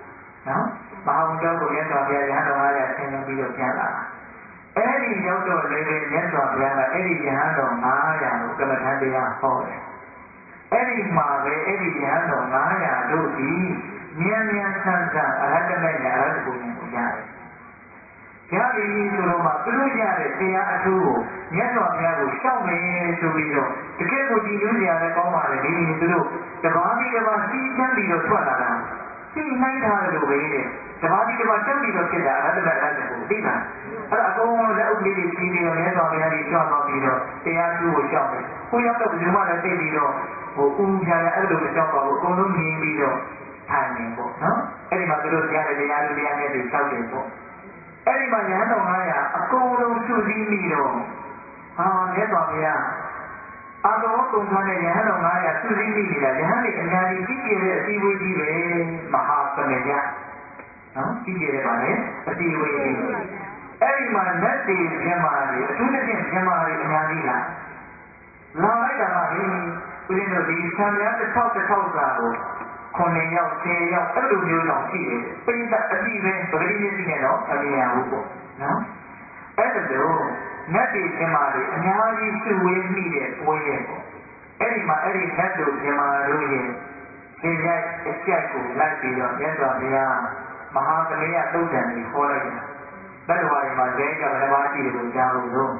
နော်မဟာဝိတောကိုမြတ်စွာဘုရားရဟန်းတော်900ဆင်းရဲပြီးတော့ပြန်လာအဲ့ဒီရောက်တော့လည်းပဲမြတ်စွာဘုရားကအဲ့ဒီရဟန်းတော်900ကိုကမ္မထတရားဟောတယ်အဲ့ဒီမှာပဲအဲ့ဒီရဟန်းတော်900တို့ဒီမြန်မြန်ဆန်းဆန်းအရဟတမေညာအရဟတကိုဉာဏ်ကိုရတယ်ရပြီဆိုတော့မှသူတို့ရတဲ့တရားအထူးကိုမြတ်စွာဘုရားကိုရှောက်မယ်ဆိုပြီးတော့တကယ်ကိုကြည်ညိုစရာလည်းကောင်းပါလေဒီသူတို့တပါးပြီးတပါးစီးချမ်းပြီးတော့ထွက်လာတာစီးနိုင်တာလို့ပဲတဲ့တပါးပြီးတပါးတက်ပြီးတော့ဖြစ်တာအရဟတမေအရဟတကိုသိတာအဲ့ဒါအကုန်လုံးလက်ဥပဒေတွေကြီးပြီးတော့မြတ်စွာဘုရားကြီးကြွသွားပြီးတော့တရားအထူးကိုရှောက်တယ်ကိုရောက်တော့ဘယ်သူမှလည်းသိပြီးတော့ဟိုဦးပြရအဲ့လိုမရှောက်ပါဘူးအကုန်လုံးမြင်ပြီးတော့ထိုင်နေပေါ့နော်အဲ့ဒီမှာသူတို့ကြားတဲ့တရားတွေတရားနဲ့တွေရှောက်တယ်ပေါ့အဲ့ဒီမှာရဟန်းတော်900အကုန်လုံးစုစည်းပြီးတော့မြတ်စွာဘုရားအာတော်ကုန်ထားတဲ့ရဟန်းတော်900စုစည်းပြီးနေတာရဟန်းတွေအများကြီးကြီးကျယ်တဲ့အစည်းအဝေးကြီးပဲမဟာသမယနော်ကြီးကျယ်တယ်ပါလေအစည်းအဝေးကြီးအဲ့ဒီမှာလက်တွေမြတ်မာတွေအထူးသဖြင့်မြတ်မာတွေအများကြီးလာလိုက်တာပါလေဦးဇင်းတို့ဒီဆံများတစ်ထောက်စာကို9ယောက်10ယောက်အဲ့လိုမျိုးတောင်ရှိတယ်ပိဋကအတိပဲပဂတိမျက်စိနဲ့တော့အမြင်ရဘူးပေါ့နော်အဲ့ဒါတော့နတ်တွေပြမာတွေအများကြီးစုဝေးမိတဲ့ပွဲရဲ့ပေါ့အဲ့ဒီမှာအဲ့ဒီနတ်တို့ပြမာတို့ရဲ့ရှင်ရိုက်အကြိုက်ကိုလိုက်ပြီးတော့မြတ်စွာဘုရားမဟာသမယသုတ်တံကြီးခေါ်လိုက်တာဘယ်လိုပါလဲမှာဇေယျကဘယ်နှပါးရှိတယ်လို့ကြားလို့တော့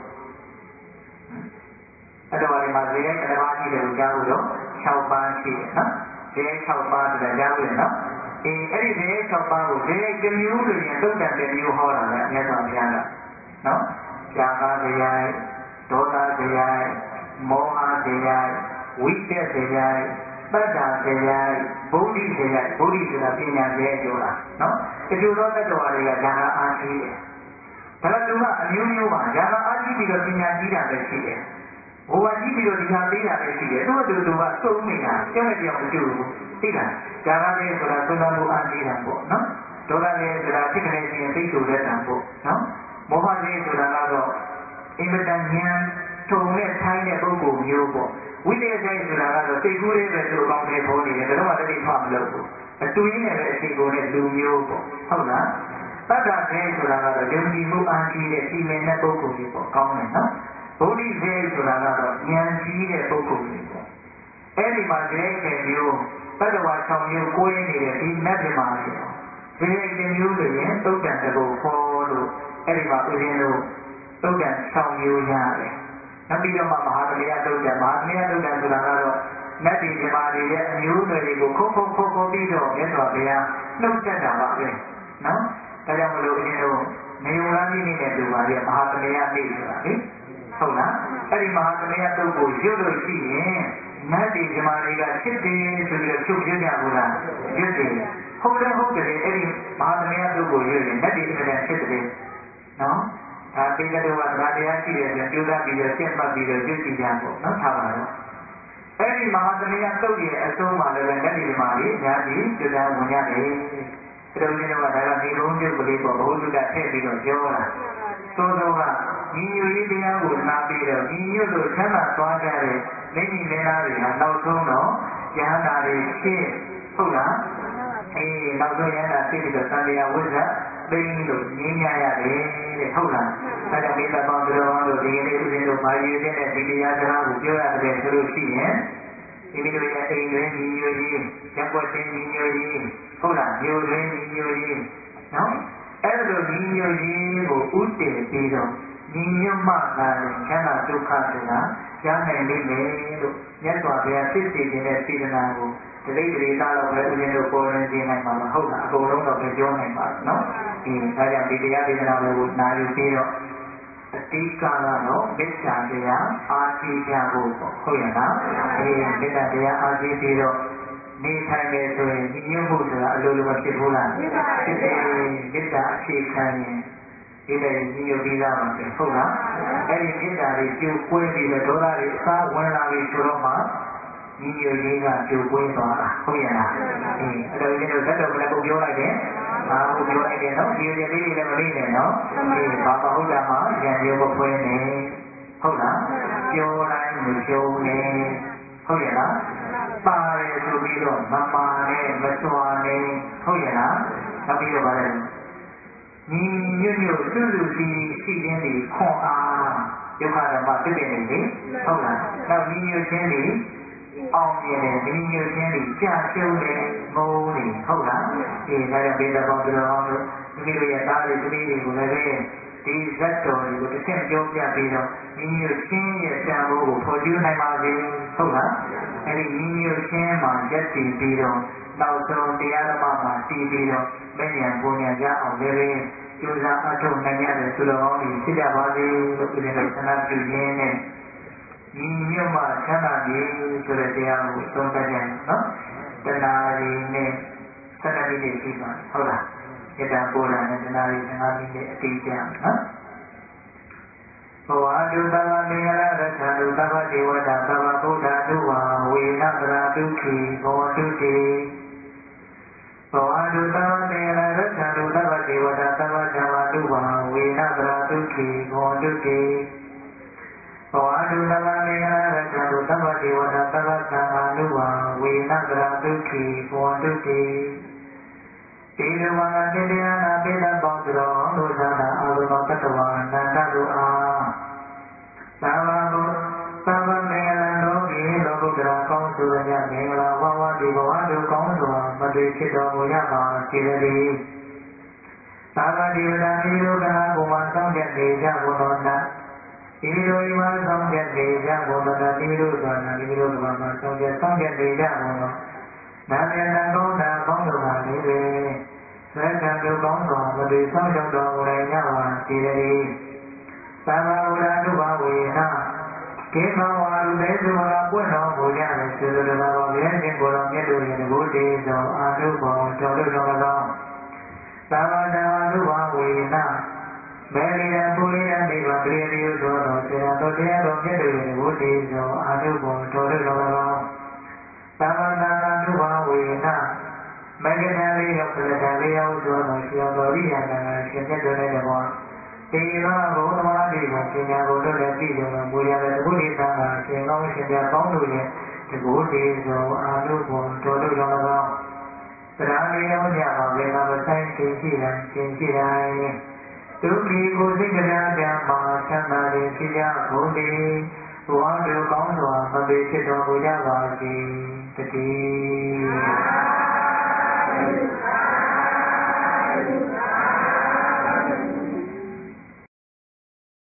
အဲ့တော့ဒီမှာဇေယျကဘယ်နှပါးရှိတယ်လို့ကြားလို့တော့6ပါးရှိတယ်နော်ဇေယျ6ပါးဆိုတာကြားလို့ရနော်အဲ့ဒီဇေယျ6ပါးကိုဇေယျတစ်မျိုးလို့ရင်သုတ်တံတစ်မျိုးဟောတာလေမြတ်စွာဘုရားကနော်ရှားကားဇေယျဒေါသဇေယျမောဟဇေယျဝိတက်ဇေယျပတ္တာဇေယျဗုဒ္ဓဇေယျဗုဒ္ဓဆိုတာပညာဇေယျပြောတာနော်တချို့သောတတ္တဝါတွေကဉာဏ်အားကြီးတယ်ဒါကသူကအမျိုးမျိုးပါဉာဏ်အားကြီးပြီးတော့ပညာကြီးတာပဲရှိတယ်ဘဝကြီးပြီးတော့ဒီဟာပေးတာပဲရှိတယ်သူ့အတူတူကစုံနေတာကျုံးနဲ့ပြောင်းမတူဘူးသိလားဇာကလေးဆိုတာသုံးတော်မူအားကြီးတာပေါ့နော်ဒေါသလေးဆိုတာဖြစ်ကနေခြင်းသိဆိုတဲ့တံပေါ့နော်မောဟလေးဆိုတာကတော့အင်မတန်ဉာဏ်ထုံနဲ့ထိုင်းတဲ့ပုဂ္ဂိုလ်မျိုးပေါ့ဝိတ္တစိတ်ဆိုတာကတော့စိတ်ကူးလေးပဲသူ့အကောင့်ထဲပေါ်နေတယ်ဘယ်တော့မှတတိမှမလုပ်ဘူးအတူရင်းနဲ့ပဲအချိန်ကုန်တဲ့လူမျိုးပေါ့ဟုတ်လားတတ္တစိတ်ဆိုတာကတော့ယုံကြည်မှုအားကြီးတဲ့ပြည်မင်တဲ့ပုဂ္ဂိုလ်ကြီးပေါ့ကောင်းတယ်နော်ဗုဒ္ဓဇေဆိုတာကတော့ဉာဏ်ကြီးတဲ့ပုဂ္ဂိုလ်တွေပေါ့အဲ့ဒီမှာဇေတဲ့မျိုးတတ္တဝါ6မျိုးကိုးရင်းနေတဲ့ဒီနတ်ပြမာတွေဇေတဲ့မျိုးဆိုရင်သုတ်တံတကုခေါ်လို့အဲ့ဒီမှာဦးဇင်းတို့သုတ်တံ6မျိုးရတယ်နောက်ပြီးတော့မှမဟာသမယသုတ်တံဆိုတာကတော့နတ်ပြည်ပြမာတွေရဲ့အမျိုးအနွယ်တွေကိုခုတ်ပြီးတော့မြတ်စွာဘုရားနှုတ်ဆက်တာပါပဲနော်ဒါကြောင့်မလို့ဦးဇင်းတို့နေုံလားကြီးနေတဲ့သူပါလေမဟာသမယနေ့ဆိုတာလေဟုတ်လားအဲ့ဒီမဟာသမယသုတ်ကိုရွတ်လို့ရှိရင်နတ်ပြည်ပြမာတွေကချစ်တယ်ဆိုပြီးတော့ချုပ်ပြကြဘူးလားရွတ်တယ်ဟုတ်တယ်အဲ့ဒီမဟာသမယသုတ်ကိုရွတ်ရင်နတ်ပြည်ပြမာချစ်တယ်နော်ဒါပိဋကတို့ကဗာတရားရှိတယ်ဆိုကြိုးစားပြီးတော့ရှင်းမှတ်ပြီးတော့ရွတ်ကြည့်ကြပေါ့နော်ထားပါတော့အဲ့ဒီမဟာသမယသုတ်ရဲ့အဆုံးမှာလည်းနတ်ပြည်ပြမာတွေအများကြီးကြိုးစားဝင်ရတယ်သူတို့ကတော့ဒါကဒီဘုံကျုပ်ကလေးပေါ့ဘုဟုတ္တထည့်ပြီးတော့ပြောတာသို့သောကညီညွတ်ရေးတရားကိုနားပြီးတော့ညီညွတ်လို့ချမ်းသာသွားကြတဲ့မိမိမင်းသားတွေဟာနောက်ဆုံးတော့ယဟန္တာတွေဖြစ်ဟုတ်လားနောက်ဆုံးယဟန္တာဖြစ်ပြီးတော့သံဃာဝိဇ္ဇသိလို့ငြင်းရရတယ်တဲ့ဟုတ်လားဒါကြောင့်မိဘပေါင်းတို့ဒီကနေ့ဦးဇင်းတို့မာရည်တဲ့ဒီတရားစကားကိုပြောရတယ်ဆိုလို့ရှိရင်ဒီလိုရဲ့အိမ်တွင်ညီညွတ်ရေးရပ်ကွက်တွင်ညီညွတ်ရေးဟုတ်လားမြို့တွင်ညီညွတ်ရေးနော်အဲ့လိုညီညွတ်ရေးကိုဥတည်ပြီးတော့ညီညွတ်မှသာချမ်းသာဒုက္ခဆိုတာရနိုင်လိမ့်မယ်လို့မြတ်စွာဘုရားဖြစ်စေခြင်းနဲ့စေတနာကိုတတိပရိသလောက်ပဲဦးဇင်းတို့ပေါ်လွင်စေနိုင်မှာမဟုတ်လားအကုန်လုံးတော့ပြောနိုင်ပါနော်ဒါကြောင့်ဒီတရားဒေသနာတွေကိုနာယူပြီးတော့အတိကကတော့မေတ္တာတရားအားကြီးကြဖို့ဟုတ်ရလားမေတ္တာတရားအားကြီးပြီးတော့နေထိုင်တယ်ဆိုရင်ညီညွတ်မှုဆိုတာအလိုလိုမဖြစ်ဘူးလားဖြစ်တယ်မေတ္တာအခြေခံရင်ဒီလေညီညွတ်ပြီးသားပါပဲဟုတ်လားအဲ့ဒီမေတ္တာတွေကျိုးကွဲပြီးတော့ဒေါသတွေအစားဝင်လာပြီဆိုတော့မှညီညွတ်ရေးကကျိုးကွဲသွားတာဟုတ်ရလားအဲ့တော့ဒီလိုသက်တော်ကလည်းပြောလိုက်တယ်ဟုတ်ပြောလိုက်တယ်နော်ဒီလိုလေးတွေလည်းမမေ့နဲ့နော်ဘာမဟုတ်တာမှရံရုပ်မဖွဲနဲ့ဟုတ်လားပြောတိုင်းမကျုံနဲ့ဟုတ်ရလားပါတယ်ဆိုပြီးပြီးတော့မမာနဲ့မစွာနဲ့ဟုတ်ရဲ့လားနောက်ပြီးတော့ဗါတယ်ညီညွတ်ညွတ်စုစုစီရှိခြင်းဒီခွန်အားယုခဓမ္မဖြစ်တယ်လေဟုတ်လားနောက်ညီညွတ်ခြင်းဒီအောင်မြင်တယ်ညီညွတ်ခြင်းဒီကြာရှုံးတယ်ငုံနေဟုတ်လားဒီဒါကြောင့်ဒေသပေါင်းသူတော်ကောင်းတို့မိမိတို့ရဲ့သားတွေသမီးတွေကိုလည်းပဲဒီဇတ်တော်တွေကိုတစ်ချက်ပြောပြပြီးတော့ညီညွတ်ခြင်းရဲ့တန်ဖိုးကိုဖော်ကျူးနိုင်ပါစေဟုတ်လားအဲဒီညီညွတ်ခြင်းမှာရက်တည်ပြီးတော့နောက်ဆုံးတရားဓမ္မမှာတည်ပြီးတော့မဉ္ဇဉ်ပူဉ္ဇဉ်ရအောင်လည်းပဲကျိုးစားအထောက်နိုင်ရတဲ့သူတော်ကောင်းတွေဖြစ်ကြပါစေလို့ဦးဇင်းတို့ဆန္ဒပြုရင်းနဲ့ညီညွတ်မှချမ်းသာပြီဆိုတဲ့တရားကိုသုံးသပ်ကြနော်တဏှာရီနဲ့7မိနစ်ရှိပါဟုတ်လားမေတ္တာပို့တာနဲ့တဏှာရီ15မိနစ်အတိအကျနော်ဘဝတုသဗ္ဗမင်္ဂလာရတ္ထတုသဗ္ဗဒေဝတာသဗ္ဗဗုဒ္ဓတုဝံဝေနသရာတုခိဘောတုတိဘဝတုသဗ္ဗမင်္ဂလာရတ္ထတုသဗ္ဗဒေဝတာသဗ္ဗဓမ္မတုဝံဝေနသရာတုခိဘောတုတိဘဝတုသဗ္ဗမင်္ဂလာရတ္ထတုသဗ္ဗဒေဝတာသဗ္ဗသံဃာတုဝံဝေနသရာတုခိဘောတုတိဒီလိုမှာတင်တရားနာပိဋကပေါင်းတော်တို့သာသာအာရုံတော်တတဝါနန္ဒတို့အားသာဝဘုသာဝမင်္ဂလံတော်ပြေလောကုတ္တရာကောင်းစွာရမင်္ဂလာဝဝတိဘဝတို့ကောင်းစွာမတွေ့ဖြစ်တော်မူရပါစေတည်းသာဝတိဝဒမိတို့ကကိုမှစောင့်ကြနေကြဘုံတော်နာဒီလိုဤမှာစောင့်ကြနေကြဘုံတော်နာဒီလိုသာနာဒီလိုကမှာစောင့်ကြနေကြဘုံတော်နာမည်နာကောင်းတာကောင်းတော်ပါလေပဲသက်ခံတို့ကောင်းစွာမတွေ့ဆောင်ရောက်တော်မူနိုင်ကြပါစေတည်းသာဝဝရတုဘဝေနကေမဝါရုတေသုဟာပွင့်တော်မူကြတဲ့သုတ္တဘာဝဘုရားရှင်ကိုယ်တော်မြတ်တို့ရဲ့တကုတေသောအာနုဘောတော်တို့တော်၎င်းသာဝတဝတုဘဝေနမေရိယပုရိယနိဗ္ဗာန်တရေတိယသောတော်စေတော်တရားတော်မြတ်တို့ရဲ့တကုတေသောအာနုဘောတော်တို့တော်၎င်းသာဝတတုဘဝေနမဂ္ဂနာလေးရောက်ပြတာလေးရောက်သောတော်ရှိတော်ရိယာနာရှင်မြတ်တို့နဲ့တကွာဒီမှာဘုံတော်ဒီကိုပညာကိုတို့လည်းပြည်တော်မူရတဲ့တကုဋ္ဌိသံဃာရှင်ကောင်းရှင်ပြကောင်းတို့ရဲ့တကုဋ္ဌိသောအာနုဘောတော်တို့တော်၎င်းတရားလေးရောက်ကြပါဘယ်မှာမဆိုင်ရှင်ရှိတိုင်းရှင်ရှိတိုင်းဒုက္ခိကိုစိတ်တရားကြမှာချမ်းသာခြင်းဖြစ်ကြကုန်သည်ဘဝတို့ကောင်းစွာမပေဖြစ်တော်မူကြပါစေတည်း